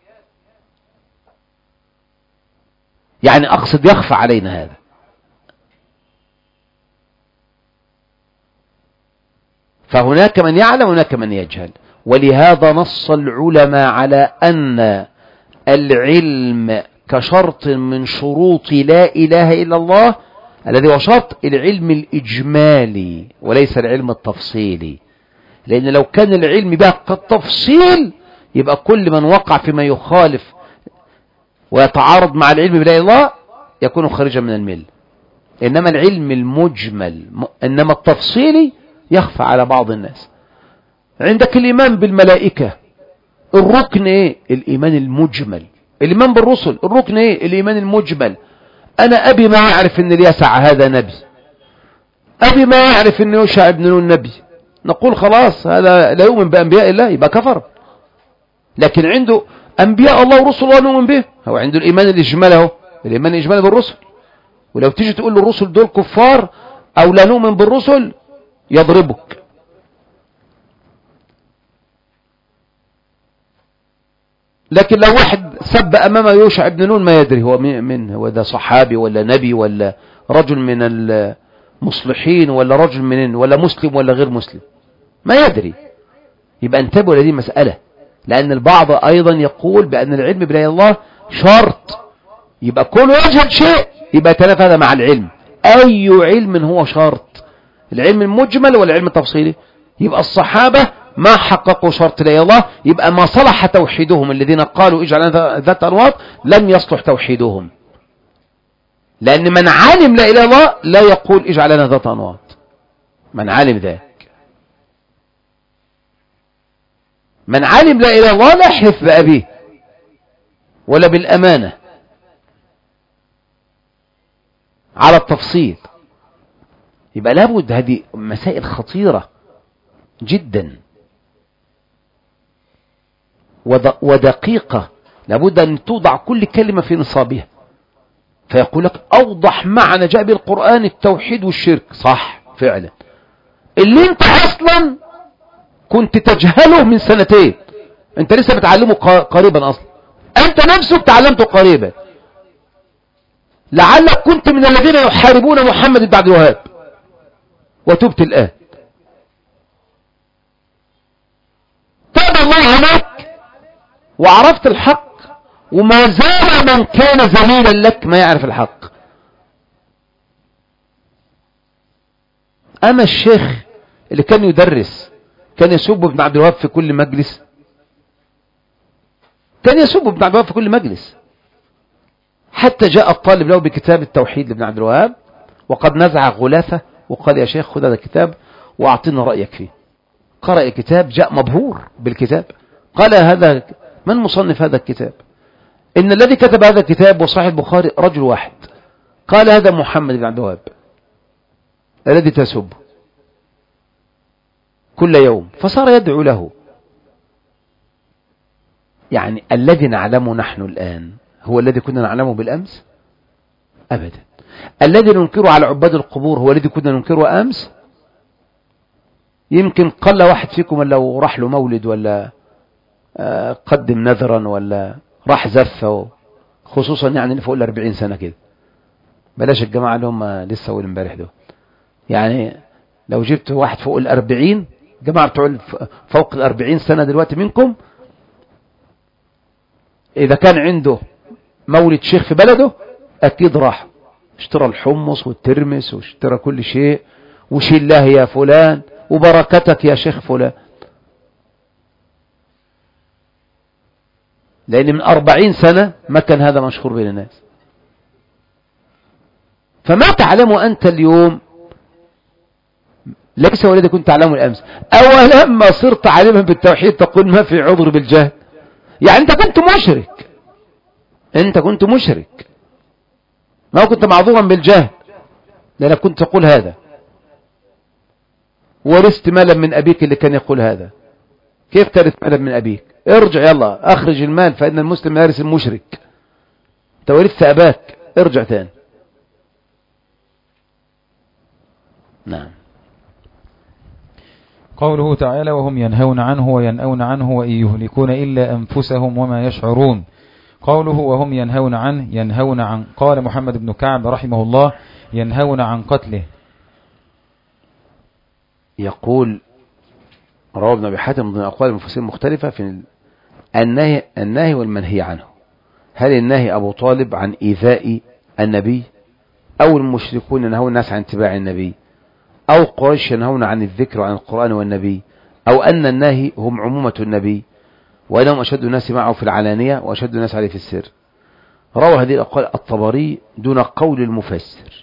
يعني أقصد يخفى علينا هذا. فهناك من يعلم وهناك من يجهل، ولهذا نص العلماء على أن العلم كشرط من شروط لا إله إلا الله، الذي هو شرط العلم الإجمالي وليس العلم التفصيلي. لأن لو كان العلم بقى كالتفصيل يبقى كل من وقع فيما يخالف ويتعارض مع العلم بلا الله يكون خارجا من المل. إنما العلم المجمل، إنما التفصيلي يخفى على بعض الناس. عندك الإيمان بالملائكة، الركن إيه؟ الإيمان المجمل. الإيمان بالرسل، الركن إيه؟ الإيمان المجمل. أنا أبي ما أعرف أن اليسع هذا نبي، أبي ما أعرف أن يوشع بن نون نبي، نقول خلاص هذا لا يؤمن بأنبياء الله، يبقى كفر. لكن عنده أنبياء الله ورسل الله نؤمن به، هو عنده الإيمان الإجمالي، هو الإيمان الإجمالي بالرسل. ولو تيجي تقول للرسل دول كفار أو لا نؤمن بالرسل يضربك. لكن لو واحد سب أمام يوشع بن نون ما يدري هو من هو، ده صحابي ولا نبي ولا رجل من المصلحين ولا رجل من ولا مسلم ولا غير مسلم، ما يدري. يبقى انتبهوا لهذه مسألة، لأن البعض أيضا يقول بأن العلم بلا الله شرط، يبقى كل يجهل شيء يبقى يتنافى هذا مع العلم. أي علم هو شرط؟ العلم المجمل ولا العلم التفصيلي؟ يبقى الصحابة ما حققوا شرط لا الله، يبقى ما صلح توحيدهم الذين قالوا اجعل ذات أنواط لم يصلح توحيدهم، لأن من علم لا إله إلا الله لا يقول اجعل لنا ذات أنواط، من علم ذاك، من علم لا إله إلا الله لا يحلف بأبيه ولا بالأمانة على التفصيل. يبقى لابد، هذه مسائل خطيرة جدا ودقيقة، لابد أن توضع كل كلمة في نصابها. فيقول لك أوضح معنى جاء بالقرآن التوحيد والشرك، صح فعلا، اللي انت أصلا كنت تجهله من سنتين، انت لسه بتعلمه قريبا، أصلا انت نفسك تعلمته قريبا، لعلك كنت من الذين يحاربون محمد بن عبد الوهاب وتبت الآن. تاب الله عليك وعرفت الحق، وما زال من كان زميلا لك ما يعرف الحق. أما الشيخ اللي كان يدرس كان يسب ابن عبد الوهاب في كل مجلس، كان يسب ابن عبد الوهاب في كل مجلس، حتى جاء الطالب له بكتاب التوحيد لابن عبد الوهاب وقد نزع غلافه وقال يا شيخ خذ هذا الكتاب واعطينا رأيك فيه. قرأ الكتاب، جاء مبهور بالكتاب، قال هذا من مصنف هذا الكتاب؟ إن الذي كتب هذا الكتاب وصحيح البخاري رجل واحد. قال هذا محمد بن عبد الوهاب الذي تسبه كل يوم. فصار يدعو له. يعني الذي نعلمه نحن الآن هو الذي كنا نعلمه بالأمس؟ أبدا. الذي ننكره على عباد القبور هو الذي كنا ننكره أمس؟ يمكن قل واحد فيكم لو راح له مولد ولا قدم نذرا ولا راح زفه، خصوصا يعني اللي فوق الأربعين سنة كده، بلاش الجماعة اللي هم لسه أول امبارح دول. يعني لو جبت واحد فوق الأربعين، جماعة بتوع فوق الأربعين سنة دلوقتي منكم، إذا كان عنده مولد شيخ في بلده أكيد راح اشترى الحمص والترمس واشترى كل شيء، وشي الله يا فلان وبركتك يا شيخ فلان. لأن من أربعين سنة ما كان هذا مشهور بين الناس. فما تعلمه أنت اليوم ليس والذي كنت تعلمه الأمس. أولما صرت عالما بالتوحيد تقول ما في عذر بالجهل. يعني أنت كنت مشرك، أنت كنت مشرك، ما كنت معذورا بالجهل لأنك كنت تقول هذا. ورثت مالا من أبيك اللي كان يقول هذا. كيف ترث مالا من أبيك؟ ارجع يلا أخرج المال، فإن المسلم يرث المشرك. أنت ورثت أباك، ارجع ثاني. نعم. قوله تعالى وهم ينهون عنه وينأون عنه وإن يهلكون إلا أنفسهم وما يشعرون. قوله وهم ينهون عنه، ينهون عن، قال محمد بن كعب رحمه الله ينهون عن قتله. يقول رواه ابن أبي حاتم من أقوال المفسرين مختلفة في النهي, النهي والمنهي عنه. هل النهي أبو طالب عن إيذاء النبي، أو المشركون ينهون الناس عن اتباع النبي، أو قريش ينهون عن الذكر وعن القرآن والنبي، أو أن الناهي هم عمومة النبي وأنهم أشد الناس معه في العلانية وأشد الناس عليه في السر. روى هذه الأقوال الطبري دون قول المفسر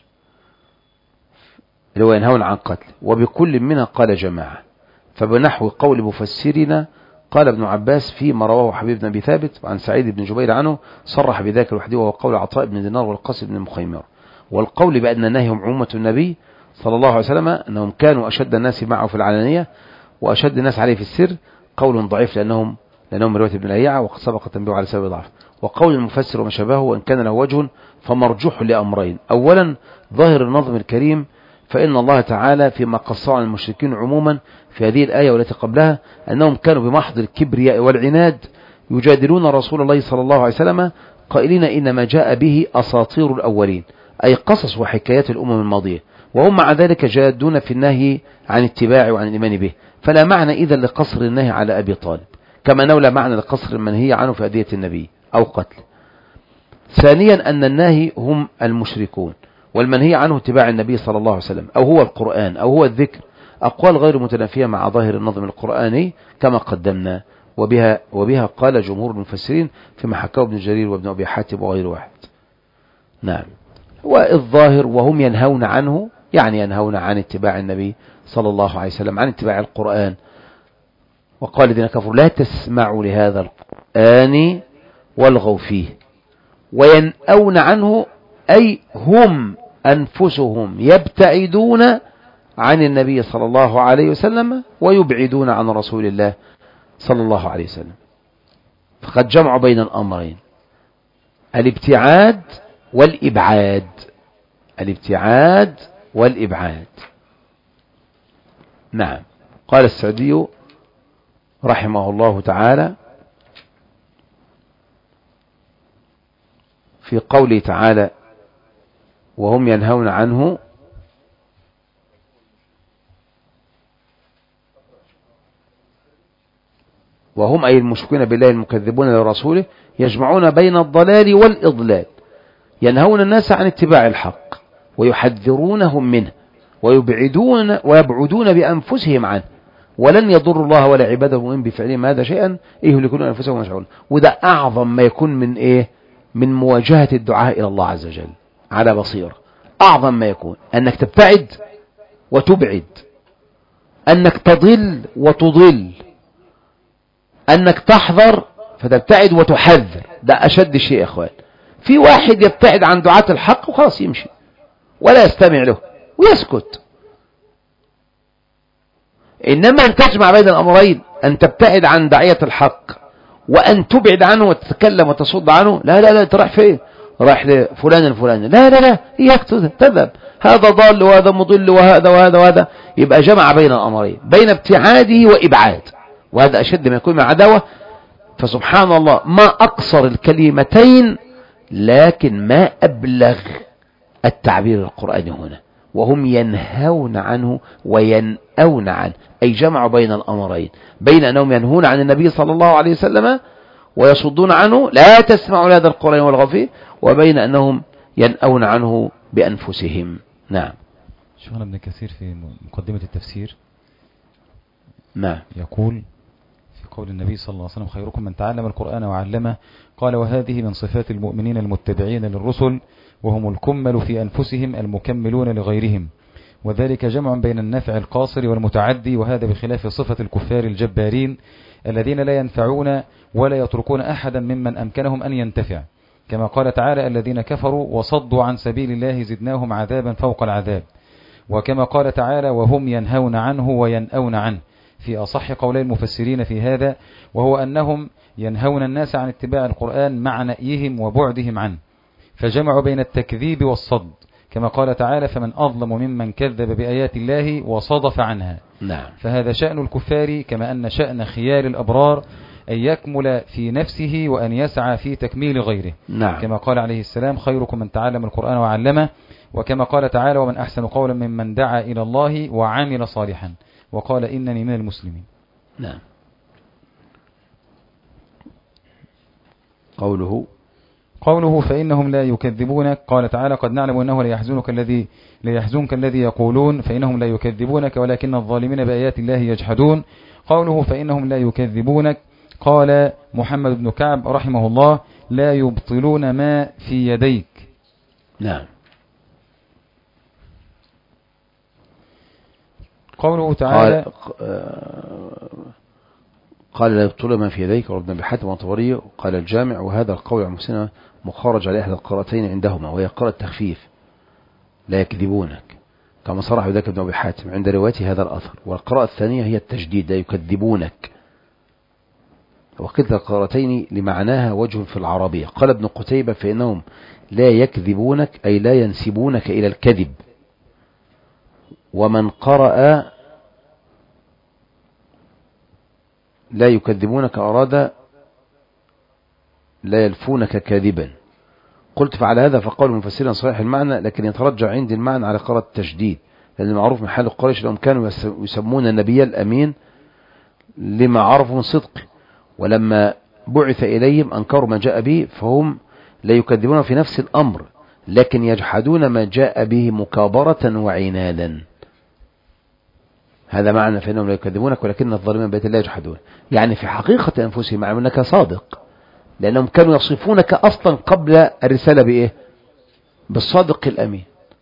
اللي هو ينهون عن قتل، وبكل منها قال جماعة. فبنحو قول مفسرنا قال ابن عباس فيما رواه حبيب بن أبي ثابت عن سعيد بن جبير عنه صرح بذاك الوحده، وهو قول عطاء بن دينار والقاسم بن مخيمر. والقول بأن النهي هم عمومة النبي صلى الله عليه وسلم أنهم كانوا أشد الناس معه في العلانية وأشد الناس عليه في السر قول ضعيف لأنهم لأنهم من رواية ابن لهيعة وقد سبق التنبيه على سبب ضعف. وقول المفسر وما شابهه وإن كان له وجه فمرجوح لأمرين. أولا ظاهر النظم الكريم، فإن الله تعالى فيما قصوا عن المشركين عموما في هذه الآية والتي قبلها أنهم كانوا بمحض الكبرياء والعناد يجادلون رسول الله صلى الله عليه وسلم قائلين إنما جاء به أساطير الأولين، أي قصص وحكايات الأمم الماضية، وهم مع ذلك جادون في النهي عن اتباعه وعن الإيمان به. فلا معنى إذا لقصر النهي على أبي طالب، كما أنه لا معنى لقصر المنهي عنه في أذية النبي أو قتله. ثانيا أن الناهي هم المشركون والمنهي عنه اتباع النبي صلى الله عليه وسلم أو هو القرآن أو هو الذكر، أقوال غير متنافية مع ظاهر النظم القرآني كما قدمنا، وبها, وبها قال جمهور المفسرين فيما حكاه ابن جرير وابن أبي حاتم وغير واحد. نعم. والظاهر وهم ينهون عنه يعني ينهون عن اتباع النبي صلى الله عليه وسلم، عن اتباع القرآن. وقال الذين كفروا لا تسمعوا لهذا القرآن والغوا فيه. وينأون عنه أي هم أنفسهم يبتعدون عن النبي صلى الله عليه وسلم ويبعدون عن رسول الله صلى الله عليه وسلم. فقد جمعوا بين الأمرين، الابتعاد والإبعاد، الابتعاد والإبعاد. نعم. قال السعدي رحمه الله تعالى في قوله تعالى وهم ينهون عنه وهم أي المشركون بالله المكذبون لرسوله يجمعون بين الضلال والإضلال، ينهون الناس عن اتباع الحق ويحذرونهم منه ويبعدون ويبعدون بأنفسهم عنه، ولن يضر الله ولا عباده من بفعلهم هذا شيئا يهلكون أنفسهم ويشعرون. وده أعظم ما يكون من إيه؟ من مواجهة الدعاء إلى الله عز وجل على بصيرة. أعظم ما يكون أنك تبتعد وتبعد، أنك تضل وتضل، أنك تحذر فتبتعد وتحذر. ده أشد شيء يا أخوان. في واحد يبتعد عن دعاة الحق وخلاص يمشي ولا يستمع له ويسكت، إنما أن تجمع بين الأمرين، أن تبتعد عن داعية الحق وأن تبعد عنه وتتكلم وتصد عنه. لا لا لا أنت رايح فين؟ رايح لفلان الفلاني. لا لا لا إياك تذهب، هذا ضال وهذا مضل وهذا وهذا وهذا. يبقى جمع بين الأمرين، بين ابتعاده وإبعاد، وهذا أشد ما يكون مع عداوة. فسبحان الله ما أقصر الكلمتين لكن ما أبلغ التعبير القرآني هنا. وهم ينهون عنه وينأون عنه، أي جمعوا بين الأمرين، بين أنهم ينهون عن النبي صلى الله عليه وسلم ويصدون عنه لا تسمعوا لهذا القرآن والغوا فيه، وبين أنهم ينأون عنه بأنفسهم. نعم. شيخنا ابن كثير في مقدمة التفسير نعم يقول في قول النبي صلى الله عليه وسلم: خيركم من تعلم القرآن وعلمه. قال: وهذه من صفات المؤمنين المتبعين للرسل، وهم الكمل في أنفسهم المكملون لغيرهم، وذلك جمع بين النفع القاصر والمتعدي، وهذا بخلاف صفة الكفار الجبارين الذين لا ينفعون ولا يتركون أحدا ممن أمكنهم أن ينتفع، كما قال تعالى: الذين كفروا وصدوا عن سبيل الله زدناهم عذابا فوق العذاب، وكما قال تعالى: وهم ينهون عنه وينأون عنه، في أصح قولي المفسرين في هذا، وهو أنهم ينهون الناس عن اتباع القرآن مع نأيهم وبعدهم عنه، فجمعوا بين التكذيب والصد، كما قال تعالى: فمن أظلم ممن كذب بآيات الله وصدف عنها. نعم. فهذا شأن الكفار، كما أن شأن خيار الأبرار أن يكمل في نفسه وأن يسعى في تكميل غيره. نعم. كما قال عليه السلام: خيركم من تعلم القرآن وعلمه، وكما قال تعالى: ومن أحسن قولا ممن دعا إلى الله وعمل صالحا وقال إنني من المسلمين. نعم. قوله قوله فإنهم لا يكذبونك، قال تعالى: قد نعلم أنه لا يحزنك الذي لا يحزنك الذي يقولون فإنهم لا يكذبونك ولكن الظالمين بآيات الله يجحدون. قوله فإنهم لا يكذبونك، قال محمد بن كعب رحمه الله: لا يبطلون ما في يديك. نعم. قوله تعالى قال, قال لا يبطل ما في يديك، وابن أبي حاتم والطبري قال الجامع، وهذا القول عن مسلم مخرج على إحدى القراءتين عندهما، وهي قراءة التخفيف لا يكذبونك، كما صرح بذلك ابن أبي حاتم عند رواية هذا الأثر. والقراءة الثانية هي التجديد لا يكذبونك، وكلتا القراءتين لمعناها وجه في العربية. قال ابن قتيبة: فإنهم لا يكذبونك أي لا ينسبونك إلى الكذب. ومن قرأ لا يكذبونك أراد لا يلفونك كاذبا. قلت: فعلى هذا فقال المفسرين صحيح المعنى، لكن يترجع عندي المعنى على قراءة التجديد، لأن المعروف من حال قريش لهم كانوا يسمون النبي الأمين لما عرفوا من صدقه، ولما بعث إليهم أنكروا ما جاء به، فهم لا يكذبون في نفس الأمر لكن يجحدون ما جاء به مكابرة وعنادا. هذا معنى فإنهم لا يكذبونك ولكن الظالمين بآيات الله يجحدون، يعني في حقيقة أنفسهم مع أنك صادق، لأنهم كانوا يصفونك أصلا قبل الرسالة بإيه؟ بالصادق الأمين،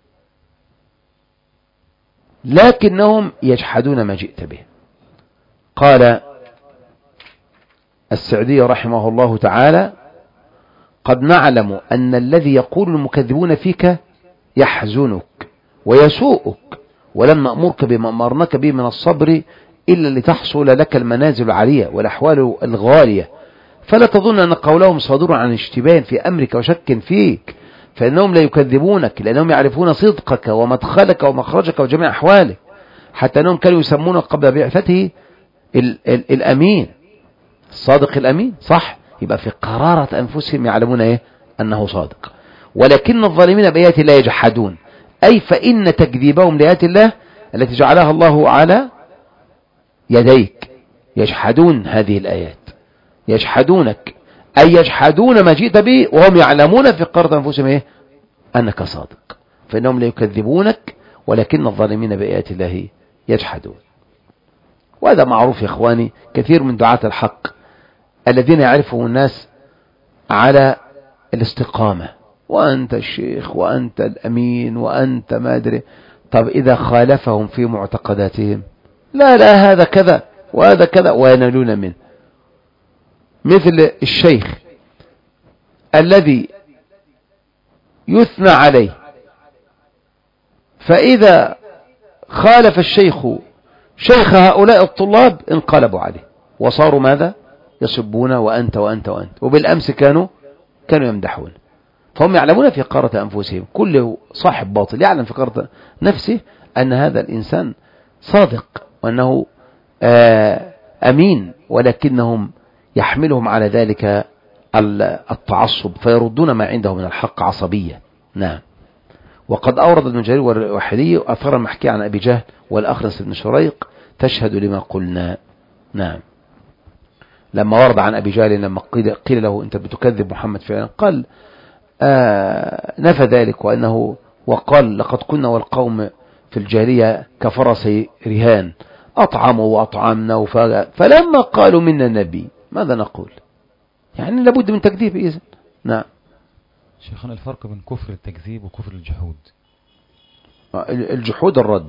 لكنهم يجحدون ما جئت به. قال السعدي رحمه الله تعالى: قد نعلم أن الذي يقول المكذبون فيك يحزنك ويسوءك، ولم نأمرك بما أمرناك به من الصبر إلا لتحصل لك المنازل العالية والأحوال الغالية، فلا تظن أن قولهم صادر عن اشتباه في أمرك وشك فيك، فإنهم لا يكذبونك لأنهم يعرفون صدقك ومدخلك ومخرجك وجميع أحوالك، حتى أنهم كانوا يسمونك قبل بعثته ال ال الأمين، الصادق الأمين. صح، يبقى في قرارة أنفسهم يعلمون إيه؟ أنه صادق. ولكن الظالمين بآيات الله يجحدون، أي فإن تكذيبهم لآيات الله التي جعلها الله على يديك يجحدون هذه الآيات. يجحدونك أي يجحدون ما جئت به وهم يعلمون في قرة أنفسهم إيه؟ أنك صادق، فإنهم لا يكذبونك ولكن الظالمين بآيات الله يجحدون. وهذا معروف يا إخواني، كثير من دعاة الحق الذين يعرفهم الناس على الاستقامة، وأنت الشيخ وأنت الأمين وأنت ما أدري، طب إذا خالفهم في معتقداتهم لا لا هذا كذا وهذا كذا وينالون منه. مثل الشيخ الذي يثنى عليه، فإذا خالف الشيخ شيخ هؤلاء الطلاب انقلبوا عليه وصاروا ماذا؟ يسبون وأنت وأنت وأنت، وبالأمس كانوا كانوا يمدحون. فهم يعلمون في قارة أنفسهم، كل صاحب باطل يعلم في قارة نفسه أن هذا الإنسان صادق وأنه أمين، ولكنهم يحملهم على ذلك التعصب فيردون ما عنده من الحق عصبية. نعم. وقد أورد ابن جرير والواحدي أثر محكي عن أبي جهل والأخرس بن شريق تشهد لما قلنا. نعم. لما ورد عن أبي جهل لما قيل له أنت بتكذب محمد فعلا، قال آه نفى ذلك، وأنه وقال لقد كنا والقوم في الجاهلية كفرس رهان أطعموا وأطعمنا وفاق، فلما قالوا منا النبي ماذا نقول؟ يعني لابد من تكذيب إذن. نعم. شيخنا الفرق بين كفر التكذيب وكفر الجحود؟ الجحود الرد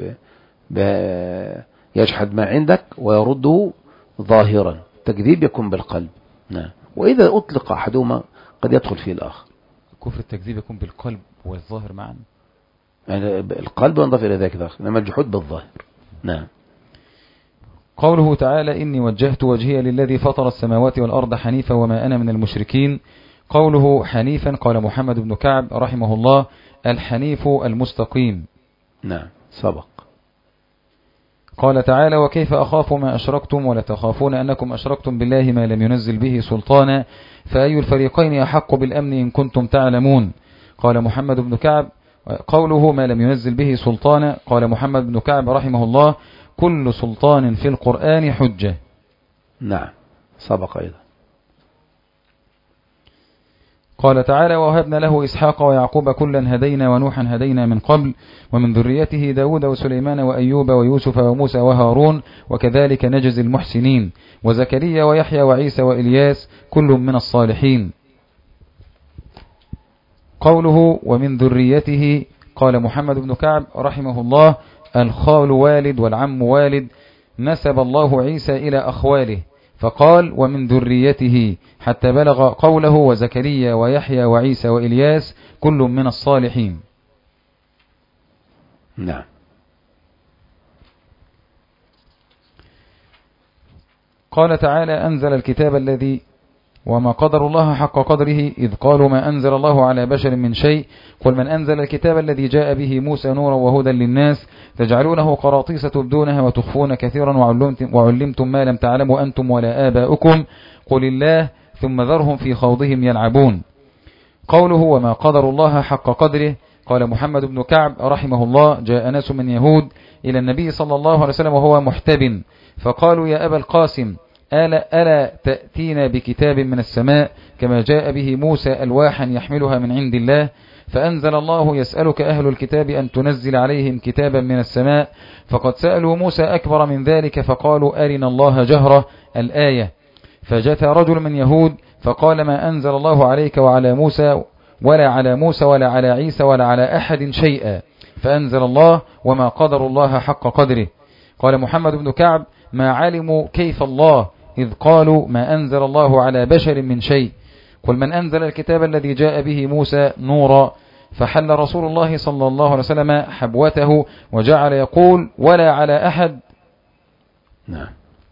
يجحد ما عندك ويرده ظاهرا، تكذيب يكون بالقلب. نعم. وإذا أطلق أحدهما قد يدخل فيه الآخر. كفر التكذيب يكون بالقلب والظاهر معا، يعني القلب ينضاف إلى ذاك الآخر، إنما الجحود بالظاهر. نعم. قوله تعالى إني وجهت وجهي للذي فطر السماوات والأرض حنيفا وما أنا من المشركين. قوله حنيفا قال محمد بن كعب رحمه الله الحنيف المستقيم. نعم سبق. قال تعالى وكيف أخاف ما أشركتم ولا تخافون أنكم أشركتم بالله ما لم ينزل به سلطانا فأي الفريقين أحق بالأمن إن كنتم تعلمون. قال محمد بن كعب قوله ما لم ينزل به سلطانا قال محمد بن كعب رحمه الله كل سلطان في القرآن حجة. نعم سبق أيضا. قال تعالى ووهبنا له إسحاق ويعقوب كلا هدينا ونوحا هدينا من قبل ومن ذريته داود وسليمان وأيوب ويوسف وموسى وهارون وكذلك نجزي المحسنين وزكريا ويحيى وعيسى وإلياس كل من الصالحين. قوله ومن ذريته قال محمد بن كعب رحمه الله الخال والد والعم والد، نسب الله عيسى إلى أخواله فقال ومن ذريته حتى بلغ قوله وزكريا ويحيى وعيسى وإلياس كل من الصالحين. نعم. قال تعالى أنزل الكتاب الذي وما قدر الله حق قدره إذ قالوا ما أنزل الله على بشر من شيء قل من أنزل الكتاب الذي جاء به موسى نورا وهدى للناس تجعلونه قراطيس تبدونها وتخفون كثيرا وعلمتم, وعلمتم ما لم تعلموا أنتم ولا آباؤكم قل الله ثم ذرهم في خوضهم يلعبون. قوله وما قدر الله حق قدره قال محمد بن كعب رحمه الله جاء ناس من يهود إلى النبي صلى الله عليه وسلم وهو محتب فقالوا يا أبا القاسم ألا, ألا تأتينا بكتاب من السماء كما جاء به موسى ألواحا يحملها من عند الله فأنزل الله يسألك أهل الكتاب أن تنزل عليهم كتابا من السماء فقد سألوا موسى أكبر من ذلك فقالوا أرنا الله جهرة الآية فجثى رجل من يهود فقال ما أنزل الله عليك وعلى موسى ولا على موسى ولا على عيسى ولا على أحد شيئا فأنزل الله وما قدر الله حق قدره. قال محمد بن كعب ما علموا كيف الله إذ قالوا ما أنزل الله على بشر من شيء قل من أنزل الكتاب الذي جاء به موسى نورا فحل رسول الله صلى الله عليه وسلم حبوته وجعل يقول ولا على أحد. نعم.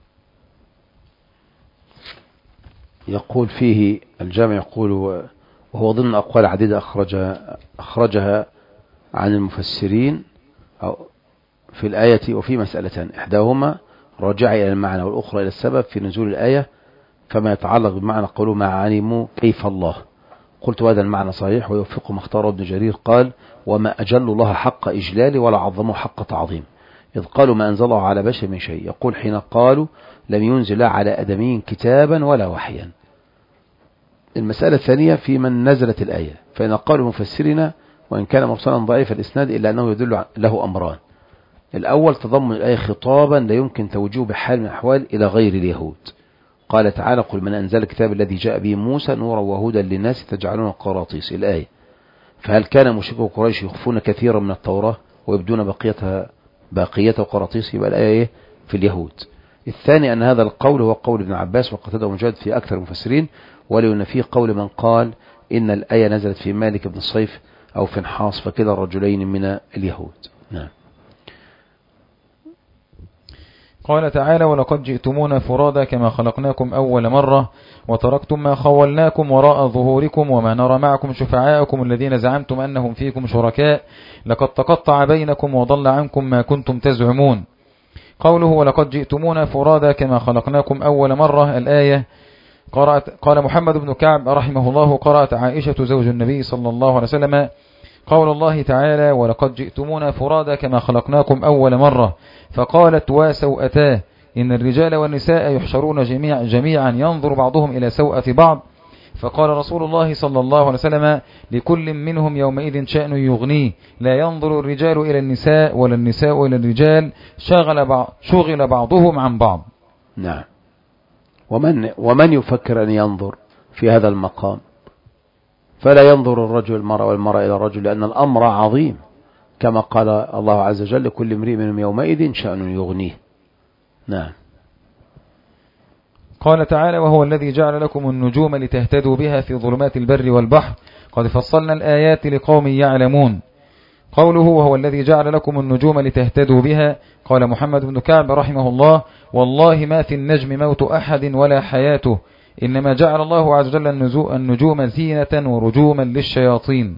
يقول فيه الجامع يقول وهو ضمن أقوال عديدة أخرجها, أخرجها عن المفسرين أو في الآية وفي مسألتان إحداهما راجع إلى المعنى والأخرى إلى السبب في نزول الآية فما يتعلق بمعنى قولوا ما علموا كيف الله. قلت هذا المعنى صحيح ويوفق ما اختاره ابن جرير قال وما أجل الله حق إجلاله ولا عظمه حق تعظيم، إذ قالوا ما أنزل الله على بشر من شيء. يقول حين قالوا لم ينزل على أدمي كتابا ولا وحيا. المسألة الثانية في من نزلت الآية، فإن قالوا مفسرنا وإن كان مرسلا ضعيف الإسناد إلا أنه يدل له أمران. الأول تضمن الآية خطابا لا يمكن توجيه بحال من الأحوال إلى غير اليهود. قال تعالى قل من أنزل الكتاب الذي جاء به موسى نورا وهدى للناس تجعلون قراطيس الآية. فهل كان مشركو قريش يخفون كثيرا من التوراة ويبدون بقيتها باقية قراطيس؟ يبقى الآية في اليهود. الثاني أن هذا القول هو قول ابن عباس وقتاده ومجاهد في أكثر المفسرين، ولأن فيه قول من قال إن الآية نزلت في مالك بن الصيف أو في نحاس فكلا الرجلين من اليهود. نعم. قال تعالى ولقد جئتمونا فرادا كما خلقناكم أول مرة وتركتم ما خولناكم وراء ظهوركم وما نرى معكم شفعاءكم الذين زعمتم أنهم فيكم شركاء لقد تقطع بينكم وضل عنكم ما كنتم تزعمون. قوله ولقد جئتمونا فرادا كما خلقناكم أول مرة الآية قرأت قال محمد بن كعب رحمه الله قرأت عائشة زوج النبي صلى الله عليه وسلم قول الله تعالى ولقد جئتمونا فرادا كما خلقناكم أول مرة فقالت وسوءتاه إن الرجال والنساء يحشرون جميع جميعا ينظر بعضهم إلى سوءة بعض. فقال رسول الله صلى الله عليه وسلم لكل منهم يومئذ شأن يغنيه لا ينظر الرجال إلى النساء ولا النساء إلى الرجال شغل, بعض شغل بعضهم عن بعض. نعم. ومن, ومن يفكر أن ينظر في هذا المقام فلا ينظر الرجل المرأة والمرأة إلى الرجل لأن الأمر عظيم كما قال الله عز وجل لكل امرئ منهم يومئذ شأن يغنيه. نعم. قال تعالى وهو الذي جعل لكم النجوم لتهتدوا بها في ظلمات البر والبحر قد فصلنا الآيات لقوم يعلمون. قوله وهو الذي جعل لكم النجوم لتهتدوا بها قال محمد بن كعب رحمه الله والله ما في النجم موت أحد ولا حياته إنما جعل الله عز وجل النجوم زينة ورجوما للشياطين.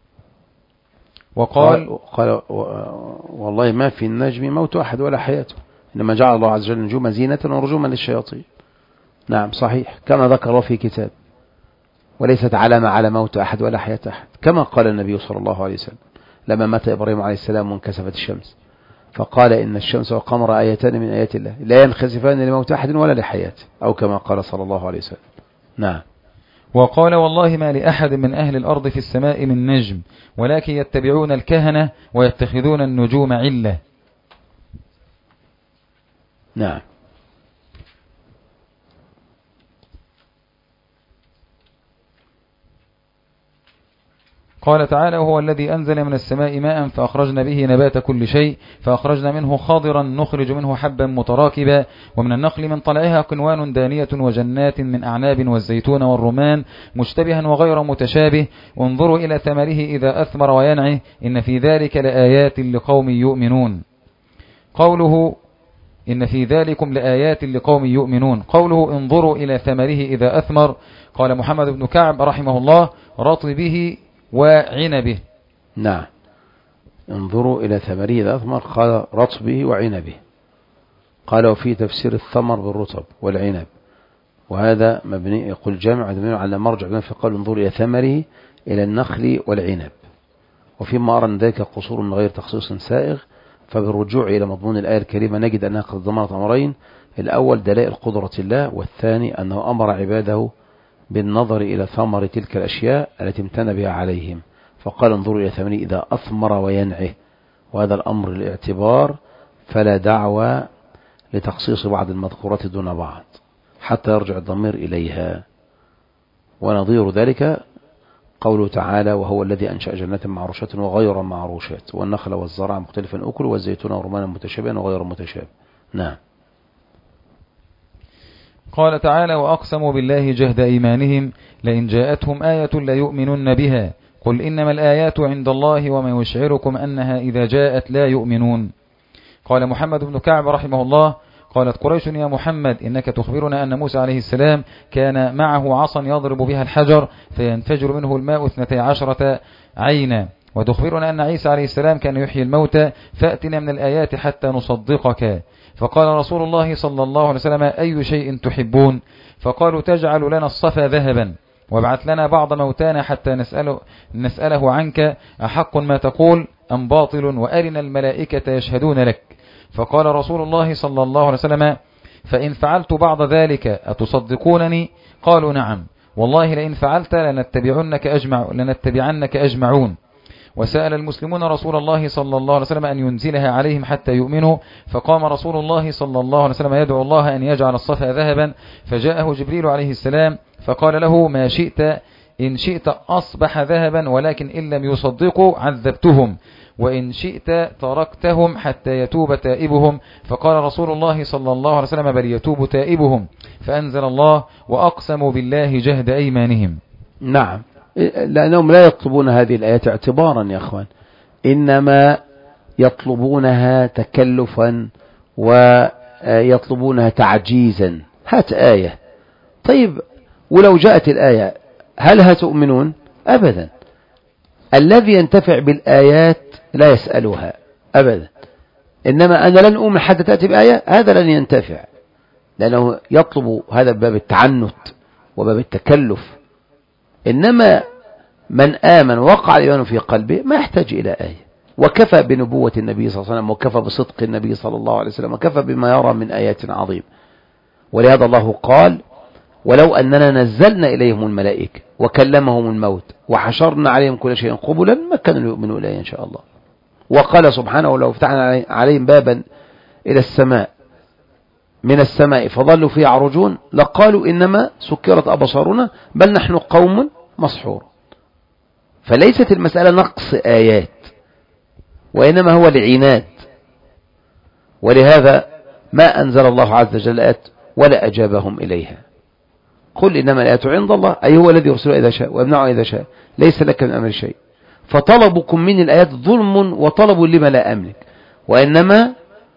وقال قال والله ما في النجم موت أحد ولا حياته إنما جعل الله عز وجل النجوم زينة ورجوما للشياطين. نعم صحيح كما ذكر الله في كتاب وليست علامة على موت أحد ولا حياة أحد كما قال النبي صلى الله عليه وسلم لما مات إبراهيم عليه السلام وانكسفت الشمس فقال إن الشمس والقمر آيتان من آيات الله لا ينخسفان لموت أحد ولا لحياته أو كما قال صلى الله عليه وسلم. نعم. وقال والله ما لأحد من أهل الأرض في السماء من نجم ولكن يتبعون الكهنة ويتخذون النجوم علة. نعم. قال تعالى وهو الذي أنزل من السماء ماء فأخرجنا به نبات كل شيء فأخرجنا منه خضرا نخرج منه حبا متراكبا ومن النخل من طلعها قنوان دانية وجنات من أعناب والزيتون والرمان مشتبها وغير متشابه انظروا إلى ثمره إذا أثمر وينعه إن في ذلك لآيات لقوم يؤمنون. قوله إن في ذلكم لآيات لقوم يؤمنون قوله انظروا إلى ثمره إذا أثمر قال محمد بن كعب رحمه الله رطبه وعنبه. نعم. انظروا إلى ثمره إذا أثمر قال رطبه وعنبه. قال وفي تفسير الثمر بالرطب والعنب وهذا مبني يقول جامع مبني على مرجع فقال انظروا إلى ثمره إلى النخل والعنب وفيما أرى أن ذلك قصور من غير تخصيص سائغ فبالرجوع إلى مضمون الآية الكريمة نجد أنها قد ضمنت أمرين الأول دلائل قدرة الله والثاني أنه أمر عباده بالنظر إلى ثمر تلك الأشياء التي امتن بها عليهم فقال انظروا إلى ثمره إذا أثمر وينعه وهذا الأمر الاعتبار فلا دعوى لتخصيص بعض المذكورات دون بعض حتى يرجع الضمير إليها. ونظير ذلك قوله تعالى وهو الذي أنشأ جنات معروشات وغير معروشات والنخل والزرع مختلفا أكل والزيتون ورمانا متشابها وغير متشابه. نعم. قال تعالى وأقسموا بالله جهد إيمانهم لئن جاءتهم آية ليؤمنن بها قل إنما الآيات عند الله وما يشعركم أنها إذا جاءت لا يؤمنون. قال محمد بن كعب رحمه الله قالت قريش يا محمد إنك تخبرنا أن موسى عليه السلام كان معه عصا يضرب بها الحجر فينفجر منه الماء اثنتي عشرة عينا وتخبرنا أن عيسى عليه السلام كان يحيي الموتى فأتنا من الآيات حتى نصدقك. فقال رسول الله صلى الله عليه وسلم أي شيء تحبون فقالوا تجعل لنا الصفا ذهبا وابعث لنا بعض موتانا حتى نسأله, نسأله عنك أحق ما تقول أم باطل وأرنا الملائكة يشهدون لك. فقال رسول الله صلى الله عليه وسلم فإن فعلت بعض ذلك أتصدقونني؟ قالوا نعم، والله لئن فعلت لنتبعنك, أجمع لنتبعنك أجمعون. وسأل المسلمون رسول الله صلى الله عليه وسلم أن ينزلها عليهم حتى يؤمنوا، فقام رسول الله صلى الله عليه وسلم يدعو الله أن يجعل الصفا ذهبا، فجاءه جبريل عليه السلام فقال له ما شئت، إن شئت أصبح ذهبا، ولكن إن لم يصدقوا عذبتهم، وإن شئت تركتهم حتى يتوب تائبهم. فقال رسول الله صلى الله عليه وسلم بل يتوب تائبهم، فأنزل الله وأقسموا بالله جهد أيمانهم. نعم، لأنهم لا يطلبون هذه الآيات اعتبارا يا أخوان، إنما يطلبونها تكلفا ويطلبونها تعجيزا. هات آية، طيب ولو جاءت الآية هل هتؤمنون؟ أبدا. الذي ينتفع بالآيات لا يسألها أبدا، إنما أنا لن أؤمن حتى تأتي بآية، هذا لن ينتفع، لأنه يطلب هذا باب التعنت وباب التكلف. إنما من آمن وقع الإيمان في قلبه ما يحتاج إلى آية، وكفى بنبوة النبي صلى الله عليه وسلم، وكفى بصدق النبي صلى الله عليه وسلم، وكفى بما يرى من آيات عظيم. ولهذا الله قال ولو أننا نزلنا إليهم الملائكة وكلمهم الموت وحشرنا عليهم كل شيء قبلا ما كانوا يؤمنوا إليه إن شاء الله. وقال سبحانه ولو فتحنا عليهم بابا إلى السماء من السماء فظلوا فيه يعرجون لقالوا إنما سكرت أبصارنا بل نحن قوم مسحور. فليست المسألة نقص آيات، وإنما هو العناد. ولهذا ما أنزل الله عز وجل آيات ولا أجابهم إليها. قل إنما الآيات عند الله، أي هو الذي يرسل إذا شاء ويمنع إذا شاء، ليس لك من أمر شيء. فطلبكم من الآيات ظلم وطلب لما لا أملك، وإنما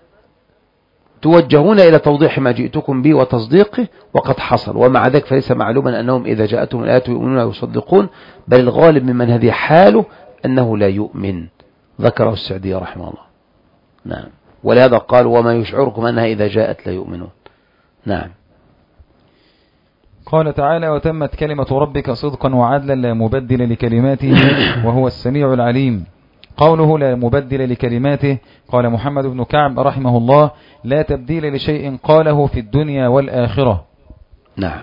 توجهون إلى توضيح ما جئتكم به وتصديقه وقد حصل. ومع ذلك فليس معلوما أنهم إذا جاءتهم الآيات يؤمنون ويصدقون، بل الغالب ممن هذه حاله أنه لا يؤمن، ذكره السعدي رحمه الله. نعم، ولهذا قال وما يشعركم أنها إذا جاءت لا يؤمنون. نعم. قال تعالى وتمت كلمة ربك صدقا وعدلا لا مبدل لكلماته وهو السميع العليم. قوله لا مبدل لكلماته، قال محمد بن كعب رحمه الله لا تبديل لشيء قاله في الدنيا والآخرة. نعم،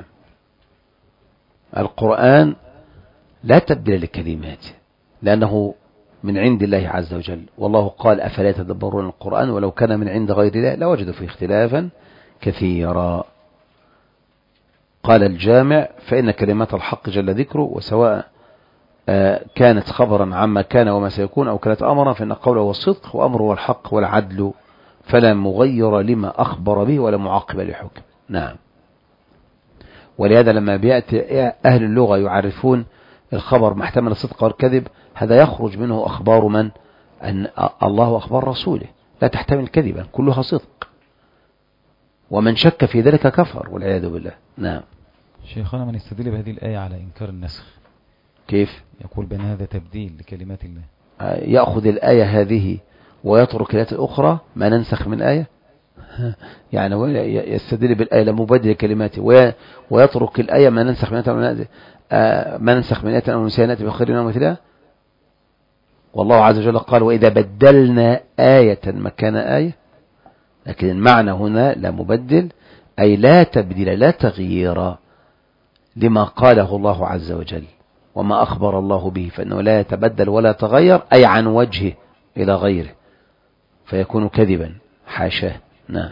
القرآن لا تبديل لكلماته لأنه من عند الله عز وجل، والله قال أفلا يتدبرون القرآن ولو كان من عند غير الله لوجدوا فيه اختلافا كثيرا. قال الجامع فإن كلمات الحق جل ذكره وسواء كانت خبرا عما كان وما سيكون أو كانت أمرا فإن قوله هو الصدق وأمره هو الحق والعدل، فلا مغير لما أخبر به ولا معقب لحكم. نعم. ولهذا لما بيأتي أهل اللغة يعرفون الخبر محتمل الصدق والكذب، هذا يخرج منه أخبار من؟ أن الله وأخبار رسوله لا تحتمل كذبا كلها صدق، ومن شك في ذلك كفر والعياذ بالله. نعم. شيخنا من يستدل بهذه الآية على إنكار النسخ كيف؟ يقول بأن هذا تبديل لكلمات الله. يأخذ الآية هذه ويترك الآيات الأخرى، ما ننسخ من آية يعني يستدل بالآية لمبدل كلماته ويترك الآية ما ننسخ من آية ما ننسخ من آية أو نسيها نأتي بخير منها مثلها. والله عز وجل قال وإذا بدلنا آية مكان آية، لكن المعنى هنا لا مبدل أي لا تبديل لا تغيير لما قاله الله عز وجل وما أخبر الله به، فإنه لا يتبدل ولا تغير أي عن وجهه إلى غيره فيكون كذبا حاشاه. نعم.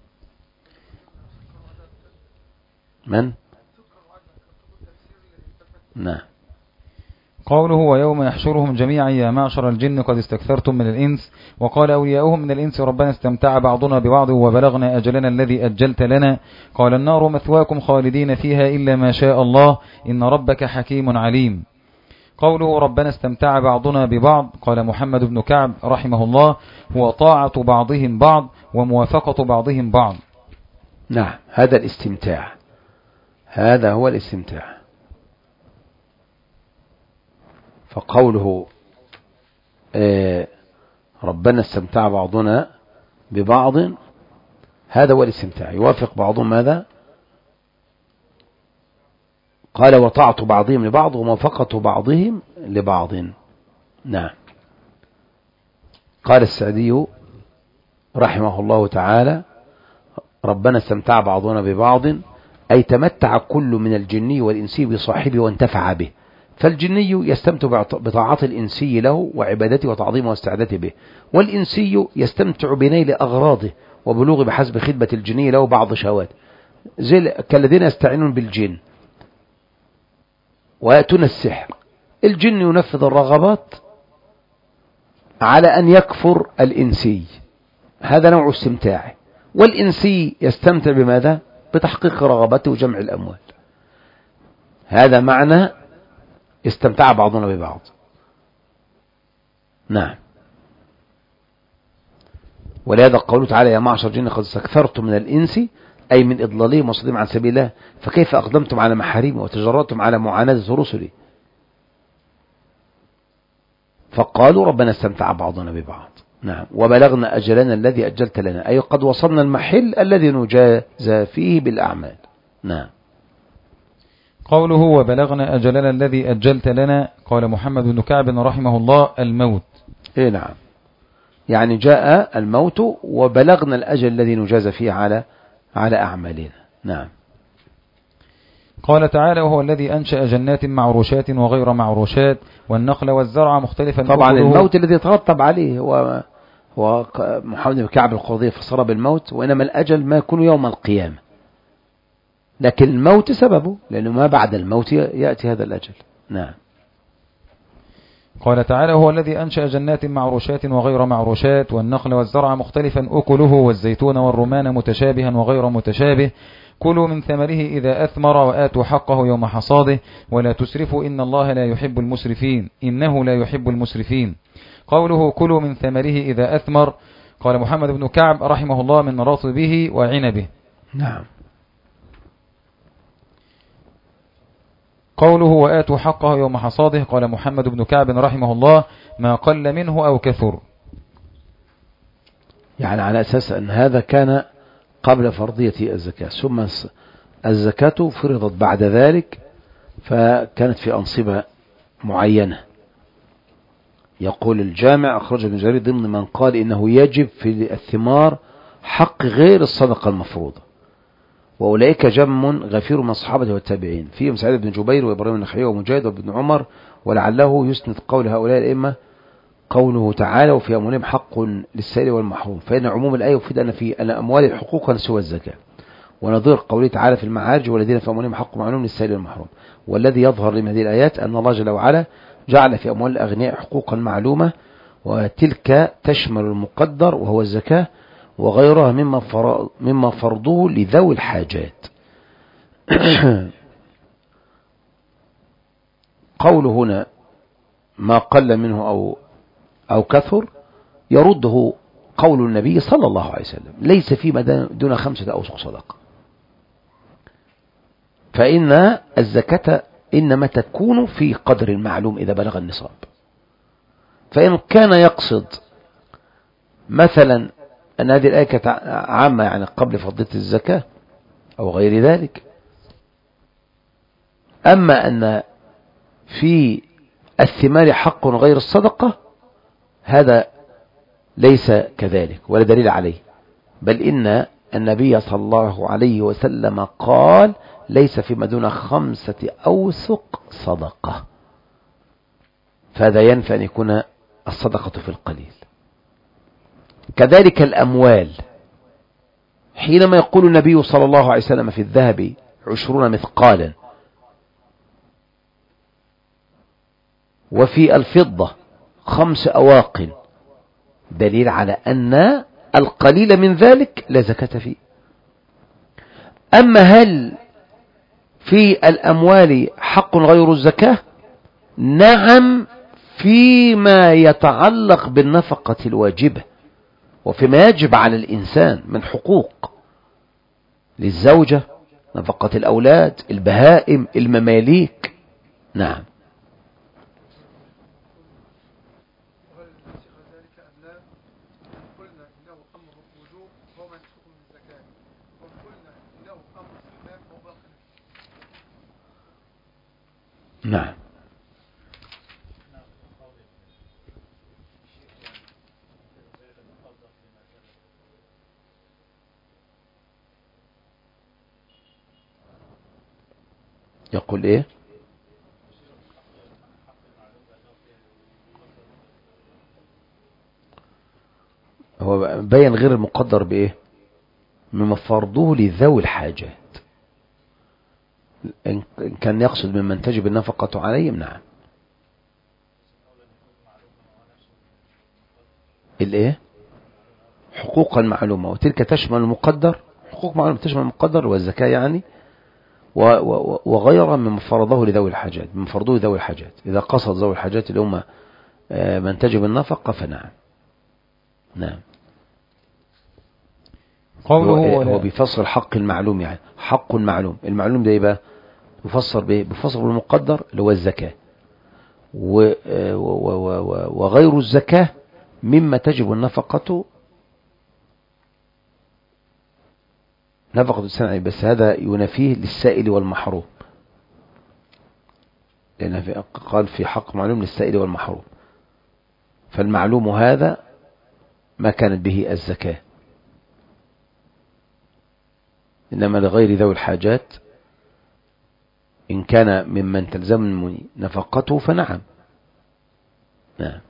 من؟ نعم. قوله ويوم يحشرهم جميعا يا معشر الجن قد استكثرتم من الإنس، وقال أولياؤهم من الإنس ربنا استمتع بعضنا ببعض وبلغنا أجلنا الذي أجلت لنا، قال النار مثواكم خالدين فيها إلا ما شاء الله إن ربك حكيم عليم. قوله ربنا استمتع بعضنا ببعض، قال محمد بن كعب رحمه الله هو طاعة بعضهم بعض وموافقة بعضهم بعض. نعم، هذا الاستمتاع، هذا هو الاستمتاع. فقوله آه ربنا استمتع بعضنا ببعض هذا هو الاستمتاع، يوافق بعضهم ماذا؟ قال وطاعة بعضهم لبعض وموافقة بعضهم لبعض. نعم. قال السعدي رحمه الله تعالى: ربنا استمتع بعضنا ببعض، أي تمتع كل من الجني والإنسي بصاحبه وانتفع به. فالجني يستمتع بطاعة الإنسي له وعبادته وتعظيمه واستعادته به، والإنسي يستمتع بنيل أغراضه وبلوغ بحسب خدمة الجني له بعض شهوات، زي كالذين يستعينون بالجن ويأتون السحر. الجن ينفذ الرغبات على أن يكفر الإنسي، هذا نوع استمتاعه، والإنسي يستمتع بماذا؟ بتحقيق رغبته وجمع الأموال. هذا معنى استمتع بعضنا ببعض. نعم. ولهذا قوله تعالى: يا معشر الجن قد استكثرتم من الإنس، أي من إضلالهم وصدهم عن سبيل الله، فكيف أقدمتم على محارمه وتجرأتم على معاندة رسله؟ فقالوا: ربنا استمتع بعضنا ببعض. نعم. وبلغنا أجلنا الذي أجلت لنا، أي قد وصلنا المحل الذي نجازى فيه بالأعمال. نعم. قوله: وبلغنا أجلنا الذي أجلت لنا، قال محمد بن كعب رحمه الله: الموت. إيه نعم، يعني جاء الموت وبلغنا الأجل الذي نجازى فيه على على أعمالنا. نعم. قال تعالى: وهو الذي أنشأ جنات معروشات وغير معروشات والنخل والزرع مختلفا. طبعا الموت الذي يترتب عليه هو هو محمد بن كعب القرظي فسر بالموت، وإنما الأجل ما يكون يوم القيامة، لكن الموت سببه، لأنه ما بعد الموت يأتي هذا الأجل. نعم. قال تعالى: هو الذي أنشأ جنات معروشات وغير معروشات والنخل والزرع مختلفا أكله والزيتون والرمان متشابها وغير متشابه، كلوا من ثمره إذا أثمر وآتوا حقه يوم حصاده ولا تسرفوا إن الله لا يحب المسرفين إنه لا يحب المسرفين. قوله: كلوا من ثمره إذا أثمر، قال محمد بن كعب رحمه الله: من رطبه وعنبه. نعم. قوله: وآتوا حقه يوم حصاده، قال محمد بن كعب رحمه الله: ما قل منه أو كثر. يعني على أساس أن هذا كان قبل فرضية الزكاة، ثم الزكاة فرضت بعد ذلك، فكانت في أنصبة معينة. يقول الجامع أخرج ابن جرير ضمن من قال إنه يجب في الثمار حق غير الصدقة المفروضة، وأولئك جم غفير من الصحابة والتابعين، فيهم سعيد بن جبير وإبراهيم النخعي ومجاهد وابن عمر، ولعله يسند قول هؤلاء الأئمة قوله تعالى: وفي أموالهم حق للسائل والمحروم، فإن عموم الآية يفيد أن في أن أموال حقوقا سوى الزكاة، ونظير قوله تعالى في المعارج: والذين في أموالهم حق معلوم للسائل والمحروم. والذي يظهر من هذه الآيات أن الله جل وعلا جعل في أموال الأغنياء حقوقا معلومة، وتلك تشمل المقدر وهو الزكاة وغيرها مما مما فرضه لذوي الحاجات. قوله هنا ما قل منه أو أو كثر يرده قول النبي صلى الله عليه وسلم: ليس فيما دون خمسة أوسق صدقة. فإن الزكاة إنما تكون في قدر المعلوم إذا بلغ النصاب. فإن كان يقصد مثلا أن هذه الآية كانت عامة، يعني قبل فرضية الزكاة أو غير ذلك، أما أن في الثمار حق غير الصدقة، هذا ليس كذلك ولا دليل عليه، بل إن النبي صلى الله عليه وسلم قال: ليس فيما دون خمسة أوسق صدقة. فهذا ينفع أن يكون الصدقة في القليل. كذلك الأموال، حينما يقول النبي صلى الله عليه وسلم في الذهب عشرون مثقالا، وفي الفضة خمس أواق، دليل على أن القليل من ذلك لا زكاة فيه. أما هل في الأموال حق غير الزكاة؟ نعم، فيما يتعلق بالنفقة الواجبة وفيما يجب على الإنسان من حقوق للزوجة، نفقة الأولاد، البهائم، المماليك. نعم. نعم. يقول ايه؟ هو بين غير المقدر بايه؟ مما فرضه لذوي الحاجات. ان كان يقصد ممن تجب النفقة عليهم نعم. الايه؟ حقوقا معلومة، وتلك تشمل المقدر، حقوق معلومة تشمل المقدر والزكاة يعني، وغيرها مما فرضه لذوي الحاجات، من فرضه لذوي الحاجات. إذا قصد ذوي الحاجات اللي هم من تجب النفقة فنعم. نعم. قوله هو بيفسر حق المعلوم، يعني حق معلوم. المعلوم ده يبقى بيفسر بايه؟ بيفسر بالمقدر اللي هو الزكاة، وغير الزكاة مما تجب النفقة، نفقة السنة، بس هذا ينافيه للسائل والمحروم، لأن في قال في حق معلوم للسائل والمحروم. فالمعلوم هذا ما كانت به الزكاة، إنما لغير ذوي الحاجات إن كان ممن تلزمني نفقته فنعم. نعم.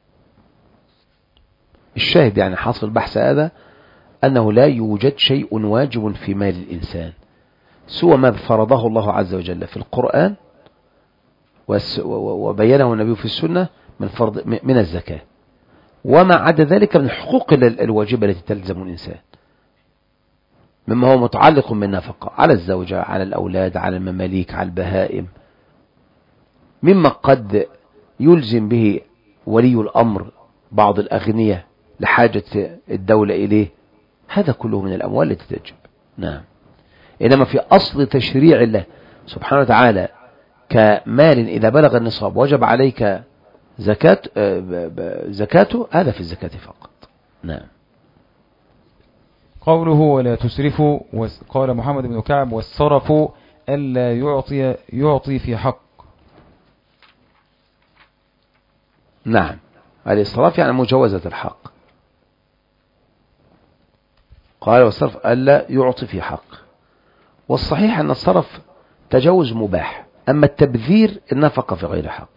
الشاهد يعني حاصل البحث هذا أنه لا يوجد شيء واجب في مال الإنسان سوى ما فرضه الله عز وجل في القرآن وبينه النبي في السنة من فرض من الزكاة، وما عدا ذلك من الحقوق الواجبة التي تلزم الإنسان مما هو متعلق بالنفقة على الزوجة، على الأولاد، على المماليك، على البهائم، مما قد يلزم به ولي الأمر بعض الأغنياء لحاجة الدولة إليه. هذا كله من الأموال التي تجب. نعم. إنما في أصل تشريع الله سبحانه وتعالى كمال إذا بلغ النصاب وجب عليك زكاة زكاته، هذا في الزكاة فقط. نعم. قوله ولا تسرفوا، قال محمد بن كعب والصرف ألا يعطي يعطي في حق. نعم. الإسراف يعني مجاوزة الحق. قال والصرف ألا يعطي في حق. والصحيح أن الصرف تجاوز مباح، أما التبذير النفقة في غير حق.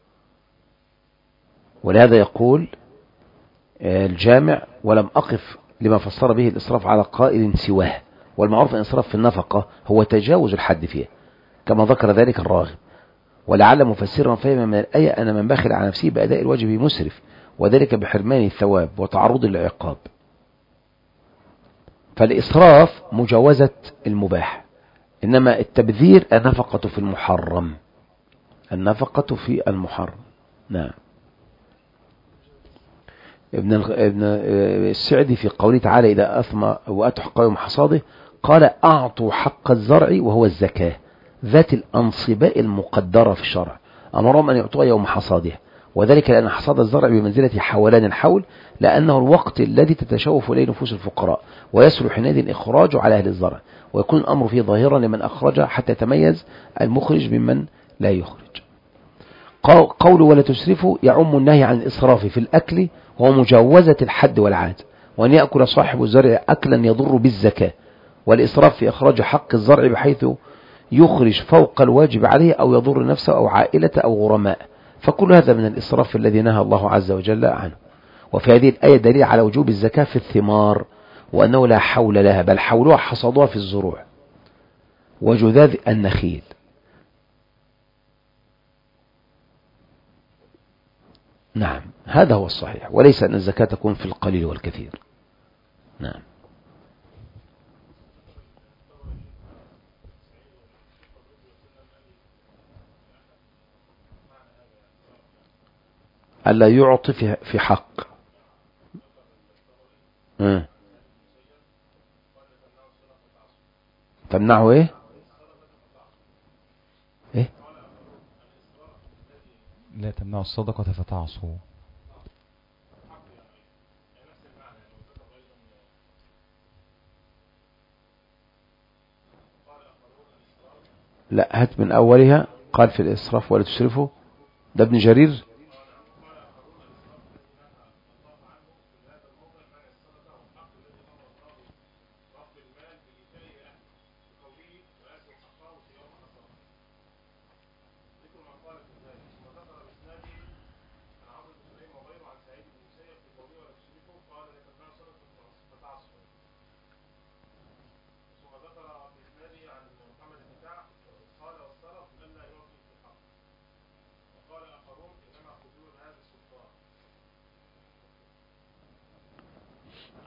ولهذا يقول الجامع ولم أقف لما فسر به الإسراف على قائل سواه، والمعروف أن الإسراف في النفقة هو تجاوز الحد فيها كما ذكر ذلك الراغب. ولعل مفسرا فهم من الآية أن من بخل على نفسه بأداء الواجب مسرف، وذلك بحرمان الثواب وتعرض للعقاب. فالإسراف مجاوزة المباح، إنما التبذير النفقة في المحرم، النفقة في المحرم. نعم. ابن ابن السعدي في قوله تعالى إذا أثمر وأتوا حق يوم حصاده قال أعطوا حق الزرع وهو الزكاة ذات الأنصباء المقدرة في الشرع، أمرهم أن يعطوها يوم حصادها، وذلك لأن حصاد الزرع بمنزلة حولان الحول، لأنه الوقت الذي تتشوف إليه نفوس الفقراء، ويسلو حينئذ إخراجه على أهل الزرع، ويكون الأمر فيه ظاهرا لمن أخرج حتى يتميز المخرج ممن لا يخرج. قول ولا تسرفوا يعم النهي عن الإسراف في الأكل وهو مجاوزة الحد والعاد، وأن يأكل صاحب الزرع أكلا يضر بالزكاة، والإسراف في إخراج حق الزرع بحيث يخرج فوق الواجب عليه أو يضر نفسه أو عائلة أو غرماء، فكل هذا من الإسراف الذي نهى الله عز وجل عنه. وفي هذه الآية دليل على وجوب الزكاة في الثمار، وأنه لا حول لها بل حولها حصدها في الزروع وجذاذ النخيل. نعم. هذا هو الصحيح، وليس أن الزكاة تكون في القليل والكثير. نعم. ألا يعطي في حق. م. تمنعه ايه ايه لا تمنعوا الصدقة فتعصوا. لا، هات من أولها. قال في الإسراف ولا تسرفوا، ده ابن جرير.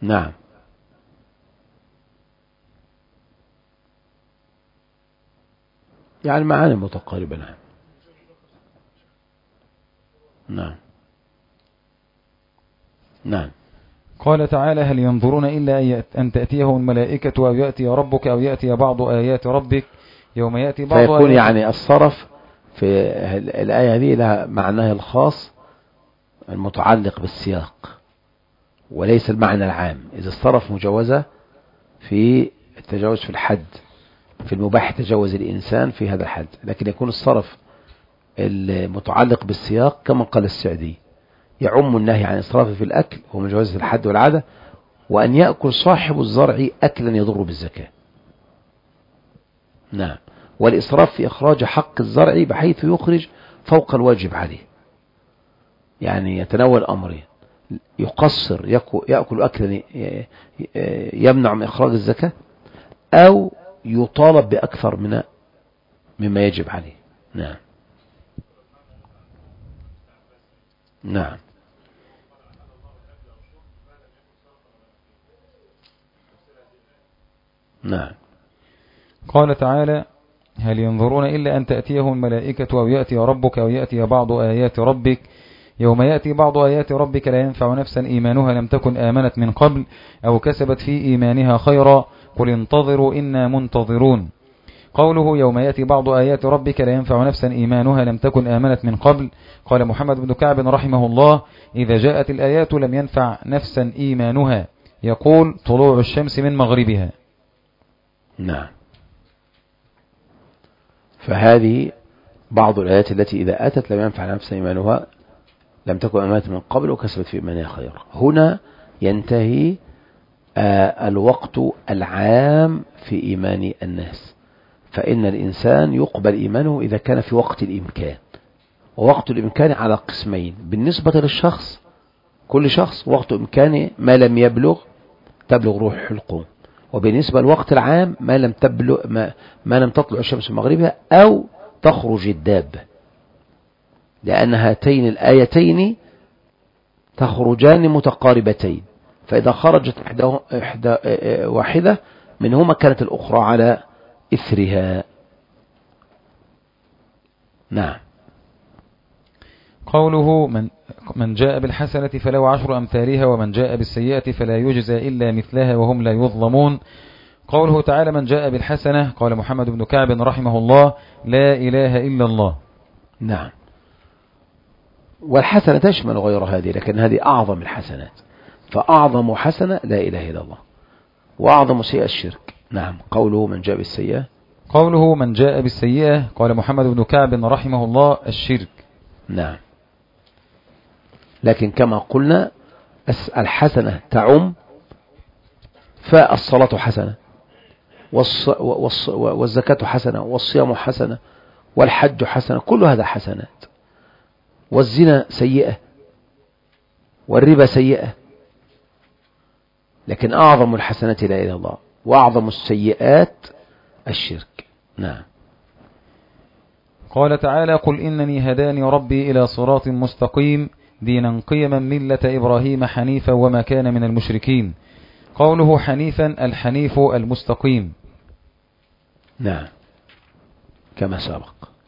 نعم. يعني معاني متقاربة. نعم. نعم. نعم. قال تعالى هل ينظرون إلا أن تأتيهم الملائكة أو يأتي ربك أو يأتي بعض آيات ربك يوم يأتي بعض فيكون آيات يعني الصرف في الآية هذه لها معناها الخاص المتعلق بالسياق وليس المعنى العام. إذا الصرف مجوزة في التجاوز في الحد، في المباح تجاوز الإنسان في هذا الحد، لكن يكون الصرف المتعلق بالسياق كما قال السعدي يعم النهي عن إسراف في الأكل ومجاوزة الحد والعادة، وأن يأكل صاحب الزرع أكلا يضر بالزكاة. نعم. والإسراف في إخراج حق الزرع بحيث يخرج فوق الواجب عليه، يعني يتناول أمرين: يقصر يأكل أكلا يمنع من إخراج الزكاة، أو يطالب بأكثر من مما يجب عليه. نعم. نعم. نعم. قال تعالى هل ينظرون إلا أن تأتيهم الملائكة أو يأتي ربك أو يأتي بعض آيات ربك يوم يأتي بعض آيات ربك لا ينفع نفسا إيمانها لم تكن آمنت من قبل أو كسبت في إيمانها خيرا قل انتظروا إنا منتظرون. قوله يوم يأتي بعض آيات ربك لا ينفع نفسا إيمانها لم تكن آمنت من قبل، قال محمد بن كعب رحمه الله إذا جاءت الآيات لم ينفع نفسا إيمانها، يقول طلوع الشمس من مغربها. نعم. فهذه بعض الآيات التي إذا أتت لم ينفع نفسا إيمانها لم تكن آمنت من قبل وكسبت في إيمانها خيرا. هنا ينتهي آه الوقت العام في إيمان الناس، فإن الإنسان يقبل إيمانه إذا كان في وقت الإمكان، ووقت الإمكان على قسمين بالنسبة للشخص، كل شخص وقت إمكانه ما لم يبلغ تبلغ روح الحلقوم، وبالنسبة للوقت العام ما لم تبلغ ما, ما لم تطلع الشمس من مغربها أو تخرج الدابة، لأن هاتين الآيتين تخرجان متقاربتين، فإذا خرجت إحدى إحدى واحدة منهما كانت الأخرى على إثرها. نعم. قوله من, من جاء بالحسنة فله عشر أمثالها ومن جاء بالسيئة فلا يجزى إلا مثلها وهم لا يظلمون. قوله تعالى من جاء بالحسنة، قال محمد بن كعب رحمه الله لا إله إلا الله. نعم. والحسنة تشمل غير هذه، لكن هذه أعظم الحسنات، فأعظم حسنة لا إله إلا الله، وأعظم سيئة الشرك. نعم. قوله من جاء بالسيئة، قوله من جاء بالسيئة قال محمد بن كعب رحمه الله الشرك. نعم. لكن كما قلنا الحسنة تعم، فالصلاة حسنة والزكاة حسنة والصيام حسنة والحج حسنة، كل هذا حسنات. والزنا سيئة والربا سيئة، لكن أعظم الحسنات لا إله إلا الله، وأعظم السيئات الشرك. نعم. قال تعالى قل إنني هداني ربي إلى صراط مستقيم دينا قيما ملة إبراهيم حنيفا وما كان من المشركين. قوله حنيفا الحنيف المستقيم. نعم. كما سبق.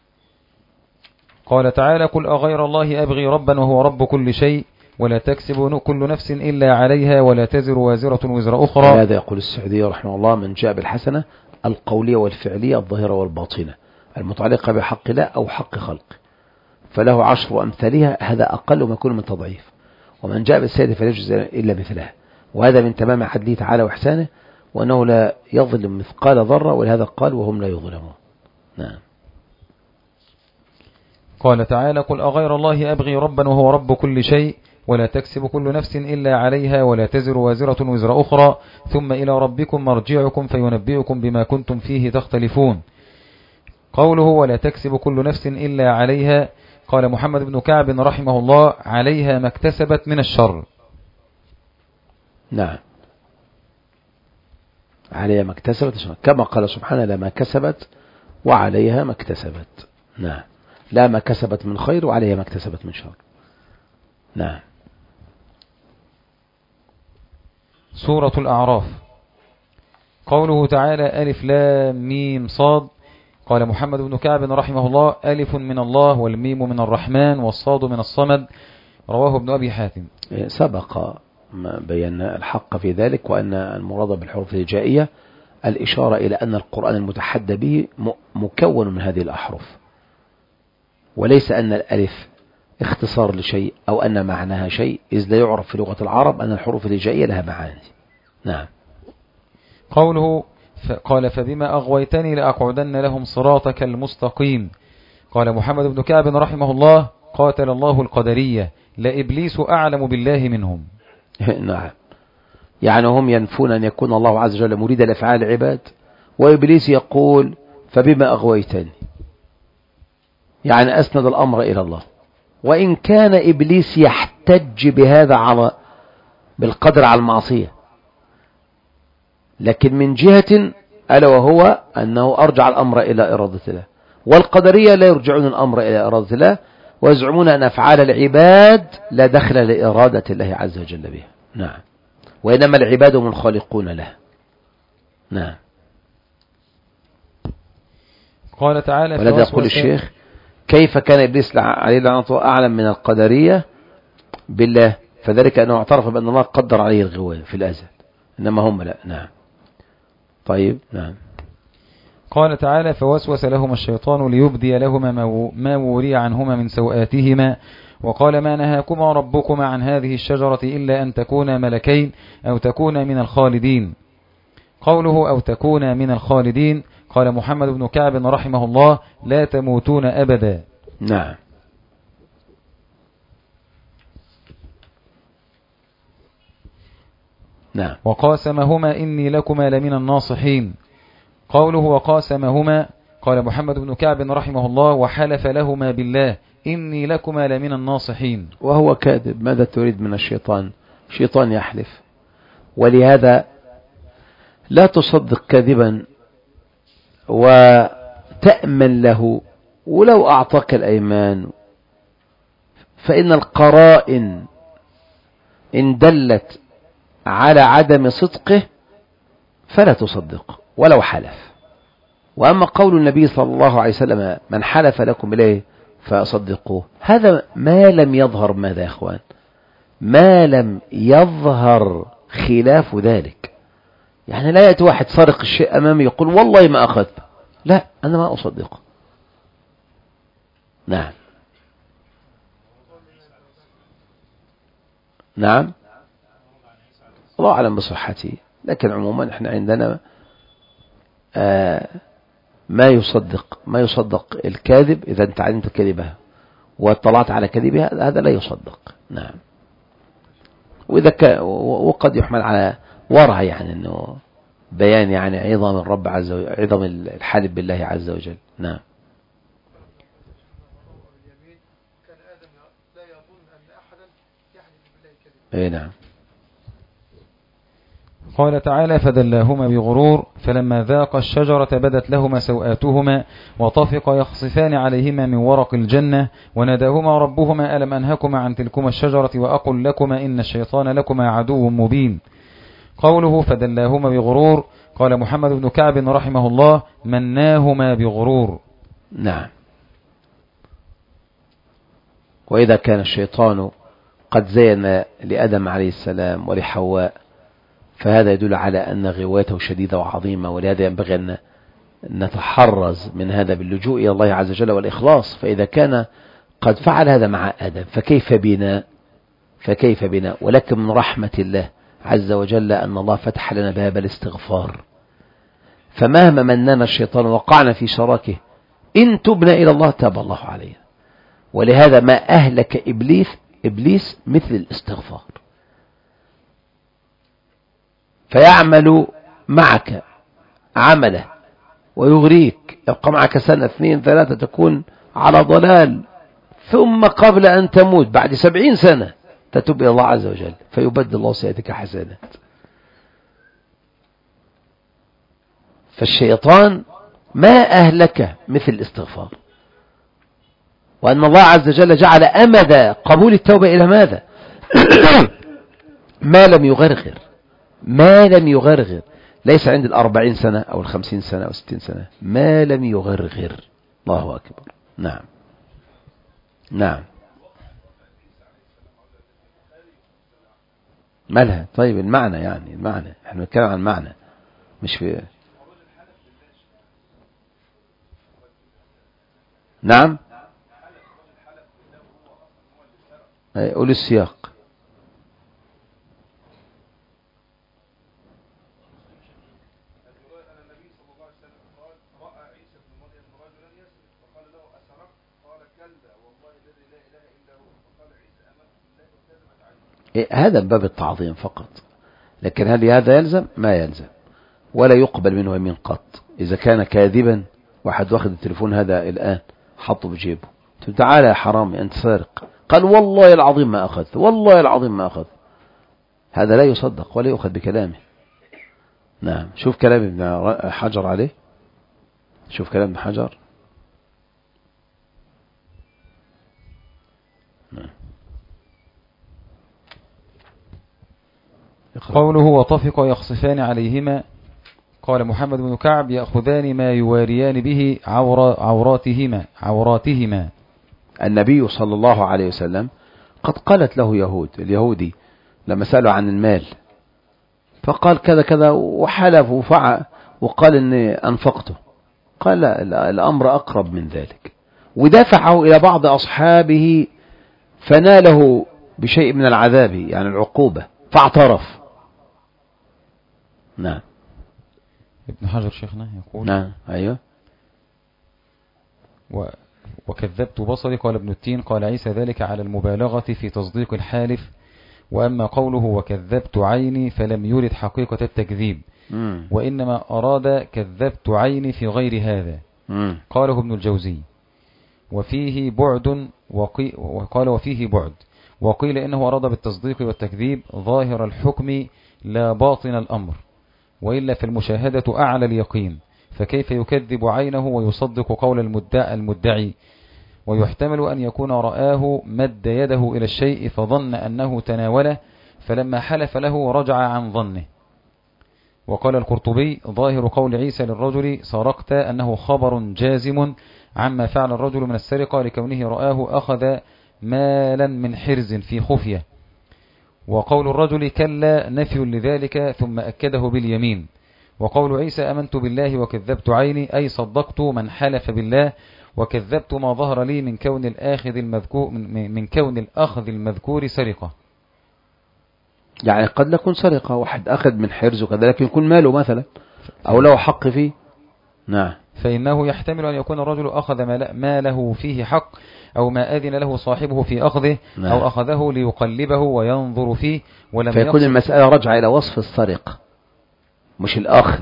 قال تعالى قل أغير الله أبغي ربا وهو رب كل شيء ولا تكسب كل نفس إلا عليها ولا تزر وازرة وزر أخرى. هذا يقول السعدي رحمه الله من جاء بالحسنة القولية والفعلية الظاهرة والباطنة المتعلقة بحق الله أو حق خلق فله عشر أمثالها، هذا أقل ما يكون من تضعيف. ومن جاء بالسيئة فلا يجزى إلا مثلها، وهذا من تمام عدله تعالى وإحسانه، وأنه لا يظلم مثقال ذرة، ولهذا قال وهم لا يظلمون. نعم. قال تعالى قل أغير الله أبغي ربا وهو رب كل شيء ولا تكسب كل نفس إلا عليها ولا تزر وازرة وزر أخرى ثم إلى ربكم مرجعكم فينبئكم بما كنتم فيه تختلفون. قوله ولا تكسب كل نفس إلا عليها، قال محمد بن كعب رحمه الله عليها ما اكتسبت من الشر. نعم. عليها ما اكتسبت، كما قال سبحانه لا ما كسبت وعليها ما اكتسبت. نعم. لا ما كسبت من خير وعليها ما اكتسبت من شر. نعم. سورة الأعراف. قوله تعالى ألف لام ميم صاد. قال محمد بن كعب رحمه الله ألف من الله والميم من الرحمن والصاد من الصمد. رواه ابن أبي حاتم. سبق ما بينا الحق في ذلك، وأن المراد بالحروف الهجائية الإشارة إلى أن القرآن المتحدى به مكون من هذه الأحرف، وليس أن الألف اختصار لشيء أو أن معناها شيء، إذ لا يعرف في لغة العرب أن الحروف الهجائية لها معاني. نعم. قوله قال فبما أغويتني لأقعدن لهم صراطك المستقيم. قال محمد بن كعب رحمه الله قاتل الله القدرية لإبليس أعلم بالله منهم. نعم، يعني هم ينفون أن يكون الله عز وجل مريد لأفعال العباد، وإبليس يقول فبما أغويتني، يعني أسند الأمر إلى الله. وإن كان إبليس يحتج بهذا على بالقدر على المعصية، لكن من جهة ألا وهو أنه أرجع الأمر إلى إرادة الله، والقدرية لا يرجعون الأمر إلى إرادة الله، ويزعمون أن أفعال العباد لا دخل لإرادة الله عز وجل بها. نعم، وإنما العباد هم الخالقون له. نعم. قال تعالى ولذا يقول الشيخ كيف كان إبليس عليه لعنة الله أعلم من القدرية بالله، فذلك أنه اعترف بأن الله قدر عليه الغواية في الأزل، إنما هم لا. نعم. طيب. نعم. قال تعالى فوسوس لهما الشيطان ليبدي لهما ما وري عنهما من سوآتهما وقال ما نهاكما ربكما عن هذه الشجرة إلا أن تكونا ملكين أو تكونا من الخالدين. قوله أو تكونا من الخالدين قال محمد بن كعب رحمه الله لا تموتون أبدا. نعم. نعم. وقاسمهما إني لكما لمن الناصحين. قوله وقاسمهما قال محمد بن كعب رحمه الله وحلف لهما بالله إني لكما لمن الناصحين. وهو كاذب، ماذا تريد من الشيطان؟ شيطان يحلف، ولهذا لا تصدق كذبا وتأمن له ولو أعطاك الأيمان، فإن القرائن إن دلت على عدم صدقه فلا تصدق ولو حلف. وأما قول النبي صلى الله عليه وسلم من حلف لكم إليه فصدقوه، هذا ما لم يظهر ماذا يا أخوان، ما لم يظهر خلاف ذلك. يعني لا يأتي واحد سارق الشيء أمامي يقول والله ما أخذ، لا أنا ما أصدقه. نعم. نعم. الله أعلم بصحته، لكن عموما احنا عندنا آه ما يصدق ما يصدق الكاذب إذا انت علمت كذبها واطلعت على كذبها هذا لا يصدق. نعم. وإذا كان وقد يحمل على ورع، يعني انه بيان يعني عظم الرب عز وجل، عظم الحالف بالله عز وجل. نعم. اي نعم. قال تعالى فدلاهما بغرور فلما ذاقا الشجرة بدت لهما سوآتهما وطفقا يخصفان عليهما من ورق الجنة وناداهما ربهما ألم أنهكما عن تلكما الشجرة وأقل لكما إن الشيطان لكما عدو مبين. قوله فدلاهما بغرور قال محمد بن كعب رحمه الله مناهما بغرور. نعم. وإذا كان الشيطان قد زين لآدم عليه السلام ولحواء فهذا يدل على أن غوايته شديدة وعظيمة، ولهذا ينبغي أن نتحرز من هذا باللجوء إلى الله عز وجل والإخلاص. فإذا كان قد فعل هذا مع آدم فكيف بنا فكيف بنا ولكن من رحمة الله عز وجل أن الله فتح لنا باب الاستغفار، فمهما مننا الشيطان وقعنا في شراكه إن تبنا إلى الله تاب الله علينا. ولهذا ما أهلك إبليس إبليس مثل الاستغفار، فيعمل معك عمله ويغريك، يبقى معك سنة اثنين ثلاثة تكون على ضلال، ثم قبل أن تموت بعد سبعين سنة تتوب إلى الله عز وجل فيبدل الله سيئاتك حسنات. فالشيطان ما أهلك مثل الاستغفار، وأن الله عز وجل جعل أمد قبول التوبة إلى ماذا؟ ما لم يغرغر ما لم يغرغر، ليس عند الأربعين سنة أو الخمسين سنة أو الستين سنة، ما لم يغرغر. الله أكبر. نعم نعم. مالها؟ طيب المعنى، يعني المعنى احنا بنتكلم عن المعنى مش في. نعم. قول السياق. هذا باب التعظيم فقط، لكن هل هذا يلزم؟ ما يلزم، ولا يقبل منه يمين قط. إذا كان كاذبا، واحد واخد التليفون هذا الآن حطه بجيبه، تعالى يا حرامي أنت سارق، قال والله العظيم ما أخذت، والله العظيم ما أخذت، هذا لا يصدق ولا يؤخذ بكلامه. نعم. شوف كلام ابن حجر عليه، شوف كلام ابن حجر. نعم. قوله وطفق يخصفان عليهما، قال محمد بن كعب يأخذان ما يواريان به عور عوراتهما عوراتهما. النبي صلى الله عليه وسلم قد قالت له يهود، اليهودي لما سألوا عن المال فقال كذا كذا وحلف وفعل وقال إني أنفقته، قال لا، الأمر أقرب من ذلك، ودفعه إلى بعض أصحابه فناله بشيء من العذاب، يعني العقوبة، فاعترف. نعم. ابن حجر شيخنا يقول نعم. أيوه. و وكذبت بصري، قال ابن التين قال عيسى ذلك على المبالغة في تصديق الحالف. وأما قوله وكذبت عيني فلم يرد حقيقة التكذيب، مم. وإنما أراد كذبت عيني في غير هذا. مم. قاله ابن الجوزي وفيه بعد وقي وقال وفيه بعد وقيل إنه أراد بالتصديق والتكذيب ظاهر الحكم لا باطن الأمر، وإلا في المشاهدة أعلى اليقين، فكيف يكذب عينه ويصدق قول المدعي المدعي؟ ويحتمل أن يكون رآه مد يده إلى الشيء فظن أنه تناوله، فلما حلف له رجع عن ظنه. وقال القرطبي ظاهر قول عيسى للرجل سرقت أنه خبر جازم عما فعل الرجل من السرقة، لكونه رآه أخذ مالا من حرز في خفية. وقول الرجل كلا نفي لذلك ثم أكده باليمين. وقول عيسى أمنت بالله وكذبت عيني أي صدقت من حلف بالله، وكذبت ما ظهر لي من كون الآخذ المذكور من, من كون الأخذ المذكور سرقة. يعني قد يكون سرقة، واحد أخذ من حرز وكذا، لكن يكون ماله مثلا أو له حق فيه. نعم. فإنه يحتمل أن يكون الرجل أخذ ما له فيه حق، أو ما أذن له صاحبه في أخذه. نعم. أو أخذه ليقلبه وينظر فيه، ولم فيكون المسألة رجع إلى وصف السرقة مش الأخذ.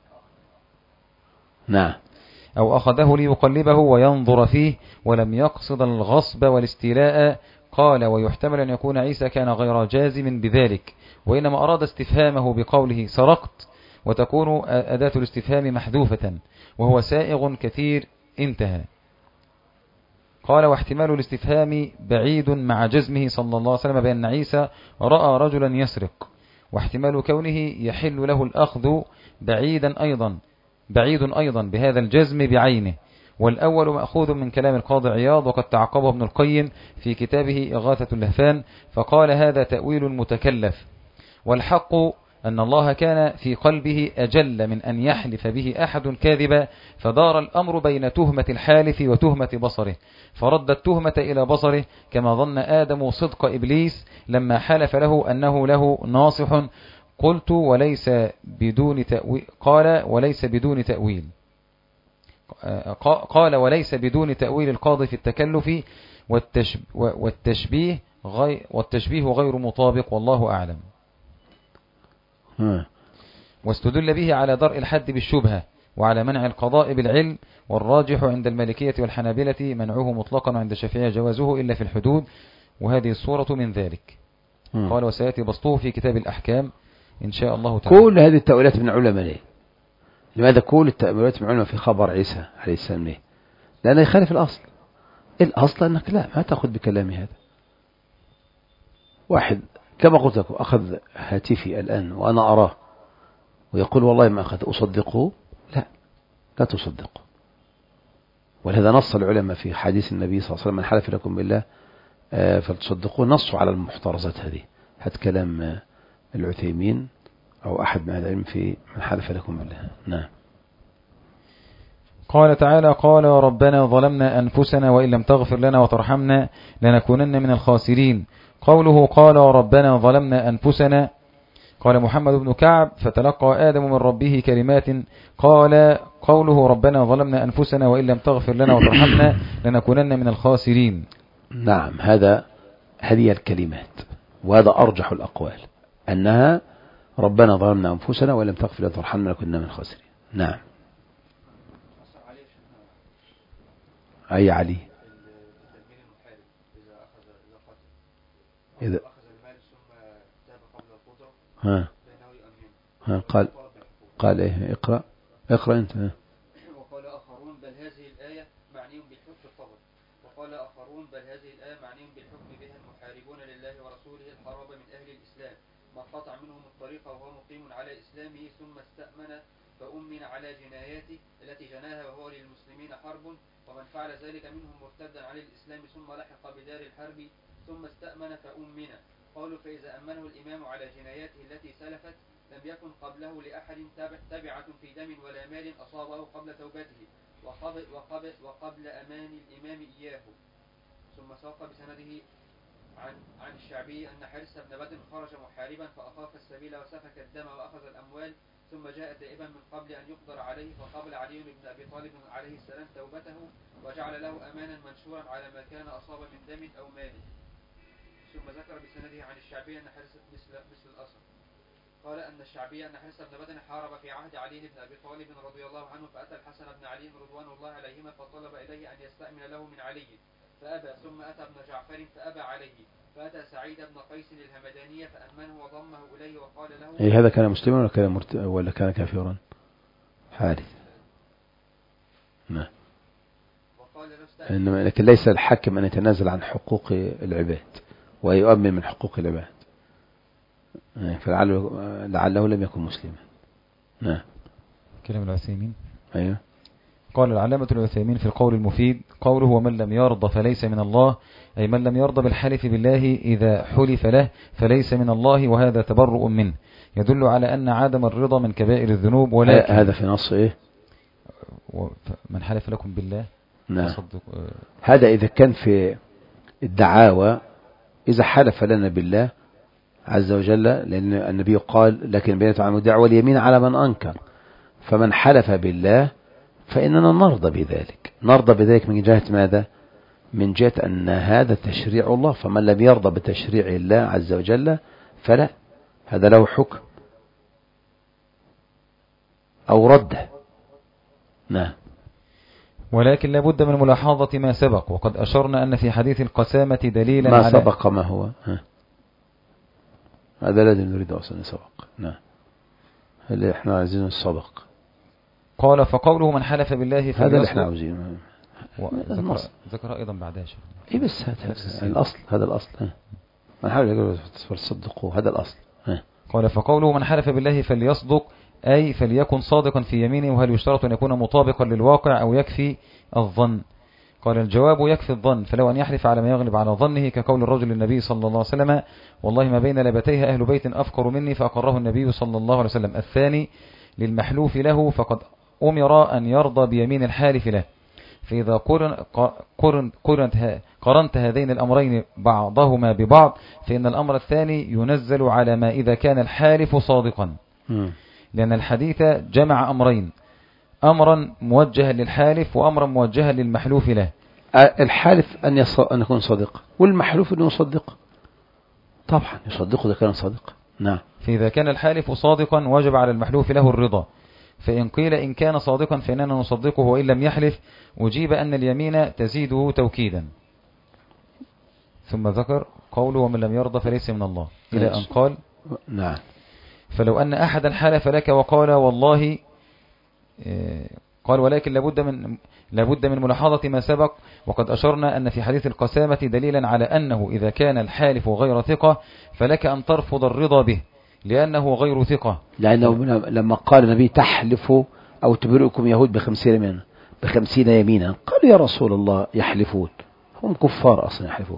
نعم. أو أخذه ليقلبه وينظر فيه ولم يقصد الغصب والاستيلاء. قال ويحتمل أن يكون عيسى كان غير جازم بذلك، وإنما أراد استفهامه بقوله سرقت، وتكون أداة الاستفهام محذوفة، وهو سائغ كثير. انتهى. قال واحتمال الاستفهام بعيد مع جزمه صلى الله عليه وسلم بأن عيسى رأى رجلا يسرق، واحتمال كونه يحل له الأخذ بعيدا أيضا بعيد أيضا بهذا الجزم بعينه. والأول مأخوذ من كلام القاضي عياض، وقد تعقبه ابن القيم في كتابه إغاثة اللهفان فقال هذا تأويل متكلف. والحق أن الله كان في قلبه أجل من أن يحلف به أحد كاذبا، فدار الأمر بين تهمة الحالف وتهمة بصره، فرد التهمة إلى بصره، كما ظن آدم صدق إبليس لما حلف له أنه له ناصح. قلت وليس بدون تأويل قال وليس بدون تأويل قال وليس بدون تأويل القاضي في التكلف والتشبيه غير والتشبيه غير مطابق، والله أعلم. واستدل به على درء الحد بالشبهة وعلى منع القضاء بالعلم، والراجح عند المالكية والحنابلة منعه مطلقا، وعند الشافعية جوازه إلا في الحدود، وهذه الصورة من ذلك. قال وسيأتي بسطه في كتاب الأحكام إن شاء الله تعالى. كل هذه التأويلات من علماء ليه؟ لماذا كل التأويلات من علماء في خبر عيسى عليه السلام ليه؟ لأنه يخالف الأصل. الأصل أنك لا ما تأخذ بكلام هذا. واحد كما قلت لكم أخذ هاتفي الآن وأنا أراه ويقول والله ما أخذ أصدقه، لا لا تصدقه. ولهذا نص العلماء في حديث النبي صلى الله عليه وسلم من حلف لكم بالله فلتصدقوه، نصوا على المحترزات هذه. هذا كلام العثيمين أو أحد من أهل العلم في من حلف لكم بالله. نعم. قال تعالى: قال ربنا ظلمنا أنفسنا وإن لم تغفر لنا وترحمنا لنكونن من الخاسرين. قوله قال ربنا ظلمنا أنفسنا، قال محمد بن كعب: فتلقى آدم من ربه كلمات. قال قوله ربنا ظلمنا أنفسنا وإن لم تغفر لنا وترحمنا لنكونن من الخاسرين. نعم، هذا هذه الكلمات، وهذا أرجح الأقوال أنها ربنا ظلمنا أنفسنا وإن لم تغفر لنا وترحمنا لنكونن من الخاسرين. نعم. أي علي؟ إذا ها ها قال قال إيه؟ اقرأ اقرأ أنت. ها. وقال آخرون بل هذه الآية معني بالحكم الطبع. وقال آخرون بل هذه الآية معني بالحكم بها المحاربون لله ورسوله الحراب من أهل الإسلام، من قطع منهم الطريق وهو مقيم على إسلامه ثم استأمن فأمن على جناياته التي جناها وهو للمسلمين حرب، ومن فعل ذلك منهم مرتدا عن الإسلام ثم لحق بدار الحرب ثم استأمن فأمن. قالوا فإذا أمنه الإمام على جناياته التي سلفت لم يكن قبله لأحد تبعة في دم ولا مال أصابه قبل توبته وقبل, وقبل, وقبل أمان الإمام إياه. ثم ساق بسنده عن, عن الشعبي أن حارث بن بدر خرج محاربا فأخاف السبيل وسفك الدم وأخذ الأموال، ثم جاء تائبا من قبل أن يقدر عليه فقبل علي بن أبي طالب عليه السلام توبته وجعل له أمانا منشورا على ما كان أصاب من دم أو مال. ثم ذكر بسنده عن الشعبي أن حارث مثل, مثل الأصل. قال أن الشعبي أن حارث بن بدر حارب في عهد علي بن أبي طالب رضي الله عنه، فأتى الحسن بن علي رضوان الله عليهما فطلب إليه أن يستأمن له من علي فأبى، ثم أتى ابن جعفر فأبى عليه، فأتى سعيد بن قيس الهمدانية فأمنه وضمه إليه وقال له إيه هذا كان مسلما ولا كان مرت... ولا كان كافرا؟ حارث. نعم. إنما لكن ليس الحاكم أن يتنازل عن حقوق العباد ويؤمن من حقوق العباد، فلعله لعله لم يكن مسلما. نعم. كلام العثيمين. أيوه. قال العلامة العثيمين في القول المفيد: قوله ومن لم يرضى فليس من الله، أي من لم يرضى بالحلف بالله إذا حلف له فليس من الله، وهذا تبرؤ منه، يدل على أن عدم الرضا من كبائر الذنوب. ولكن هذا في نص إيه؟ من حلف لكم بالله. نعم. هذا إذا كان في الدعاوى، إذا حلف لنا بالله عز وجل، لأن النبي قال لكن بينت عن الدعوى اليمين على من أنكر، فمن حلف بالله فإننا نرضى بذلك. نرضى بذلك من جهة ماذا؟ من جهة أن هذا تشريع الله، فمن لم يرضى بتشريع الله عز وجل فلا، هذا له حكم أو رده. نعم. ولكن لابد من ملاحظة ما سبق، وقد أشرنا أن في حديث القسامة دليلا ما على ما سبق ما هو ها. هذا الذي نريد أصلا سبق. نعم. اللي احنا عايزينه السبق. قال فقوله من حلف بالله هذا اللي احنا عاوزينه. ذكر, ذكر أيضا بعدها شيء. إيه بس هذا الأصل، هذا الأصل. ها. من حلف بالله فليصدقوه، هذا الأصل. ها. قال فقوله من حلف بالله فليصدق، أي فليكن صادقا في يمينه، وهل يشترط أن يكون مطابقا للواقع أو يكفي الظن؟ قال الجواب يكفي الظن، فلو أن يحلف على ما يغلب على ظنه كقول الرجل للنبي صلى الله عليه وسلم والله ما بين لبتيها أهل بيت أفقر مني فأقره النبي صلى الله عليه وسلم. الثاني للمحلوف له فقد أمر أن يرضى بيمين الحالف له، فإذا قرن قرن قرنت قرنت هذين الأمرين بعضهما ببعض فإن الأمر الثاني ينزل على ما إذا كان الحالف صادقا، لأن الحديث جمع أمرين، أمرا موجها للحالف وأمرا موجها للمحلوف له. الحالف أن, يص... أن يكون صادق، والمحلوف أن يصدق. طبعا يصدقه إذا كان صادق. نعم. فإذا كان الحالف صادقا وجب على المحلوف له الرضا، فإن قيل إن كان صادقا فإننا نصدقه وإن لم يحلف أجيب أن اليمين تزيده توكيدا. ثم ذكر قوله ومن لم يرضى فليس من الله إلى أن قال نعم. فلو أن أحدا حلف لك وقال والله قال ولكن لابد من لابد من ملاحظة ما سبق، وقد أشرنا أن في حديث القسامة دليلا على أنه إذا كان الحالف غير ثقة فلك أن ترفض الرضا به لأنه غير ثقة. لأنه لما قال النبي تحلف أو تبرئكم يهود بخمسين يمينا بخمسين يمينا، قالوا يا رسول الله يحلفون، هم كفار أصلا يحلفون.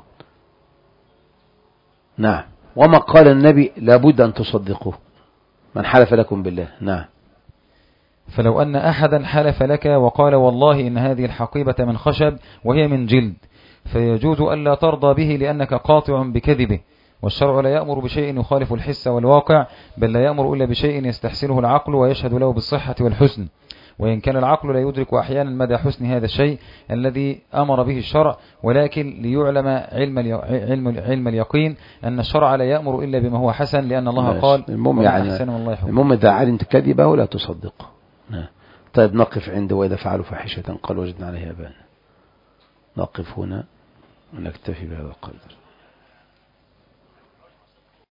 نعم. وما قال النبي لابد أن تصدقوه من حلف لكم بالله. نعم. فلو أن أحدا حلف لك وقال والله إن هذه الحقيبة من خشب وهي من جلد فيجوز ألا ترضى به لأنك قاطع بكذبه، والشرع لا يأمر بشيء يخالف الحس والواقع، بل لا يأمر إلا بشيء يستحسنه العقل ويشهد له بالصحة والحسن، وإن كان العقل لا يدرك أحيانا مدى حسن هذا الشيء الذي أمر به الشرع، ولكن ليعلم علم علم علم اليقين أن الشرع لا يأمر إلا بما هو حسن، لأن الله ماشي. قال المهم يعني المهم إذا علمت كذبه ولا تصدقه. طيب نقف عنده. وإذا فعلوا فاحشة قال وجدنا عليها آباءنا. نقف هنا ونكتفي بهذا القدر.